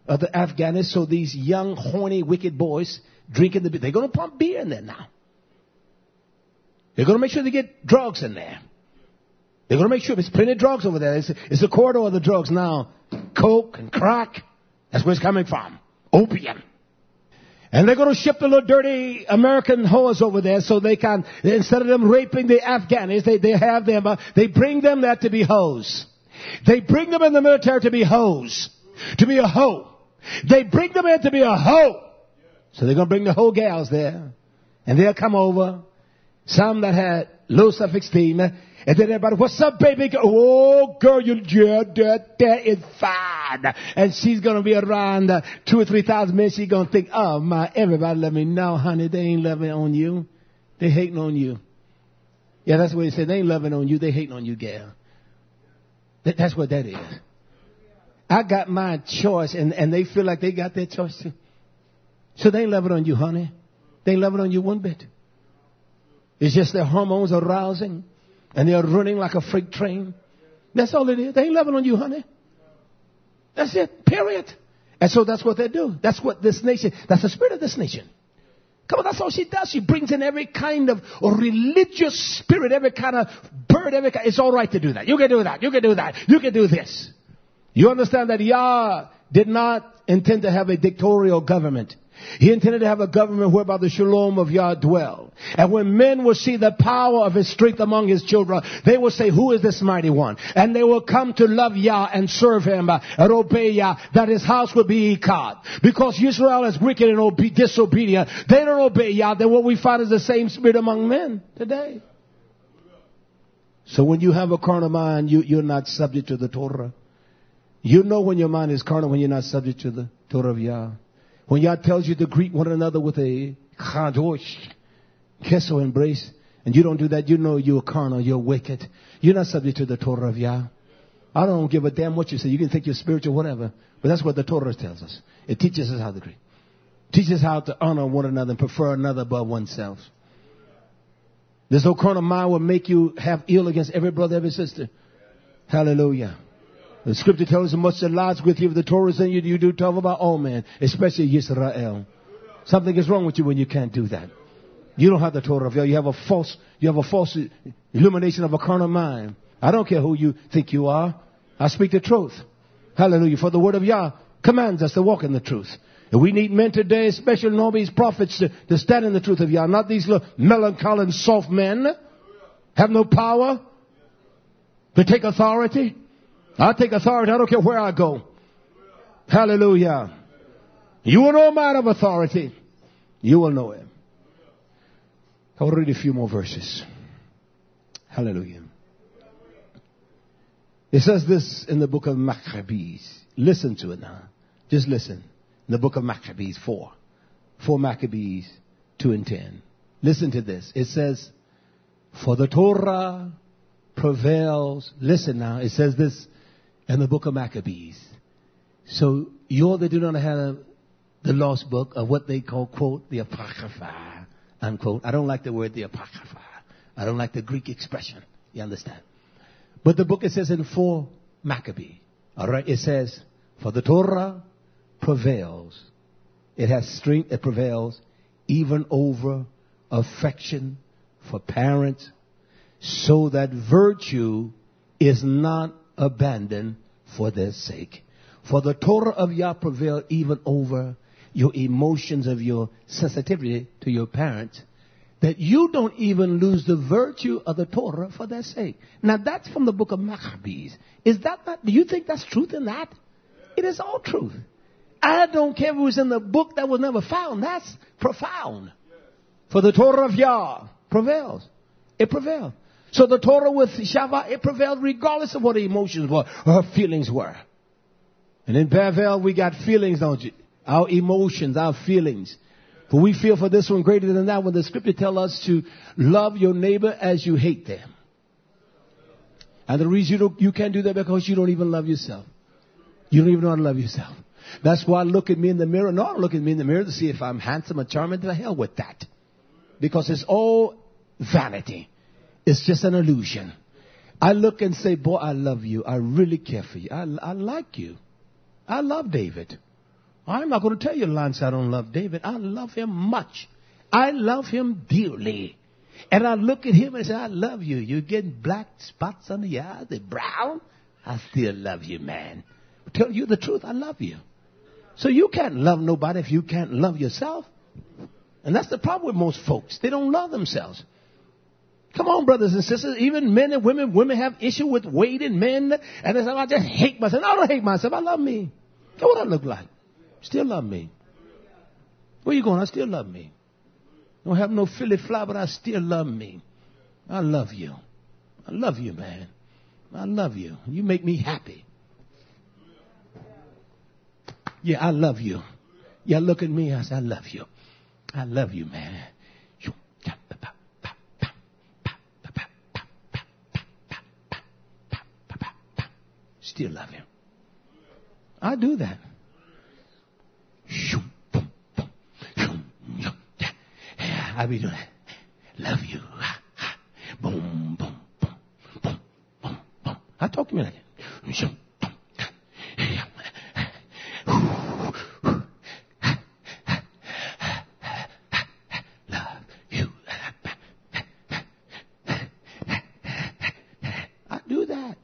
of the Afghanis. So these young, horny, wicked boys drinking the beer. They're going to pump beer in there now. They're going to make sure they get drugs in there. They're going to make sure there's plenty of drugs over there. It's, it's the corridor of the drugs now. Coke and crack. That's where it's coming from. Opium. And they're going to ship the little dirty American whores over there so they can, instead of them raping the Afghanis, they, they have them, uh, they bring them there to be hoes. They bring them in the military to be hoes. To be a hoe. They bring them in to be a hoe. So they're going to bring the hoe gals there. And they'll come over. Some that had low self-esteem. And then everybody, what's up, baby? Oh, girl, you, yeah, that, that is fine. And she's going to be around uh, two or three thousand men. She's going to think, oh, my, everybody let me know, honey. They ain't loving on you. They hating on you. Yeah, that's what he said. They ain't loving on you. They hating on you, gal. That, that's what that is. I got my choice, and, and they feel like they got their choice too. So they ain't loving on you, honey. They ain't loving on you one bit. It's just their hormones are rousing. And they're running like a freight train. That's all it is. They ain't loving on you, honey. That's it. Period. And so that's what they do. That's what this nation, that's the spirit of this nation. Come on, that's all she does. She brings in every kind of religious spirit, every kind of bird, every kind. It's all right to do that. You can do that. You can do that. You can do this. You understand that Yah did not intend to have a dictatorial government. He intended to have a government whereby the shalom of Yah dwell. And when men will see the power of his strength among his children, they will say, who is this mighty one? And they will come to love Yah and serve him uh, and obey Yah, that his house will be Echad. Because Israel is wicked and obe- disobedient. They don't obey Yah. Then what we find is the same spirit among men today. So when you have a carnal mind, you, you're not subject to the Torah. You know when your mind is carnal, when you're not subject to the Torah of Yah. When Yah tells you to greet one another with a chadosh, kiss or embrace, and you don't do that, you know you're carnal, you're wicked. You're not subject to the Torah of Yah. I don't give a damn what you say. You can think you're spiritual, whatever. But that's what the Torah tells us. It teaches us how to greet. It teaches us how to honor one another and prefer another above oneself. This no carnal mind will make you have ill against every brother, every sister. Hallelujah. The scripture tells us much that lies with you. If the Torah is in you, you do talk about all men, especially Yisrael. Something is wrong with you when you can't do that. You don't have the Torah of Yah. You have a false, you have a false illumination of a carnal mind. I don't care who you think you are. I speak the truth. Hallelujah. For the word of Yah commands us to walk in the truth. And we need men today, especially all these prophets, to, to stand in the truth of Yah. Not these little melancholy and soft men. Have no power to take authority. I take authority. I don't care where I go. Hallelujah. You will know a man of authority. You will know him. I will read a few more verses. Hallelujah. It says this in the book of Maccabees. Listen to it now. Just listen. In the book of Maccabees four. four Maccabees two and ten. Listen to this. It says, for the Torah prevails. Listen now. It says this in the book of Maccabees. So you all that do not have the lost book of what they call, quote, the Apocrypha, unquote. I don't like the word the Apocrypha. I don't like the Greek expression. You understand? But the book, it says in four Maccabees. All right. It says, for the Torah prevails. It has strength. It prevails even over affection for parents, so that virtue is not abandoned for their sake. For the Torah of Yah prevail even over your emotions of your sensitivity to your parents, that you don't even lose the virtue of the Torah for their sake. Now that's from the book of Maccabees. Is that not, do you think that's truth in that? It is all truth. I don't care if it was in the book that was never found. That's profound. For the Torah of Yah prevails. It prevails. So the Torah with Shavah, it prevailed regardless of what the emotions were or her feelings were. And in Bavel, we got feelings, don't you? Our emotions, our feelings. For we feel for this one greater than that one. The scripture tells us to love your neighbor as you hate them. And the reason you, don't, you can't do that because you don't even love yourself. You don't even know how to love yourself. That's why I look at me in the mirror. No, I don't look at me in the mirror to see if I'm handsome or charming. To the hell with that. Because it's all vanity. It's just an illusion. I look and say, boy, I love you. I really care for you. I, I like you. I love David. I'm not going to tell you, Lance, I don't love David. I love him much. I love him dearly. And I look at him and say, I love you. You're getting black spots under your eyes. They're brown. I still love you, man. To tell you the truth, I love you. So you can't love nobody if you can't love yourself. And that's the problem with most folks. They don't love themselves. Come on, brothers and sisters. Even men and women. Women have issue with weight in men. And they say, I just hate myself. No, I don't hate myself. I love me. Look what I look like. Still love me. Where you going? I still love me. Don't have no Philly fly, but I still love me. I love you. I love you, man. I love you. You make me happy. Yeah, I love you. Yeah, look at me. I say, I love you. I love you, man. Still love him. I do that. I be doing that. Love you. Boom, boom, boom, boom, boom, boom. I talk to me like that. Love you. I do that.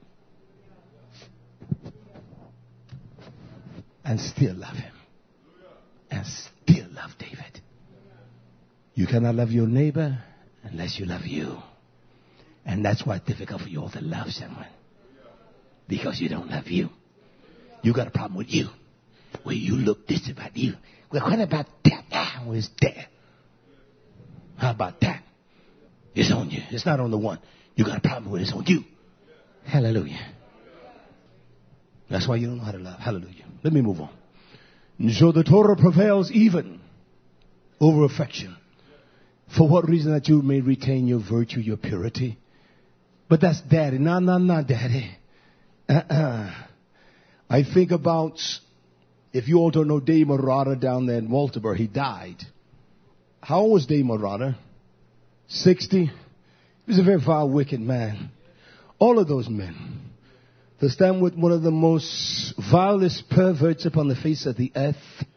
And still love him. And still love David. You cannot love your neighbor unless you love you. And that's why it's difficult for you all to love someone. Because you don't love you. You got a problem with you. Well, you look this about you. Well, what about that? Ah, where's that? How about that? It's on you. It's not on the one. You got a problem with it. It's on you. Hallelujah. That's why you don't know how to love. Hallelujah. Let me move on. So the Torah prevails even over affection. For what reason? That you may retain your virtue, your purity. But that's daddy. No, no, no, daddy. Uh-uh. I think about, if you all don't know Dave Marata down there in Walterboro, he died. How old was Dave Marata? sixty. He was a very vile, wicked man. All of those men. To stand with one of the most vilest perverts upon the face of the earth.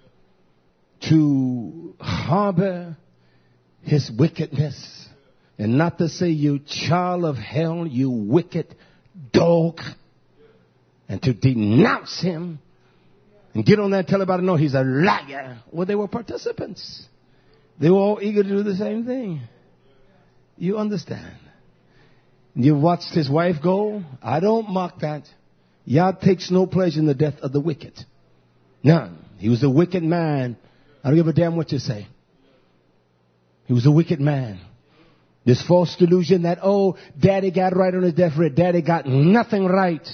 To harbor his wickedness. And not to say, you child of hell, you wicked dog. And to denounce him. And get on there and tell everybody, no, he's a liar. Well, they were participants. They were all eager to do the same thing. You understand. You watched his wife go. I don't mock that. Yah takes no pleasure in the death of the wicked. None. He was a wicked man. I don't give a damn what you say. He was a wicked man. This false delusion that, oh, daddy got right on his deathbed. Daddy got nothing right.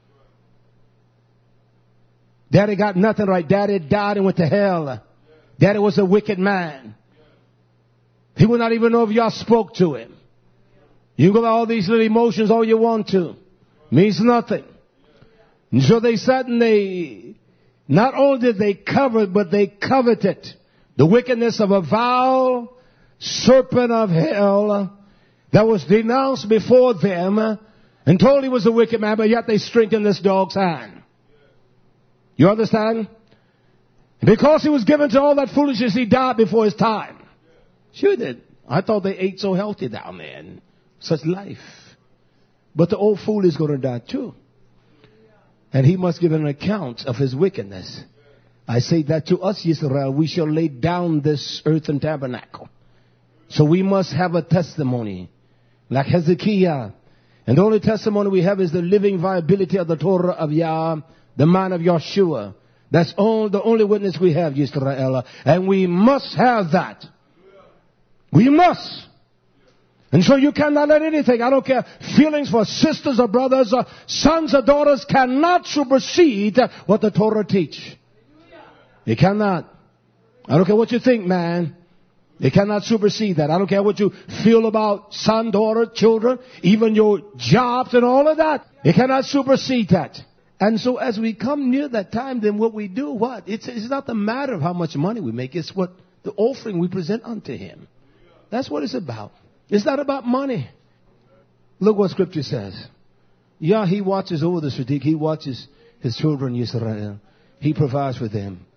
Daddy got nothing right. Daddy died and went to hell. Daddy was a wicked man. He would not even know if y'all spoke to him. You can go by all these little emotions all you want to. Means nothing. And so they sat and they, not only did they cover it, but they coveted the wickedness of a vile serpent of hell that was denounced before them and told he was a wicked man, but yet they strengthened this dog's hand. You understand? Because he was given to all that foolishness, he died before his time. Sure did. I thought they ate so healthy down there and such life. But the old fool is going to die too. And he must give an account of his wickedness. I say that to us, Israel, we shall lay down this earthen tabernacle. So we must have a testimony. Like Hezekiah. And the only testimony we have is the living viability of the Torah of Yah, the man of Yeshua. That's all the only witness we have, Israel. And we must have that. We must. And so you cannot let anything, I don't care, feelings for sisters or brothers or sons or daughters cannot supersede what the Torah teach. It cannot. I don't care what you think, man. It cannot supersede that. I don't care what you feel about son, daughter, children, even your jobs and all of that. It cannot supersede that. And so as we come near that time, then what we do, what? It's, it's not the matter of how much money we make. It's what the offering we present unto him. That's what it's about. It's not about money. Look what scripture says. Yeah, he watches over the Sadiq. He watches his children, Israel. He provides for them.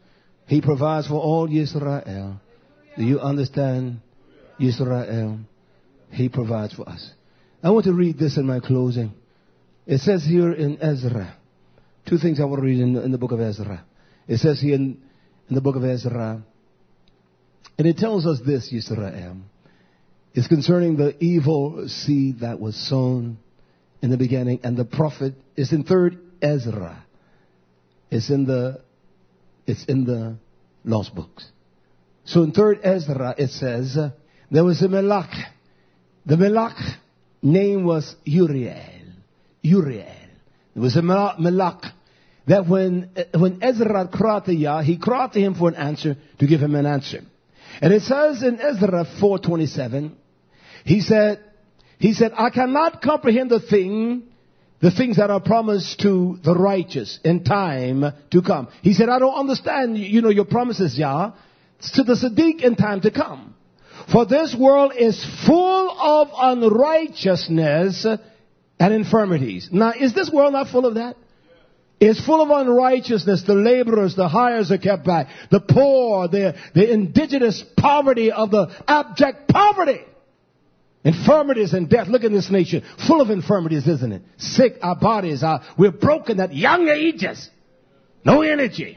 He provides for all Yisrael. Do you understand? Yisrael. He provides for us. I want to read this in my closing. It says here in Ezra. Two things I want to read in, in the book of Ezra. It says here in, in the book of Ezra. And it tells us this, Yisrael. It's concerning the evil seed that was sown in the beginning. And the prophet is in third Ezra. It's in the, it's in the lost books. So in third Ezra, it says, uh, there was a Melech. The Melech name was Uriel. Uriel. There was a Melech that when, when Ezra cried to Yah, he cried to him for an answer, to give him an answer. And it says in Ezra four twenty-seven, he said, he said, I cannot comprehend the thing, the things that are promised to the righteous in time to come. He said, I don't understand, you know, your promises, Yah, to the Siddiq in time to come. For this world is full of unrighteousness and infirmities. Now, is this world not full of that? It's full of unrighteousness. The laborers, the hires are kept back. The poor, the, the indigenous poverty of the abject poverty. Infirmities and death. Look at this nation. Full of infirmities, isn't it? Sick, our bodies are, we're broken at young ages. No energy.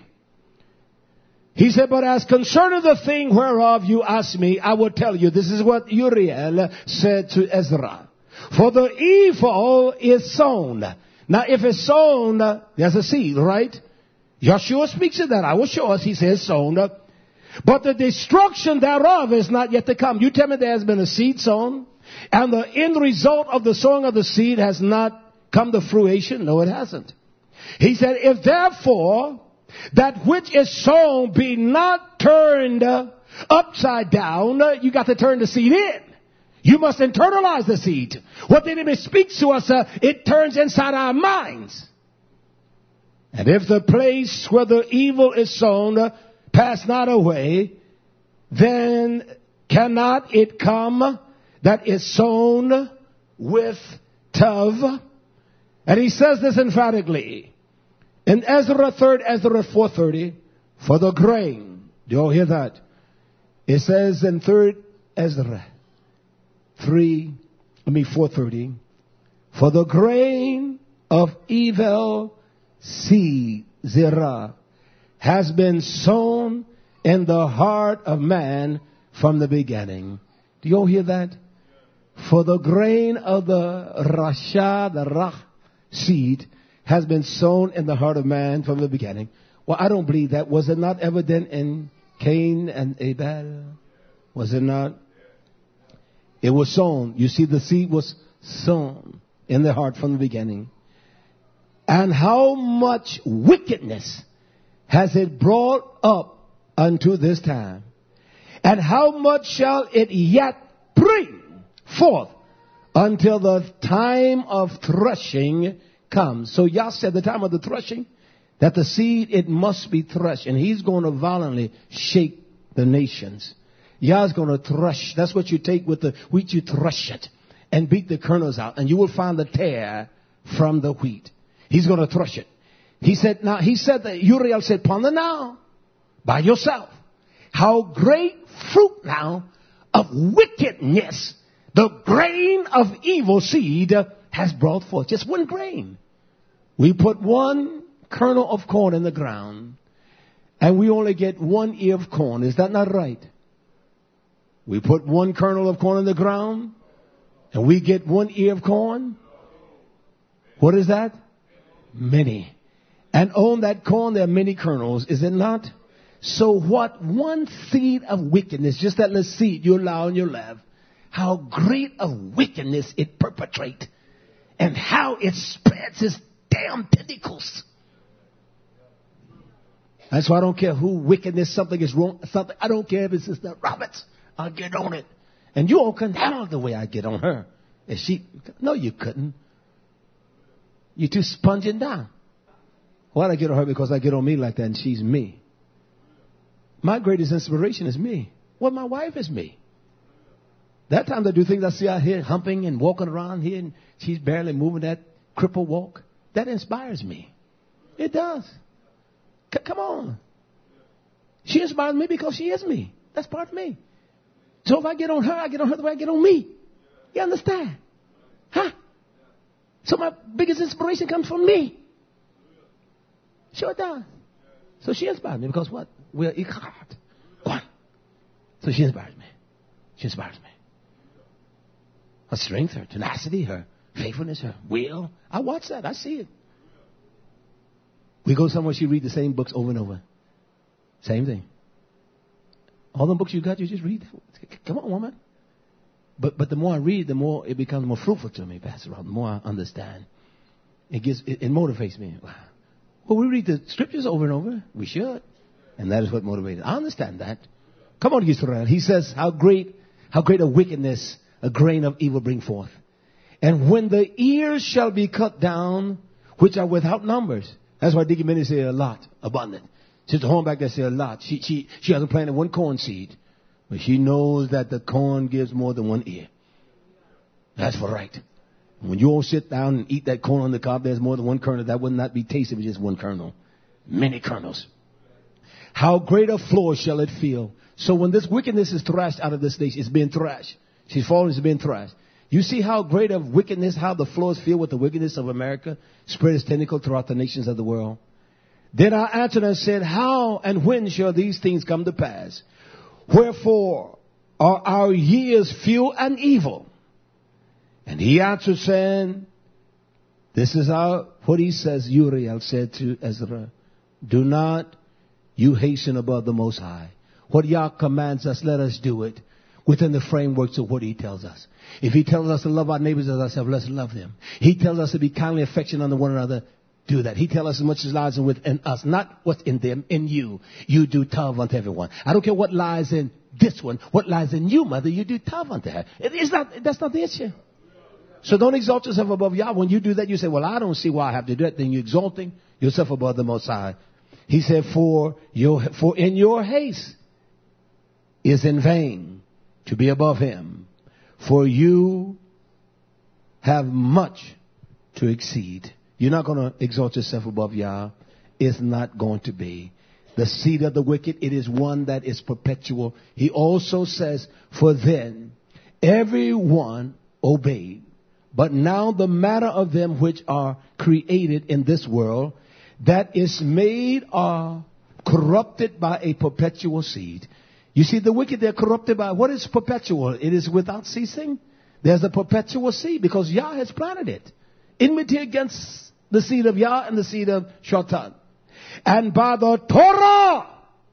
He said, but as concerning the thing whereof you ask me, I will tell you. This is what Uriel said to Ezra. For the evil is sown. Now, if it's sown, uh, there's a seed, right? Yeshua speaks of that. I will show us. He says sown. Uh, but the destruction thereof is not yet to come. You tell me there has been a seed sown, and the end result of the sowing of the seed has not come to fruition. No, it hasn't. He said, if therefore that which is sown be not turned uh, upside down, uh, you got to turn the seed in. You must internalize the seed. What the enemy speaks to us, uh, it turns inside our minds. And if the place where the evil is sown uh, pass not away, then cannot it come that is sown with Tav? And he says this emphatically. In Ezra, third Ezra four thirty, for the grain. Do you all hear that? It says in third Ezra three, I mean four thirty, for the grain of evil seed, Zerah, has been sown in the heart of man from the beginning. Do you all hear that? For the grain of the Rasha, the Rach seed, has been sown in the heart of man from the beginning. Well, I don't believe that. Was it not evident in Cain and Abel? Was it not? It was sown. You see, the seed was sown in their heart from the beginning. And how much wickedness has it brought up unto this time? And how much shall it yet bring forth until the time of threshing comes? So Yah said the time of the threshing, that the seed, it must be threshed. And he's going to violently shake the nations. Yah's going to thresh. That's what you take with the wheat. You thresh it and beat the kernels out, and you will find the tare from the wheat. He's going to thresh it. He said, now, he said that Uriel said, ponder now by yourself how great fruit now of wickedness the grain of evil seed has brought forth. Just one grain. We put one kernel of corn in the ground, and we only get one ear of corn. Is that not right? We put one kernel of corn in the ground, and we get one ear of corn. What is that? Many. And on that corn there are many kernels, is it not? So what one seed of wickedness, just that little seed you allow in your lap, how great of wickedness it perpetrates, and how it spreads its damn tentacles. That's why I don't care who wickedness, something is wrong, something. I don't care if it's Sister Roberts. I'll get on it. And you all couldn't handle the way I get on her. If she, no, you couldn't. You're too sponging down. Why'd I get on her? Because I get on me like that, and she's me. My greatest inspiration is me. Well, my wife is me. That time I do things I see out here humping and walking around here, and she's barely moving that cripple walk. That inspires me. It does. C- come on. She inspires me because she is me. That's part of me. So if I get on her, I get on her the way I get on me. You understand? Huh? So my biggest inspiration comes from me. Sure it does. So she inspires me because what? We're ikhad. One. So she inspires me. She inspires me. Her strength, her tenacity, her faithfulness, her will. I watch that. I see it. We go somewhere, she read the same books over and over. Same thing. All the books you got, you just read. Come on, woman. But but the more I read, the more it becomes more fruitful to me, Pastor Rob. The more I understand. It gives it, it motivates me. Well, we read the scriptures over and over. We should. And that is what motivates. I understand that. Come on, Yisrael. He says, how great, how great a wickedness a grain of evil bring forth. And when the ears shall be cut down, which are without numbers. That's why Dickie Minnie say a lot, abundant. Sister Hornback that say a lot. She, she, she hasn't planted one corn seed. But she knows that the corn gives more than one ear. That's for right. When you all sit down and eat that corn on the cob, there's more than one kernel. That would not be tasted with just one kernel. Many kernels. How great a floor shall it feel? So when this wickedness is thrashed out of this nation, it's being thrashed. She's fallen, it's being thrashed. You see how great of wickedness, how the floors feel with the wickedness of America spread its tentacle throughout the nations of the world. Then I answered and said, how and when shall these things come to pass? Wherefore are our years few and evil? And he answered saying, this is our, what he says, Uriel said to Ezra, do not you hasten above the Most High. What Yah commands us, let us do it within the frameworks of what he tells us. If he tells us to love our neighbors as ourselves, let's love them. He tells us to be kindly affectionate unto one another, do that. He tells us as much as lies within us, not what's in them, in you. You do tov unto everyone. I don't care what lies in this one, what lies in you, mother, you do tov unto her. It is not, that's not the issue. So don't exalt yourself above Yah. When you do that, you say, well, I don't see why I have to do that. Then you're exalting yourself above the Most High. He said, for your, for in your haste is in vain to be above him. For you have much to exceed. You're not going to exalt yourself above Yah. It's not going to be. The seed of the wicked, it is one that is perpetual. He also says, for then everyone obeyed. But now the matter of them which are created in this world, that is made are corrupted by a perpetual seed. You see, the wicked, they're corrupted by, what is perpetual? It is without ceasing. There's a perpetual seed because Yah has planted it. Enmity against the seed of Yah and the seed of Shaitan. And by the Torah,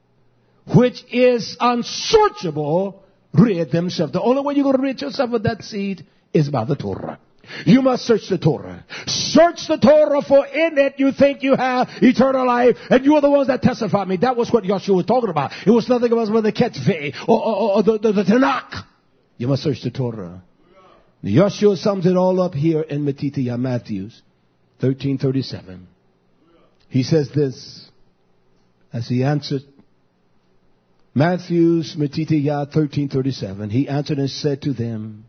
which is unsearchable, rid themselves. The only way you're going to rid yourself of that seed is by the Torah. You must search the Torah. Search the Torah, for in it you think you have eternal life, and you are the ones that testify me. That was what Yahshua was talking about. It was nothing about the Ketve or, or, or the, the, the Tanakh. You must search the Torah. Yahshua sums it all up here in Matithya, Matthews thirteen thirty-seven. He says this as he answered. Matthews, Matithya thirteen thirty-seven. He answered and said to them,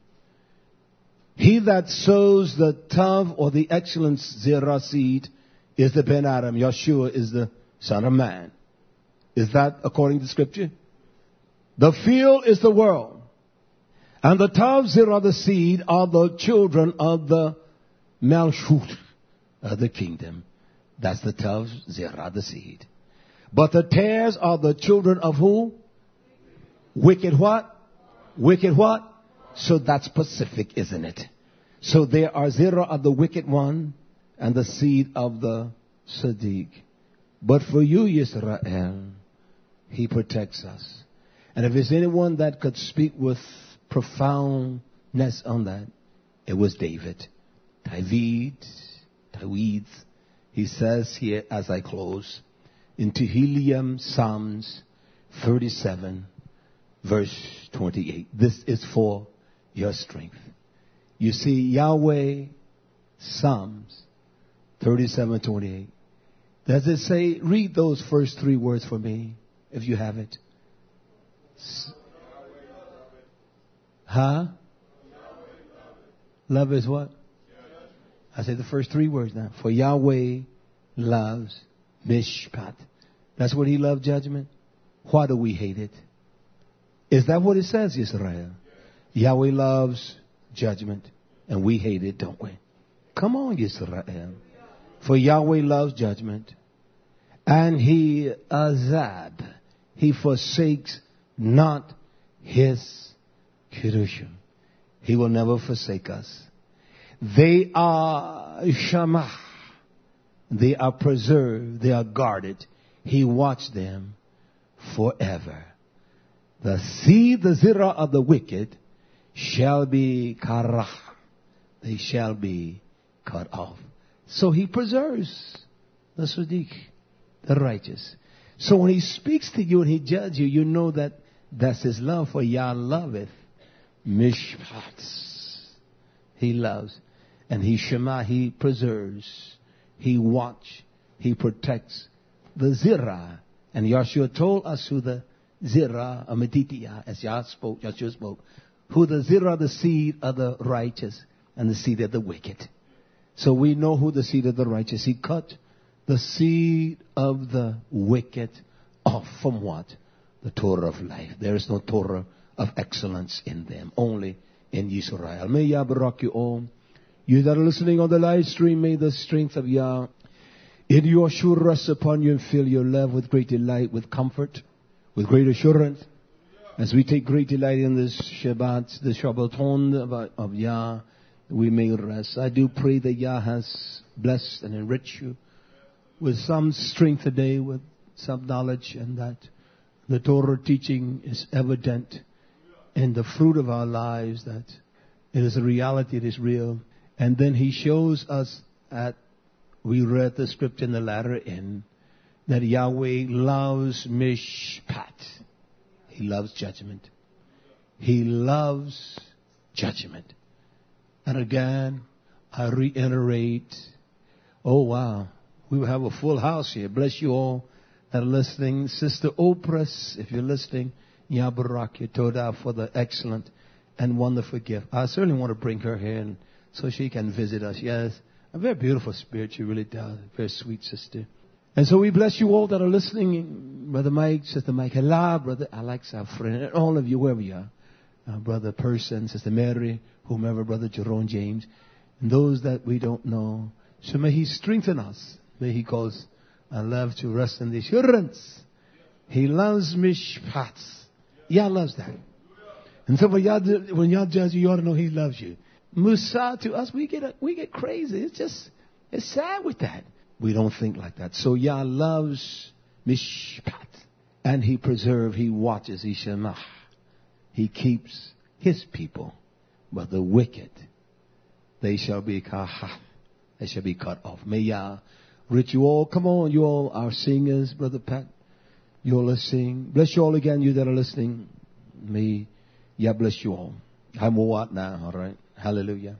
he that sows the tav or the excellent zerah seed is the Ben Adam. Yahshua is the Son of Man. Is that according to Scripture? The field is the world. And the tav zerah, the seed, are the children of the Malchut of the kingdom. That's the tav zerah, the seed. But the tares are the children of who? Wicked what? Wicked what? So that's specific, isn't it? So there are zero of the wicked one and the seed of the Sadiq. But for you, Yisrael, he protects us. And if there's anyone that could speak with profoundness on that, it was David. David, David. He says here as I close, in Tehillim, Psalms thirty-seven, verse twenty-eight. This is for your strength. You see, Yahweh, Psalms thirty-seven twenty-eight. Does it say, read those first three words for me, if you have it. S- huh? Love is what? I say the first three words now. For Yahweh loves Mishpat. That's what he loved, judgment. Why do we hate it? Is that what it says, Israel? Yahweh loves judgment, and we hate it, don't we? Come on, Israel. For Yahweh loves judgment, and he azad, he forsakes not his Kirushim. He will never forsake us. They are shamah. They are preserved. They are guarded. He watched them forever. The seed, the zirah of the wicked shall be karah. They shall be cut off. So he preserves the Sadiq, the righteous. So when he speaks to you and he judges you, you know that that's his love. For Yah loveth mishpat. He loves. And he shema, he preserves. He watch. He protects the zirah. And Yahshua told us who the zirah, amaditiyah, as Yah spoke, Yahshua spoke, who the zirah, the seed of the righteous, and the seed of the wicked. So we know who the seed of the righteous. He cut the seed of the wicked off from what? The Torah of life. There is no Torah of excellence in them. Only in Yisrael. May Yah barak you all. You that are listening on the live stream, may the strength of Yah in your sure rest upon you and fill your love with great delight, with comfort, with great assurance. As we take great delight in this Shabbat, the Shabbaton of, of Yah, we may rest. I do pray that Yah has blessed and enriched you with some strength today, with some knowledge, and that the Torah teaching is evident in the fruit of our lives, that it is a reality, it is real. And then he shows us at, we read the script in the latter end, that Yahweh loves mishpat. He loves judgment. He loves judgment. And again, I reiterate, oh wow, we will have a full house here. Bless you all that are listening. Sister Oprah, if you're listening, Yah barak you toda for the excellent and wonderful gift. I certainly want to bring her here and so she can visit us. Yes, a very beautiful spirit, she really does. Very sweet sister. And so we bless you all that are listening. Brother Mike, Sister Mike, hello, Brother Alex, our friend, and all of you, wherever you are. Uh, Brother Person, Sister Mary, whomever, Brother Jerome James, and those that we don't know. So may he strengthen us. May he cause our love to rest in the assurance. He loves mishpats. Yah loves that. And so when Yah, when Yah judges you, you ought to know he loves you. Musa, to us, we get we get crazy. It's just, it's sad with that. We don't think like that. So Yah loves mishpat. And he preserves, he watches, he shemah. He keeps his people. But the wicked, they shall be kaha. They shall be cut off. May Yah rich you all. Come on, you all are singers, Brother Pat. You all are singing. Bless you all again, you that are listening. May Yah bless you all. I'm what now, all right? Hallelujah.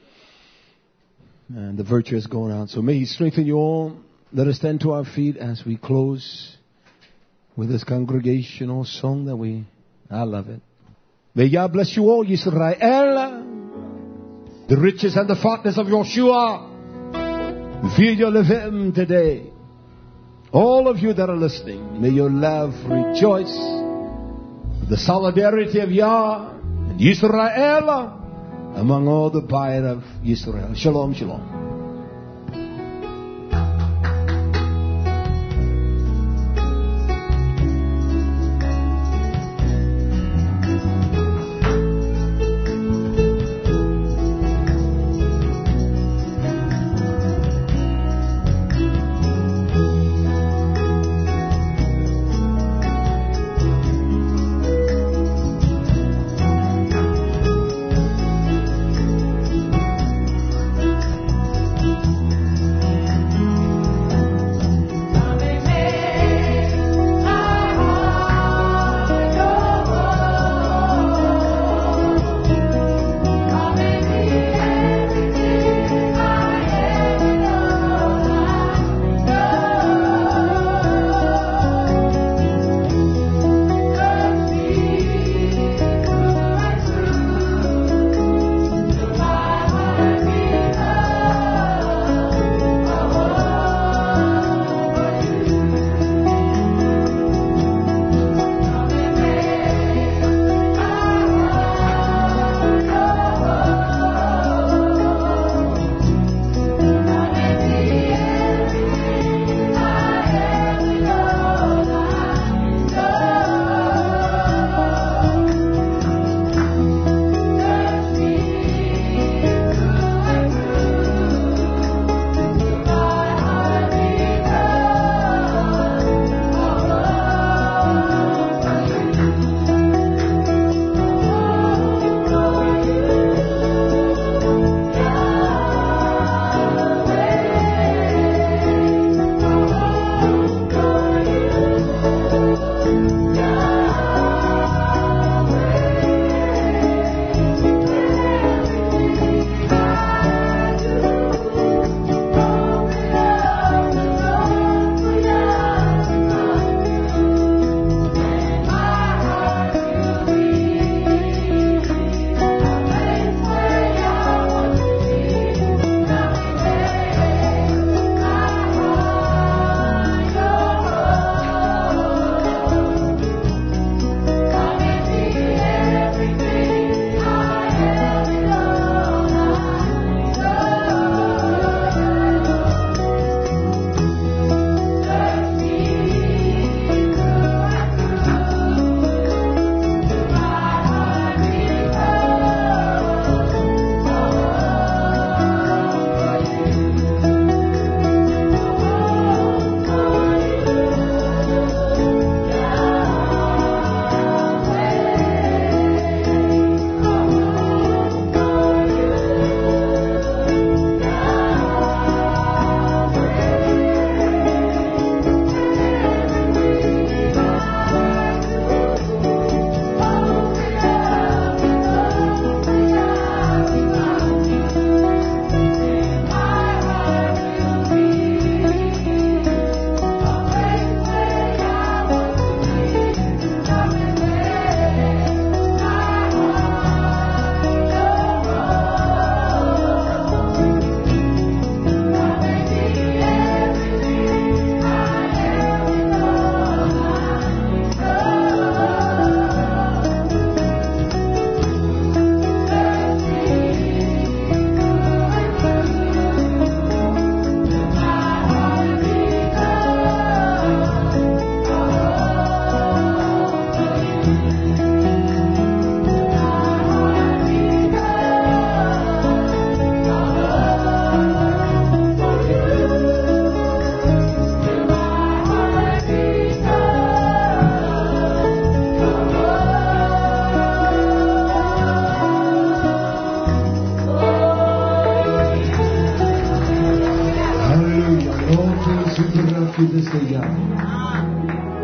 And the virtue is going out. So may he strengthen you all. Let us stand to our feet as we close with this congregational song that we, I love it. May Yah bless you all, Yisrael. The riches and the fatness of Yoshua. Feel your levim today. All of you that are listening, may your love rejoice. The solidarity of Yah and Yisrael among all the Bayit of Yisrael. Shalom, shalom.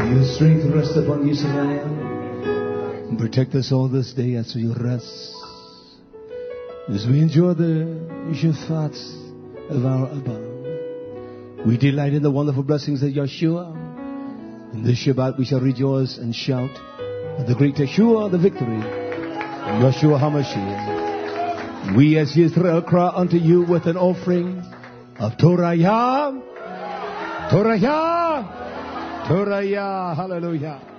Your strength rest upon Israel. Protect us all this day as we rest. As we enjoy the Shafat of our Abba. We delight in the wonderful blessings of Yeshua. In this Shabbat we shall rejoice and shout at the great Yeshua, the victory. Yeshua HaMashiach. We as Israel cry unto you with an offering of Torah. Torah. Torah. Hallelujah.